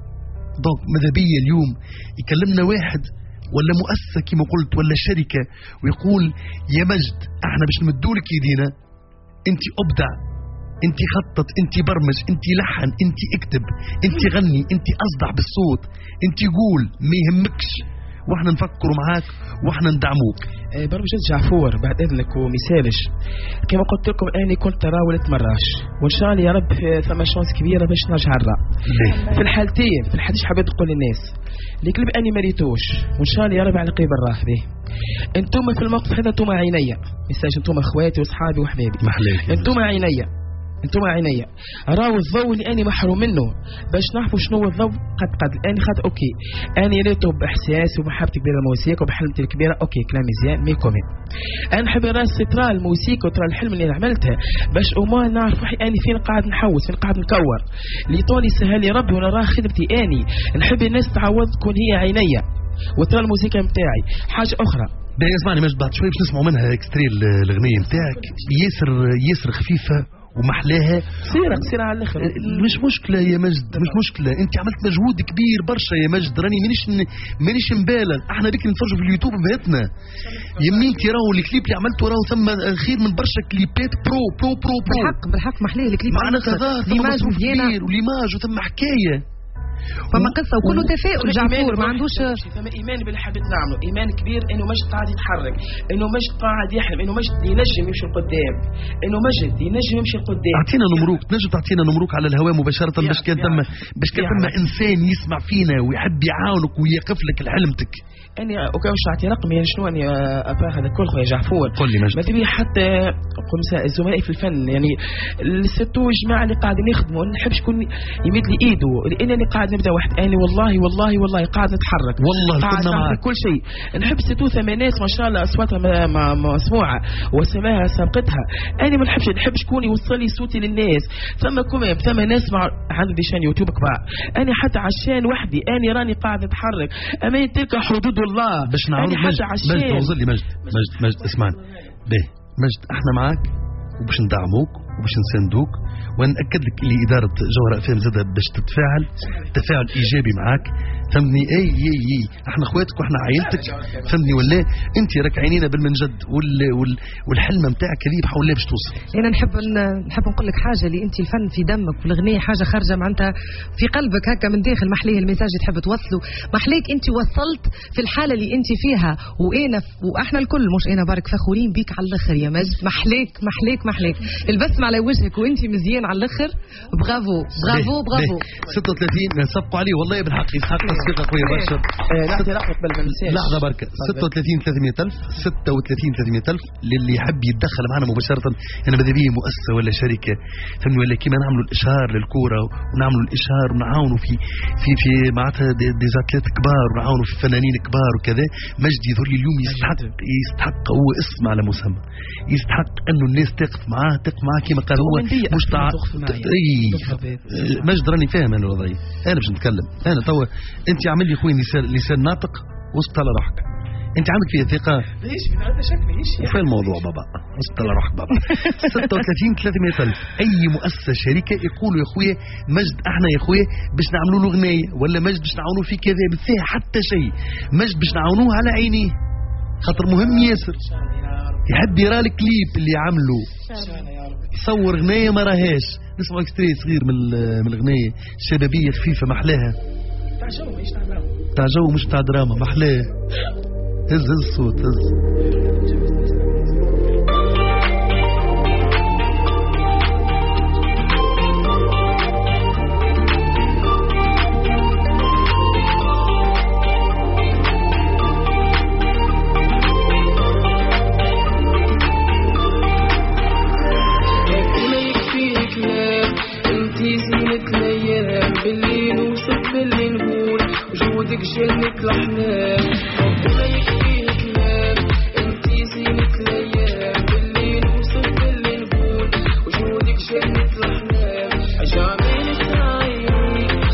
دونك ماذا بيا اليوم يكلمنا واحد ولا مؤسسة كما قلت ولا شركة ويقول يا مجد احنا باش نمدولك يدينا، انت ابدع، انت خطط، انت برمج، انت لحن، انت اكتب، انت غني، انت اصدع بالصوت، انت قول ما يهمكش، واحنا نفكروا معاك واحنا ندعموك. برمجة جعفور بعد اذنك ومثالش كما قلت لكم اني كنت راولت مراش، وان شاء الله يا رب ثم شانس كبيره باش نرجع الرا. في الحالتين في الحديث حبيت نقول للناس اللي كلب اني ما ريتوش، وان شاء الله يا رب على قريب الراه به. انتم في الموقف هذا انتم عينيا، ميساج انتم اخواتي واصحابي وحبايبي، انتم عينيا انتم عينيا راو الضوء اللي اني محروم منه باش نعرفوا شنو هو الضوء. قد قد اني خد اوكي اني ريته باحساس ومحبتي كبيره للموسيقى وبحلمتي الكبيره، اوكي كلام مزيان مي كومين. انا نحب راس ترى الموسيقى وترى الحلم اللي عملته باش وما نعرف روحي اني فين قاعد نحوس، فين قاعد نكور اللي طولي سهل لي ربي وانا راه خدمتي. اني نحب الناس تعوض تكون هي عينيا وترى الموسيقى نتاعي. حاجه اخرى باهي اسمعني مجد، بعد شوي باش نسمعوا منها اكستري الاغنيه نتاعك ياسر ياسر خفيفه ومحلاها سيرة سيرة على الاخر. مش مشكله يا مجد، مش مشكله، انت عملت مجهود كبير برشا يا مجد، راني مانيش مانيش مبالغ، احنا بيك نتفرجوا في اليوتيوب بهتنا يمينتي راهو الكليب اللي عملته راهو ثم خير من برشا كليبات برو برو برو برو بالحق بالحق محليه الكليب معناتها ظاهر ليماج كبير وليماج وثم حكايه فما قصه وكله تفاؤل. جعفور ما عندوش فما ايمان باللي حبيت نعمله، ايمان كبير انه مجد قاعد يتحرك، انه مجد قاعد يحلم، انه مجد ينجم يمشي لقدام، انه مجد ينجم يمشي لقدام. اعطينا نمروك، تنجم تعطينا نمروك على الهواء مباشره باش كان ثم باش كان ثم انسان يسمع فينا ويحب يعاونك ويقف لك لحلمتك. اني اوكي واش اعطي رقمي يعني شنو اني ابا هذا كل خويا جعفور قول لي مجد. ما تبي حتى قمساء زملائي في الفن يعني الستو جماعه اللي قاعدين يخدموا، نحب شكون يمد لي ايده لان انا قاعد نبدا واحد اني والله والله والله قاعد نتحرك والله قاعد نعمل كل شيء. نحب ستو ثمانينات ما شاء الله اصواتها مسموعه وسماها سابقتها. انا ما نحبش نحب شكون يوصل لي صوتي للناس. ثم كمان ثم ناس مع عندي شان يوتيوب كبار، انا حتى عشان وحدي اني راني قاعد نتحرك امام تلك حدود الله باش نعاود مجد مجد وصل لي مجد مجد مجد اسمعني باهي مجد احنا معاك وباش ندعموك وباش نساندوك ونأكد لك اللي إدارة جوهرة اف ام زادة باش تتفاعل تفاعل إيجابي معاك فهمني. اي اي اي احنا اخواتك واحنا عائلتك فهمني ولا انت راك عينينا بالمنجد وال وال والحلمه نتاعك هذه بحول الله باش توصل. انا نحب نحب نقول لك حاجه اللي انت الفن في دمك والاغنيه حاجه خارجه معناتها في قلبك هكا من داخل. محليه الميساج تحب توصله، محليك انت وصلت في الحاله اللي انت فيها وانا واحنا الكل مش انا بارك فخورين بيك على الاخر يا مجد. محليك محليك محليك البسمه على وجهك وانت مزيان على الاخر. برافو برافو برافو. ستة وثلاثين سبقوا عليه والله بالحق يسحق تصفيق اخويا برشا. نعطي رقم قبل ما ننساش لحظه بركه ستة وثلاثين ثلاثمية ألف ستة وثلاثين ثلاثمية ألف للي يحب يتدخل معنا مباشره. انا ماذا بيا مؤسسه ولا شركه فهمني ولا كيما نعملوا الاشهار للكوره ونعملوا الاشهار ونعاونوا في في في معناتها دي, دي زاتليت كبار ونعاونوا في فنانين كبار وكذا. مجد يظهر لي اليوم يستحق يستحق هو اسم على مسمى، يستحق انه الناس تقف معاه تقف معاه كما قال هو مش تاع اي مجد راني فاهم انا الوضعيه. انا باش نتكلم انا توا انت عامل لي خويا لسان لسان ناطق وسط على روحك. انت عندك فيها ثقه ليش من هذا شكلي ايش وفي الموضوع بابا وسط على روحك بابا. ستة وثلاثين ثلاثمية ألف اي مؤسسه شركه يقولوا يا خويا مجد احنا يا خويا باش نعملوا له اغنيه ولا مجد باش نعاونوه في كذا فيها حتى شيء. مجد باش نعاونوه على عينيه خاطر مهم ياسر يحب يرى الكليب اللي عمله يصور اغنيه ما راهاش. نسمع اكستري صغير من من الاغنيه شبابيه خفيفه محلاها تاع جو مش تاع دراما تاع جو مش تاع دراما محلاها. هز هز الصوت هز. جنك الأحلام ربنا يكفيه كلام انتي زينة الأيام باللي نوصف باللي نقول وجودك جنة الأحلام أجعلك عيني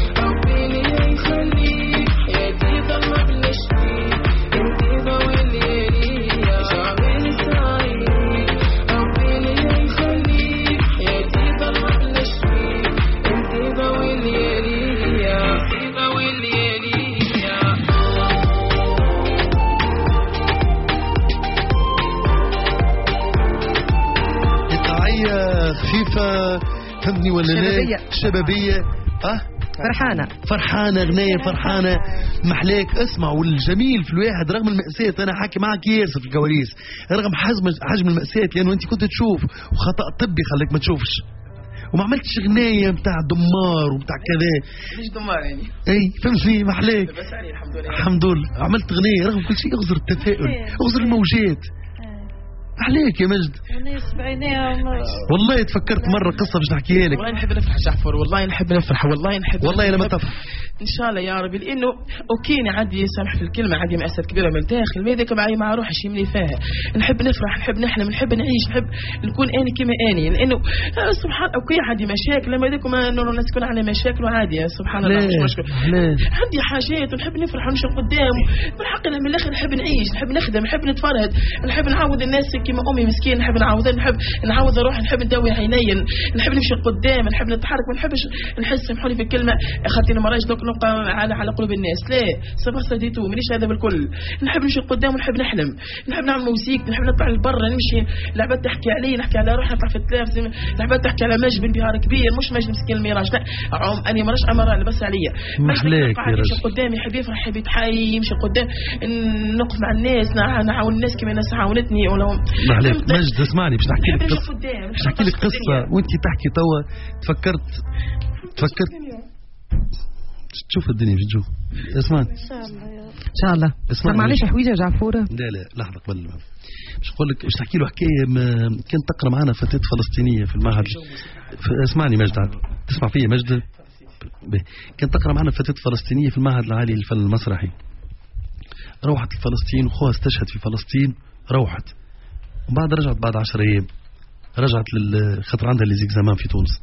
فهمتني ولا لا؟ الشبابيه اه فرحانة فرحانة غنية فرحانة محلاك. اسمع، والجميل في الواحد رغم المأساة، أنا حاكي معك ياسر في الكواليس، رغم حجم حجم المأساة لأنه أنت كنت تشوف وخطأ طبي خليك ما تشوفش، وما عملتش غناية متاع دمار ومتاع كذا. مش دمار يعني. اي فهمتني محلاك. بس علي الحمد لله. الحمد لله عملت غناية رغم كل شيء. اغزر التفاؤل، اغزر الموجات. عليك يا مجد. وناس بعينيهم. والله تفكرت مرة قصة باش نحكيها لك. والله نحب نفرح جعفر، والله نحب نفرح، والله نحب. والله لما تفرح. ان شاء الله يا ربي، لانه اوكي عندي سامح في الكلمة، عندي مأساة كبيرة من الداخل، ما ذاك معي مع روحي شي ملي فيها. نحب نفرح، نحب نحلم، نحب نعيش، نحب نكون اني كما اني، لانه سبحان اوكي عندي مشاكل، لما ذاك ما انه الناس تكون عندها مشاكل وعادي سبحان الله مش مشكل. عندي حاجات ونحب نفرح ونمشي قدام، بالحق من الاخر نحب نعيش، نحب نخدم، نحب نتفرهد، نحب نعاود الناس كما امي مسكين، نحب نعاود نحب نعاود روحي، نحب ندوي عيني، نحب نمشي قدام، نحب نتحرك، ما نحبش نحس سامحوني في الكلمه خاطر ما رايش دوك نبقى على على قلوب الناس، لا صبر صديتو مانيش هذا بالكل. نحب نمشي قدام ونحب نحلم، نحب نعمل موسيقى، نحب نطلع لبرا نمشي، لعبات تحكي علي، نحكي على روحي، نطلع في التلفزيون، لعبات تحكي على مجد بن بهار كبير، مش مجد مسكين الميراج، لا عم اني مراش امراه لبس عليا، محلاك يا رجل قدامي يحب يفرح، يحب يتحيي، يمشي قدام، نقف مع الناس، نعاون الناس كما الناس عاونتني. ولا محلاك مجد اسمعني باش نحكي لك قصه، باش نحكي لك قصه وانت تحكي توا تفكرت تفكرت تشوف الدنيا باش تشوف. اسمعني ان شاء الله يا رب. ان شاء الله. سمعنيش حويجه جعفوره؟ لا لا لحظه قبل باش نقول لك، باش نحكي له حكايه كانت تقرا معنا فتاه فلسطينيه في المعهد. اسمعني مجد، تسمع فيا مجد؟ كانت تقرا معنا فتاه فلسطينيه في المعهد العالي للفن المسرحي. روحت لفلسطين وخوها استشهد في فلسطين، روحت وبعد رجعت بعد عشر ايام، رجعت للخطر عندها اللي زمان في تونس.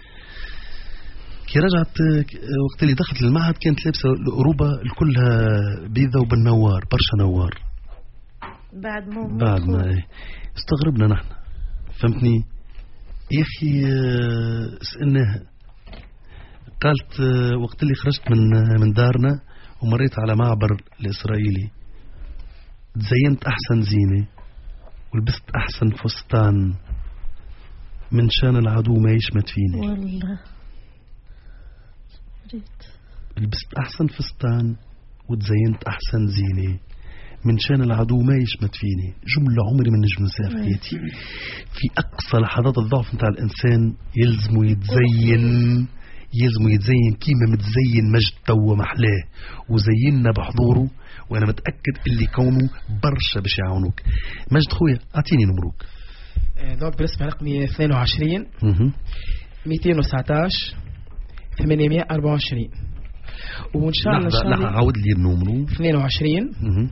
كي رجعت وقت اللي دخلت للمعهد كانت لابسه الأوروبا كلها بيضة وبالنوار، برشا نوار. بعد ما بعد ما استغربنا نحن، فهمتني يا اخي. سألناها قالت وقت اللي خرجت من من دارنا ومريت على معبر الإسرائيلي تزينت أحسن زينة ولبست أحسن فستان من شان العدو ما يشمت فيني. والله لبست أحسن فستان وتزينت أحسن زينة من شان العدو ما يشمت فيني. جملة عمري من نجم ننساها في حياتي. في أقصى لحظات الضعف نتاع الإنسان يلزم يتزين، يلزم يتزين كيما متزين مجد توا محلاه، وزيننا بحضوره، وأنا متأكد اللي كونه برشا باش يعاونوك. مجد خويا أعطيني نمروك. دوك بالنسبة رقمي اثنين وعشرين مئتين وتسعطاش ثمانمئة وأربعة وعشرين. وإن شاء الله لحظة لحظة عاود لي النمرو. اثنين وعشرين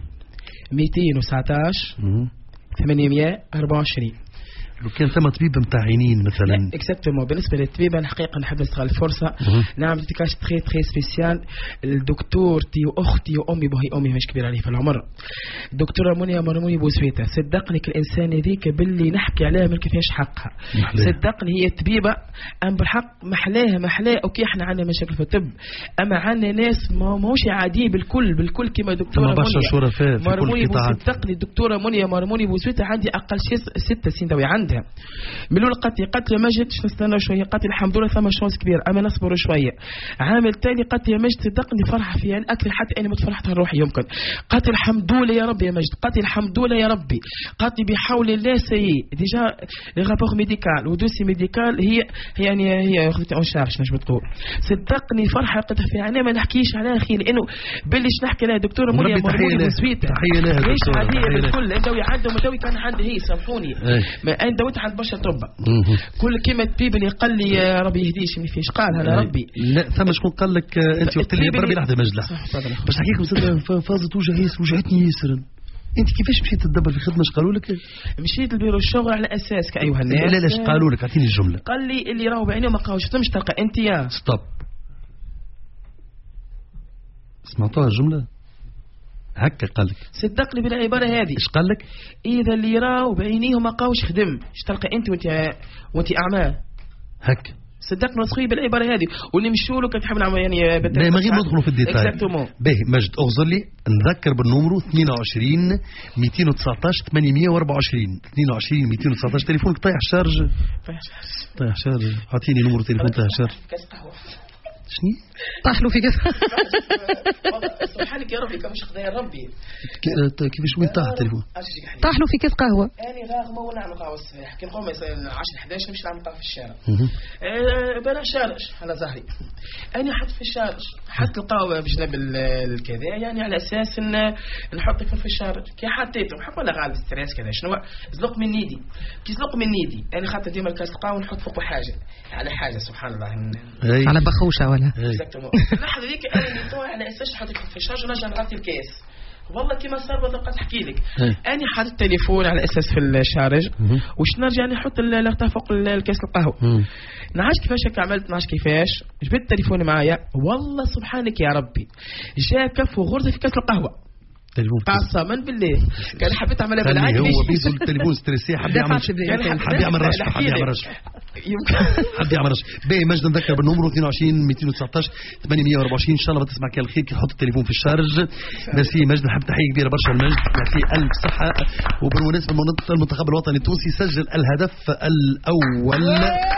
مئتين وتسعطاش ثمانمئة وأربعة وعشرين. لو كان ثم طبيب نتاع عينين مثلا. اكزاكتومون. بالنسبه للطبيبه الحقيقه نحب نستغل الفرصه نعمل ديكاش تري تري سبيسيال لدكتورتي واختي وامي، بهي امي مش كبيره علي في العمر، دكتوره منيا مرموني بوسويته. صدقني الانسان هذيك باللي نحكي عليها ما كيفاش حقها. محلاه. صدقني هي طبيبه ام بالحق محلاها محلاه. اوكي احنا عندنا مشاكل في الطب، اما عندنا ناس ما ماهوش عاديين بالكل بالكل كما دكتوره منيا مرموني. صدقني الدكتوره منيا مرموني بوسويته عندي اقل شيء ستة سنين توي عندها. من الاول قالت لي قالت لي ماجد نستنى شويه، قالت لي الحمد لله ثم شانس كبير اما نصبر شويه. عامل ثاني قالت لي يا ماجد صدقني فرحه في يعني اكثر حتى انا متفرحت روحي يمكن. قالت لي الحمد لله يا ربي يا ماجد، قالت لي الحمد لله يا ربي، قالت لي بحول الله سي ديجا لي رابور ميديكال ودوسي ميديكال هي يعني هي اخذتي اون شارج نجم تقول. صدقني فرحه قلت في عيني ما نحكيش عليها اخي، لانه بلش نحكي لها دكتوره منيا مرموني بسويته تحيه لها ليش عاديه بالكل. انت عندهم توي كان عندي هي سامحوني ما انت وانت عند برشا طب كل كلمه طبيب اللي قال لي يا ربي يهديش ما فيش قال انا ربي. لا ثم شكون قال لك انت قلت لي بربي لحظه مجد لحظه باش نحكي لكم فازت وجه ياسر وجعتني ياسر. انت كيفاش مشيت تدبر في خدمه؟ اش قالوا لك؟ مشيت لبيرو الشغل على اساس كايها الناس. لا لا اش قالوا لك؟ اعطيني الجمله. قال لي اللي راهو بعينه ما قاوش تمش تلقى انت يا ستوب. سمعتوها الجمله هكا قال لك؟ صدقني بالعباره هذه. ايش قال لك؟ اذا اللي راهو بعينيه ما قاوش خدم اش تلقى انت وانت وانت اعمى هكا. صدقنا اخوي بالعباره هذه ونمشوا له كتحب نعمل يعني بالتالي ما غير ندخلوا في الديتاي. باهي مجد اغزر لي نذكر بالنمرو اثنين وعشرين مئتين وتسعطاش ثمانمئة وأربعة وعشرين اثنين وعشرين مئتين وتسعطاش. تليفونك طايح شارج طايح شارج طايح شارج. اعطيني نمرو تليفون طايح شارج. شنو طاح له في كاس سبحانك يا ربي كمش خدايا ربي كيفاش وين طاح التليفون؟ طاح له في كاس قهوه. انا راغمه ونعمل قهوه الصباح كي نقوم عشرة إحدى عشر نمشي نعمل قهوه في الشارع. بلا شارج على ظهري انا حط في الشارج حط القهوه بجنب الكذا يعني على اساس ان نحط في الشارج كي حطيته حق ولا غالب ستريس كذا شنو زلق من نيدي كي زلق من نيدي انا خاطر ديما الكاس القهوه ونحط فوقه حاجه على حاجه سبحان الله على بخوشه ولا اللحظه ذيك انا نطوع على اساس حطيت في الشارج ونرجع نغطي الكاس والله كما صار بدل قد احكي لك انا حاطط التليفون على اساس في الشارج وش نرجع نحط اللقطه فوق الكاس القهوه. نعاش كيفاش هكا عملت نعاش كيفاش جبت التليفون معايا والله سبحانك يا ربي جاء كف وغرزه في كاس القهوه قسما بالله كان حبيت اعملها بالعكس هو بيدو التليفون ستريسي حب يعمل حب يعمل رشح حب يعمل رشح حب يعمل رشح. باهي مجد نذكر بالنمرو اثنين وعشرين مئتين وتسعطاش ثمانمئة وأربعة وعشرين. ان شاء الله بتسمع كل الخير كي تحط التليفون في الشارج. ميرسي مجد نحب تحيه كبيره برشا المجد يعطيه الف صحه. وبالمناسبه المنتخب الوطني التونسي سجل الهدف الاول.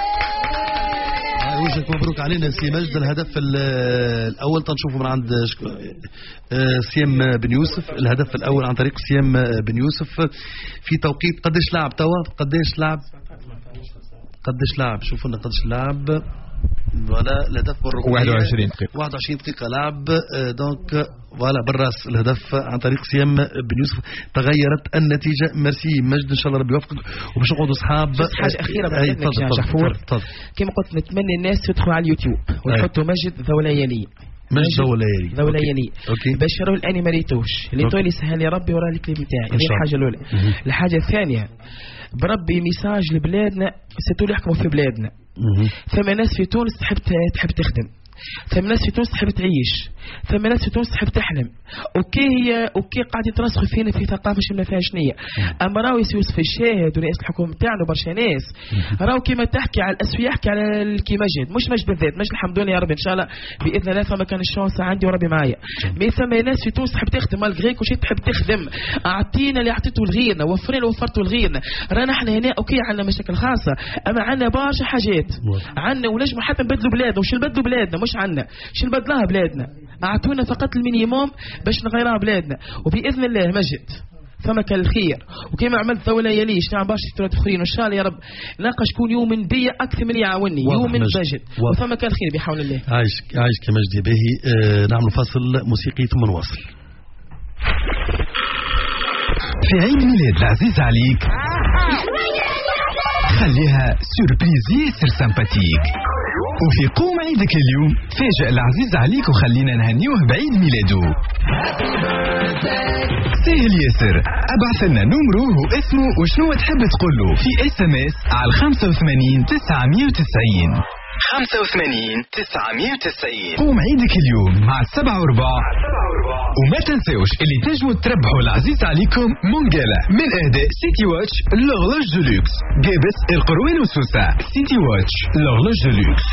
وجهك مبروك علينا سي مجد. الهدف الاول تنشوفه من عند سيام بن يوسف. الهدف الاول عن طريق سيام بن يوسف في توقيت قديش لعب توا قديش لعب قديش لعب شوفوا لنا قديش لعب ولا الهدف بالركنيه واحد وعشرين دقيقه واحد وعشرين دقيقه لعب دونك فوالا بالراس الهدف عن طريق سيام بن يوسف. تغيرت النتيجه. ميرسي مجد ان شاء الله ربي يوفقك وباش نقعدوا اصحاب. حاجه اخيره بعد يا جحفور كما قلت نتمنى الناس يدخلوا على اليوتيوب ويحطوا مجد ذو ليالي مش ذو ليالي ذو ليالي باش يروا الاني ما ريتوش اللي طولي سهل يا ربي ورا الكليب نتاعي. هذه الحاجه الاولى. الحاجه الثانيه بربي ميساج لبلادنا ستو يحكموا في بلادنا. فما ناس في تونس تحب تحب تخدم ثم ناس في تونس تحب تعيش ثم ناس في تونس تحب تحلم. اوكي هي اوكي قاعد يترسخوا فينا في ثقافه شمنا فيها شنيه. اما راهو يوسف الشاهد ورئيس الحكومه تاعنا برشا ناس راهو كيما تحكي على الاسفي يحكي على كي مجد مش مجد بالذات مش الحمد لله يا ربي ان شاء الله باذن الله فما كان الشانس عندي وربي معايا. مي ثم ناس في تونس تحب تخدم مالغري كل شيء تحب تخدم. اعطينا اللي اعطيته لغيرنا وفرنا اللي وفرته لغيرنا. رانا احنا هنا اوكي عندنا مشاكل خاصه اما عندنا برشا حاجات عندنا ونجموا حتى نبدلوا بلادنا وش نبدلوا بلادنا مش عندنا شو نبدلها بلادنا. اعطونا فقط المينيموم باش نغيرها بلادنا وباذن الله مجد فما كان الخير. وكما عملت ذولا يليش نعم باش ترى اخرين وان شاء الله يا رب ناقش كون يوم بيا اكثر من يعاونني يوم مجد وفما كان الخير بحول الله. عايش عايش كمجدي باهي. آه نعمل فاصل موسيقي ثم نواصل. في عيد ميلاد العزيز عليك خليها سوربريز ياسر سمباتيك. وفي قوم عيدك اليوم فاجأ العزيز عليك وخلينا نهنيوه بعيد ميلاده. سهل ياسر ابعث لنا نمره واسمه وشنو تحب تقوله في اس ام اس على خمسة وثمانين تسعمئة وتسعين خمسة وثمانين تسعمئة وتسعين. قوم عيدك اليوم مع السبعة وربع. وما تنسوش اللي تنجموا تربحوا العزيز عليكم مونجالا من اهداء سيتي واتش لوغلوج دولوكس جابس القروان وسوسة. سيتي واتش لوغلوج دولوكس.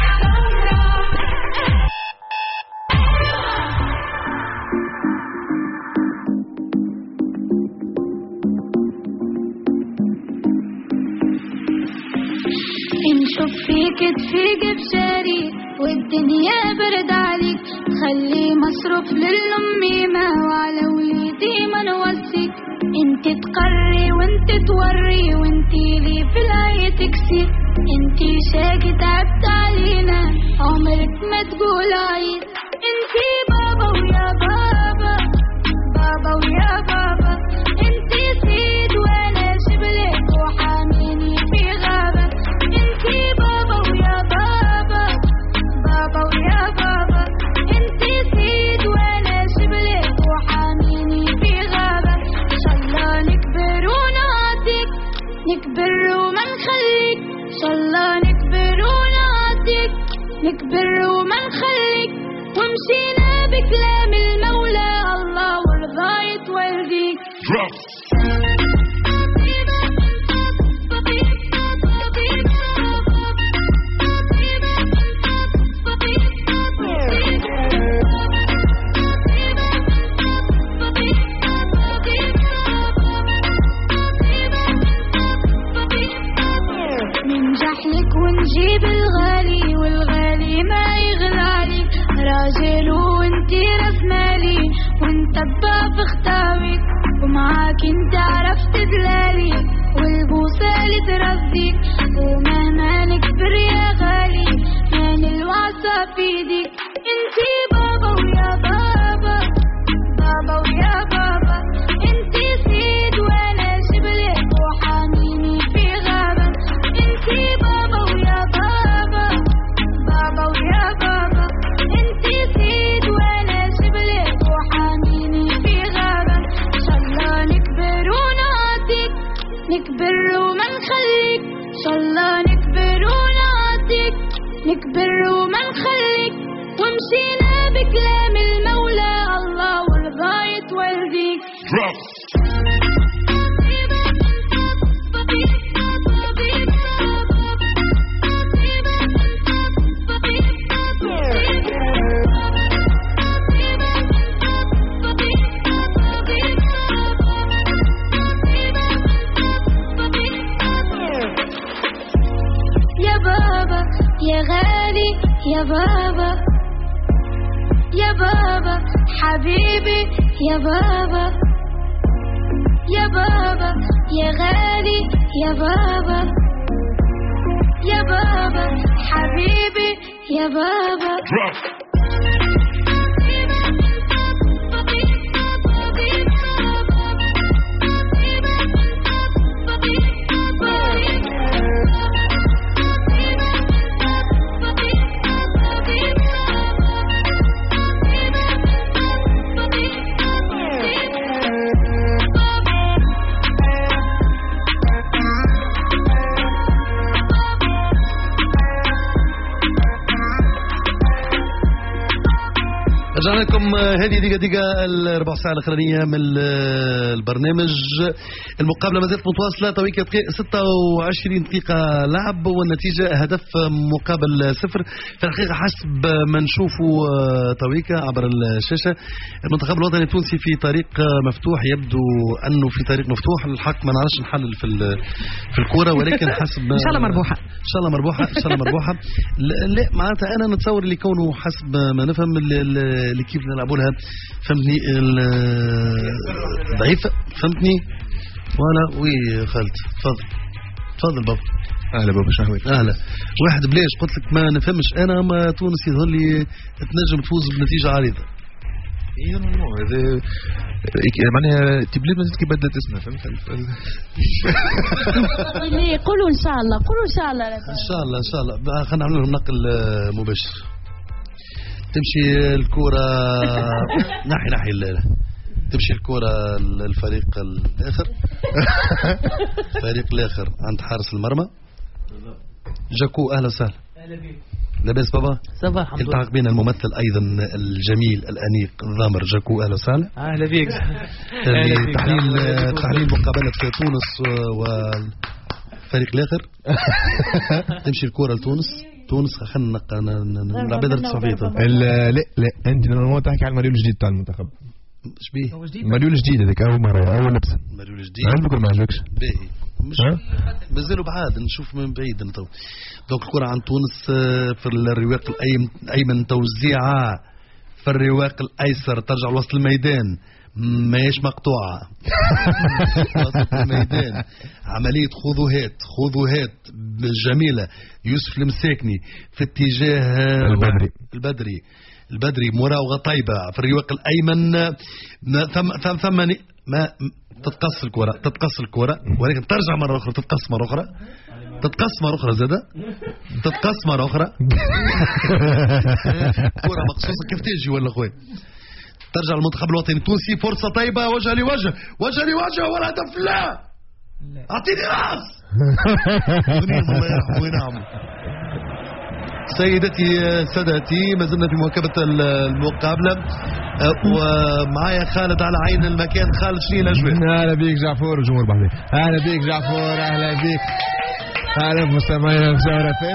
نشوف فيك تفيق بشاري والدنيا برد عليك خلي مصروف للأميمة وعلى وليدي ما نوصيك. انت تقري وانت توري وانت لي في العية تكسير. انت شاقي تعبت علينا عمرك ما تقول عيد. انت بابا ويا بابا بابا ويا بابا. انت سيد وانا شبلك وحاميني في غابة. انت بابا ويا بابا بابا ويا بابا. انت سيد وانا شبلك وحاميني في غابة. ان شاء الله نكبر ونعطيك نكبر وما نخليك. ان شاء الله نكبر ونعطيك نكبر وما نخليك. ومشينا بكلام المولى الله ورضا يتورديك. دباب اختاويك ومعاك انت عرفت دلالي والبوسة اللي ترضيك ومهما نكبر يا غالي من الوعصة في ايديك انتي بابا ويا بابا بابا ويا بابا انتي سيد وانا جبلك وحاميني في غابة انتي بابا ويا بابا بابا ويا بابا انتي سيد وانا جبلك وحاميني في غابة ان شاء الله نكبر ونعطيك نكبر وما نخليك ان شاء الله نكبر ونعطيك نكبر وما نخليك ومشينا بكلام المولى الله والغاية والديك يا بابا يا غالي يا بابا يا بابا حبيبي يا بابا يا بابا يا غالي يا بابا يا بابا حبيبي يا بابا رجعنا لكم هذه دقيقة دقيقة الربع ساعة الأخرانية من البرنامج. المقابلة ما زالت متواصلة تويك ستة وعشرين دقيقة لعب والنتيجة هدف مقابل صفر. في الحقيقة حسب ما نشوفوا تويك عبر الشاشة المنتخب الوطني التونسي في طريق مفتوح، يبدو أنه في طريق مفتوح. الحق ما نعرفش نحلل في في الكورة ولكن حسب إن شاء الله مربوحة إن شاء الله مربوحة إن شاء الله مربوحة. لا معناتها أنا نتصور اللي كونه حسب ما نفهم اللي كيف نلعبوا لها فهمتني ضعيفة فهمتني ولا وي خالد تفضل تفضل بابا. اهلا بابا شهوي. اهلا واحد بلاش قلت لك ما نفهمش انا ما تونس يظهر لي تنجم تفوز بنتيجة عريضة. ايه نورمال هذا معناها تبليد ما كي بدات اسمها فهمت. ليه قولوا ان شاء الله قولوا ان شاء الله ان شاء الله ان شاء الله. خلينا نعمل لهم نقل مباشر. تمشي الكرة ناحي ناحي الليلة. تمشي الكرة الفريق الآخر الفريق الآخر عند حارس المرمى جاكو. أهلا وسهلا. أهلا بك. لاباس بابا؟ صباح الحمد لله. يلتحق بنا الممثل أيضا الجميل الأنيق الضامر جاكو. أهلا وسهلا. أهلا بك. تحليل تحليل مقابلة تونس والفريق الآخر. تمشي الكرة لتونس. تونس خلينا نلعب بدر الصعبيطة. لا لا انت نورمال تحكي على المريول الجديد تاع المنتخب. اش بيه؟ المريول الجديد هذاك اول مره اول لبسه. المريول الجديد عندك ولا ما عجبكش؟ باهي مش مازالوا بعاد نشوف من بعيد تو. دوك الكرة عن تونس في الرواق الايمن توزيعها في الرواق الايسر ترجع لوسط الميدان ماهيش مقطوعة. وسط الميدان عملية خذوهات خذوهات جميلة. يوسف المساكني في اتجاه البدري البدري البدري مراوغة طيبة في الرواق الأيمن. ثم ثم ثم ما تتقص الكرة تتقص الكرة ولكن ترجع مرة أخرى تتقص مرة أخرى تتقص مرة أخرى زادة تتقص مرة أخرى. كرة مقصوصة كيف تجي ولا خوي. ترجع المنتخب الوطني التونسي فرصة طيبة وجه لوجه وجه لوجه والهدف لا أعطيني راس. الله يرحمه وينعمه. سيدتي سادتي ما زلنا في مواكبة المقابلة ومعايا خالد على عين المكان. خالد شنو الأجواء؟ أهلا بيك جعفور وجمهور بحرين. أهلا بيك جعفور. أهلا بيك أهلا بمستمعينا في زهرة فين.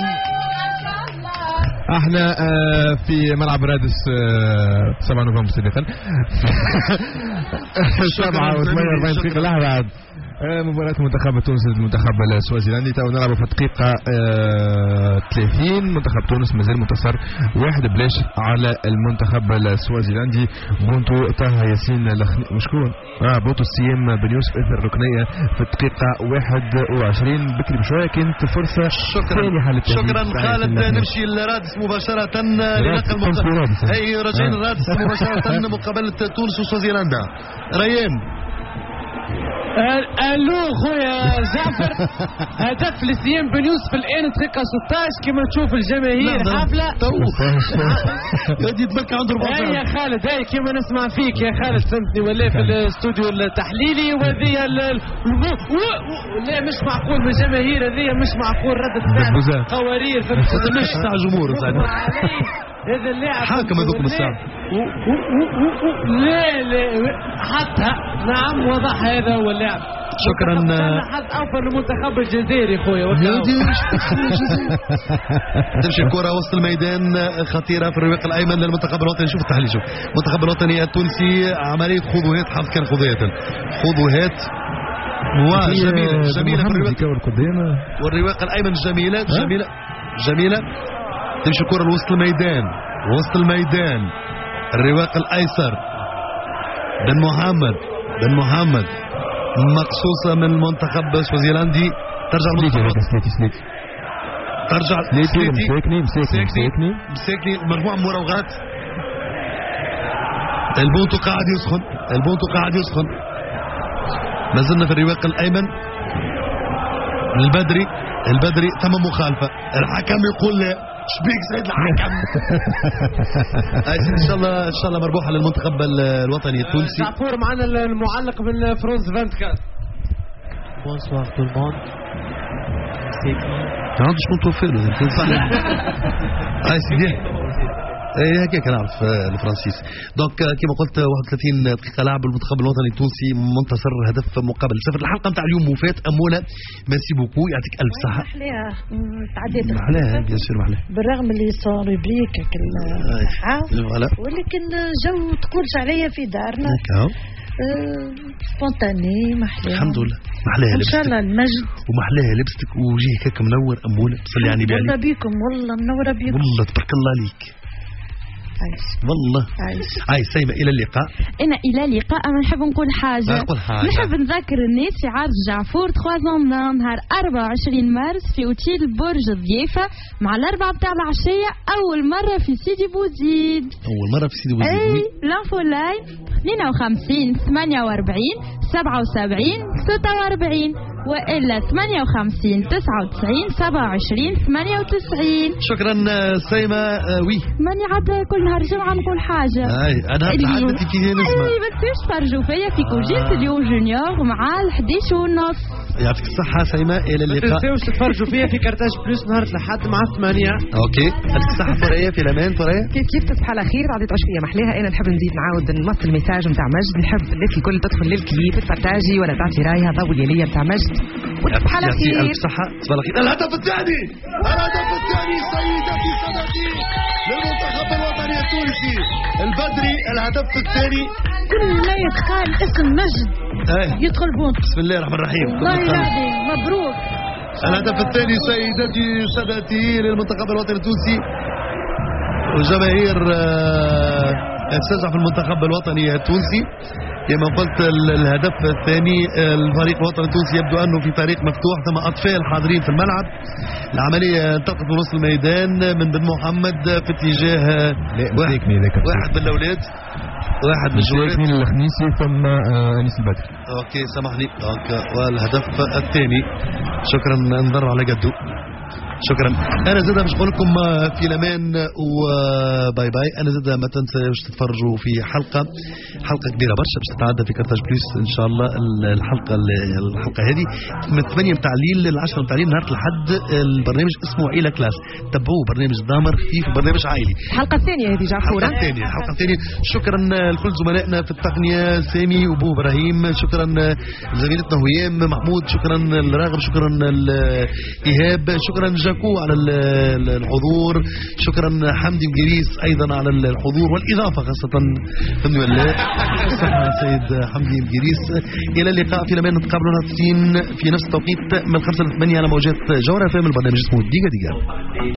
احنا في ملعب رادس سبعة نوفمبر سابقا سبعة وثمانية وأربعين دقيقة. لحظة مباراة منتخب تونس ضد المنتخب السوازيلندي. تو نلعبوا في الدقيقة آه ثلاثين. منتخب تونس مازال منتصر واحد بلاش على المنتخب السوازيلندي. بونتو طه ياسين لخني مشكون اه بونتو السيام بن يوسف اثر ركنية في الدقيقة واحد وعشرين. بكري بشوية كانت فرصة ثانية حالة شكرا خالد. نمشي للرادس مباشرة لنقل مقابلة اي رجعين الرادس مباشرة مقابلة تونس وسوازيلندا. ريان الو خويا جعفر. هدف لسيام بن يوسف الان دقيقه ستة عشر كما تشوف الجماهير حفله تو يدي تبكى عنده ربع ساعه. يا خالد هاي كما نسمع فيك يا خالد فهمتني ولا في الاستوديو التحليلي وهذه لا مش معقول من الجماهير هذه مش معقول ردة فعل قوارير فهمت مش تاع جمهور هذا اللاعب حاكم هذوك الساعه لا لا حتى نعم وضح هذا هو اللاعب. شكرا. حد اوفر للمنتخب الجزائري خويا. تمشي الكره وسط الميدان خطيره في الرواق الايمن للمنتخب الوطني. شوف التحليل شوف المنتخب الوطني التونسي عمليه خذ وهات حظ كان خذيات خذ وهات جميله جميله في الرواق والرواق الايمن جميله جميله جميله. تمشي الكره لوسط الميدان وسط الميدان الرواق الايسر بن محمد بن محمد مقصوصه من المنتخب السوازيلندي. ترجع المنتخب ترجع سليتي مساكني مساكني مساكني مجموعه من مراوغات. البونتو قاعد يسخن البونتو قاعد يسخن. ما زلنا في الرواق الايمن. البدري البدري تم مخالفه. الحكم يقول لا شبيك سيد الحكم. ان شاء الله ان شاء الله مربوحه للمنتخب الوطني التونسي. عفور معنا المعلق من فرنسا أربعة وعشرين. بونسوار تو الموند. ما عندوش شكون توفي له. هاي سيدي ايه هكاك نعرف الفرنسيس. دونك كما قلت واحد وثلاثين دقيقه لعب المنتخب الوطني التونسي منتصر هدف مقابل صفر. الحلقه نتاع اليوم وفات امونا ميرسي بوكو يعطيك الف صحه. محلاها تعديت محلاها بيان سور محلاها بالرغم اللي صار روبريك الصحه ولكن جو تقولش عليا في دارنا سبونتاني محلاها الحمد لله. محلاها ان شاء الله المجد ومحلاها لبستك وجهك هكا منور امونه بصلي على النبي عليك. والله بيكم والله منوره بيكم والله تبارك الله عليك. عايش. والله عايش. عايش سيمة إلى اللقاء. أنا إلى اللقاء. أنا نحب نقول حاجة. نقول حاجة. نحب نذكر الناس في عرض جعفور ثلاثة نهار أربعة وعشرين مارس في أوتيل برج الضيافة مع الأربعة بتاع العشية أول مرة في سيدي بوزيد. أول مرة في سيدي بوزيد. أي لانفو لاين اثنين وخمسين ثمانية وأربعين سبعة وسبعين ستة وأربعين وإلا ثمانية وخمسين تسعة وتسعين سبعة وعشرين ثمانية وتسعين. شكرا سيمة. وي ماني عاد كل نهار جمعة نقول حاجة. اي انا تحدثي فيه نسمع. اي بس تفرجوا فيا في كوجيت اليوم جونيور مع الحديش ونص. يعطيك الصحة سيمة. إلى اللقاء. ما تنساوش تفرجوا فيا في كارتاج بلوس نهار الأحد مع الثمانية. اوكي يعطيك الصحة ثريا في الأمان ثريا. كيف كيف تصبح على خير بعد عشية محلاها. أنا نحب نزيد نعاود نمثل الميساج نتاع مجد. نحب الناس الكل تدخل للكليب تبارتاجي ولا تعطي رايها ضوي ليا نتاع مجد. وتصبح على خير. يعطيك الف صحة تصبح على خير. الهدف الثاني الهدف الثاني سيدتي سادتي للمنتخب الوطني التونسي البدري. الهدف الثاني كل ما يتقال اسم مجد ايه يدخل بونت. بسم الله الرحمن الرحيم. والله العظيم مبروك. الهدف الثاني سيدتي سادتي للمنتخب الوطني التونسي وجماهير تشجع في المنتخب الوطني التونسي. كما قلت الهدف الثاني الفريق الوطني التونسي يبدو انه في طريق مفتوح. ثم اطفال حاضرين في الملعب. العمليه انطلقت من وسط الميدان من بن محمد في اتجاه واحد, واحد من الاولاد واحد من الجوارات من الخميسي ثم انيس البدري. اوكي سامحني. والهدف الثاني شكرا نضر على قدو. شكرا. انا زاد باش نقول لكم في الامان وباي باي. انا زاد ما تنساوش تتفرجوا في حلقه حلقه كبيره برشا باش تتعدى في كارتاج بليس ان شاء الله. الحلقه الحلقه هذه من ثمانية متاع الليل ل عشرة متاع الليل نهار الحد. البرنامج اسمه عيله كلاس. تبعوه برنامج ضامر فيه برنامج عائلي. الحلقه الثانيه هذه جعفور. الحلقه الثانيه الحلقه الثانيه. شكرا لكل زملائنا في التقنيه سامي وبو ابراهيم. شكرا لزميلتنا هيام محمود. شكرا لراغب. شكرا لايهاب. شكرا جاكو على الحضور، شكرا حمدي مقريس أيضا على الحضور والإضافة خاصة فهمني ولا صحة سيد حمدي مقريس. إلى اللقاء في لمن نتقابلون في نفس التوقيت من خمسة ل ثمانية على موجات جوهرة فهم. البرنامج اسمه ديجا ديجا.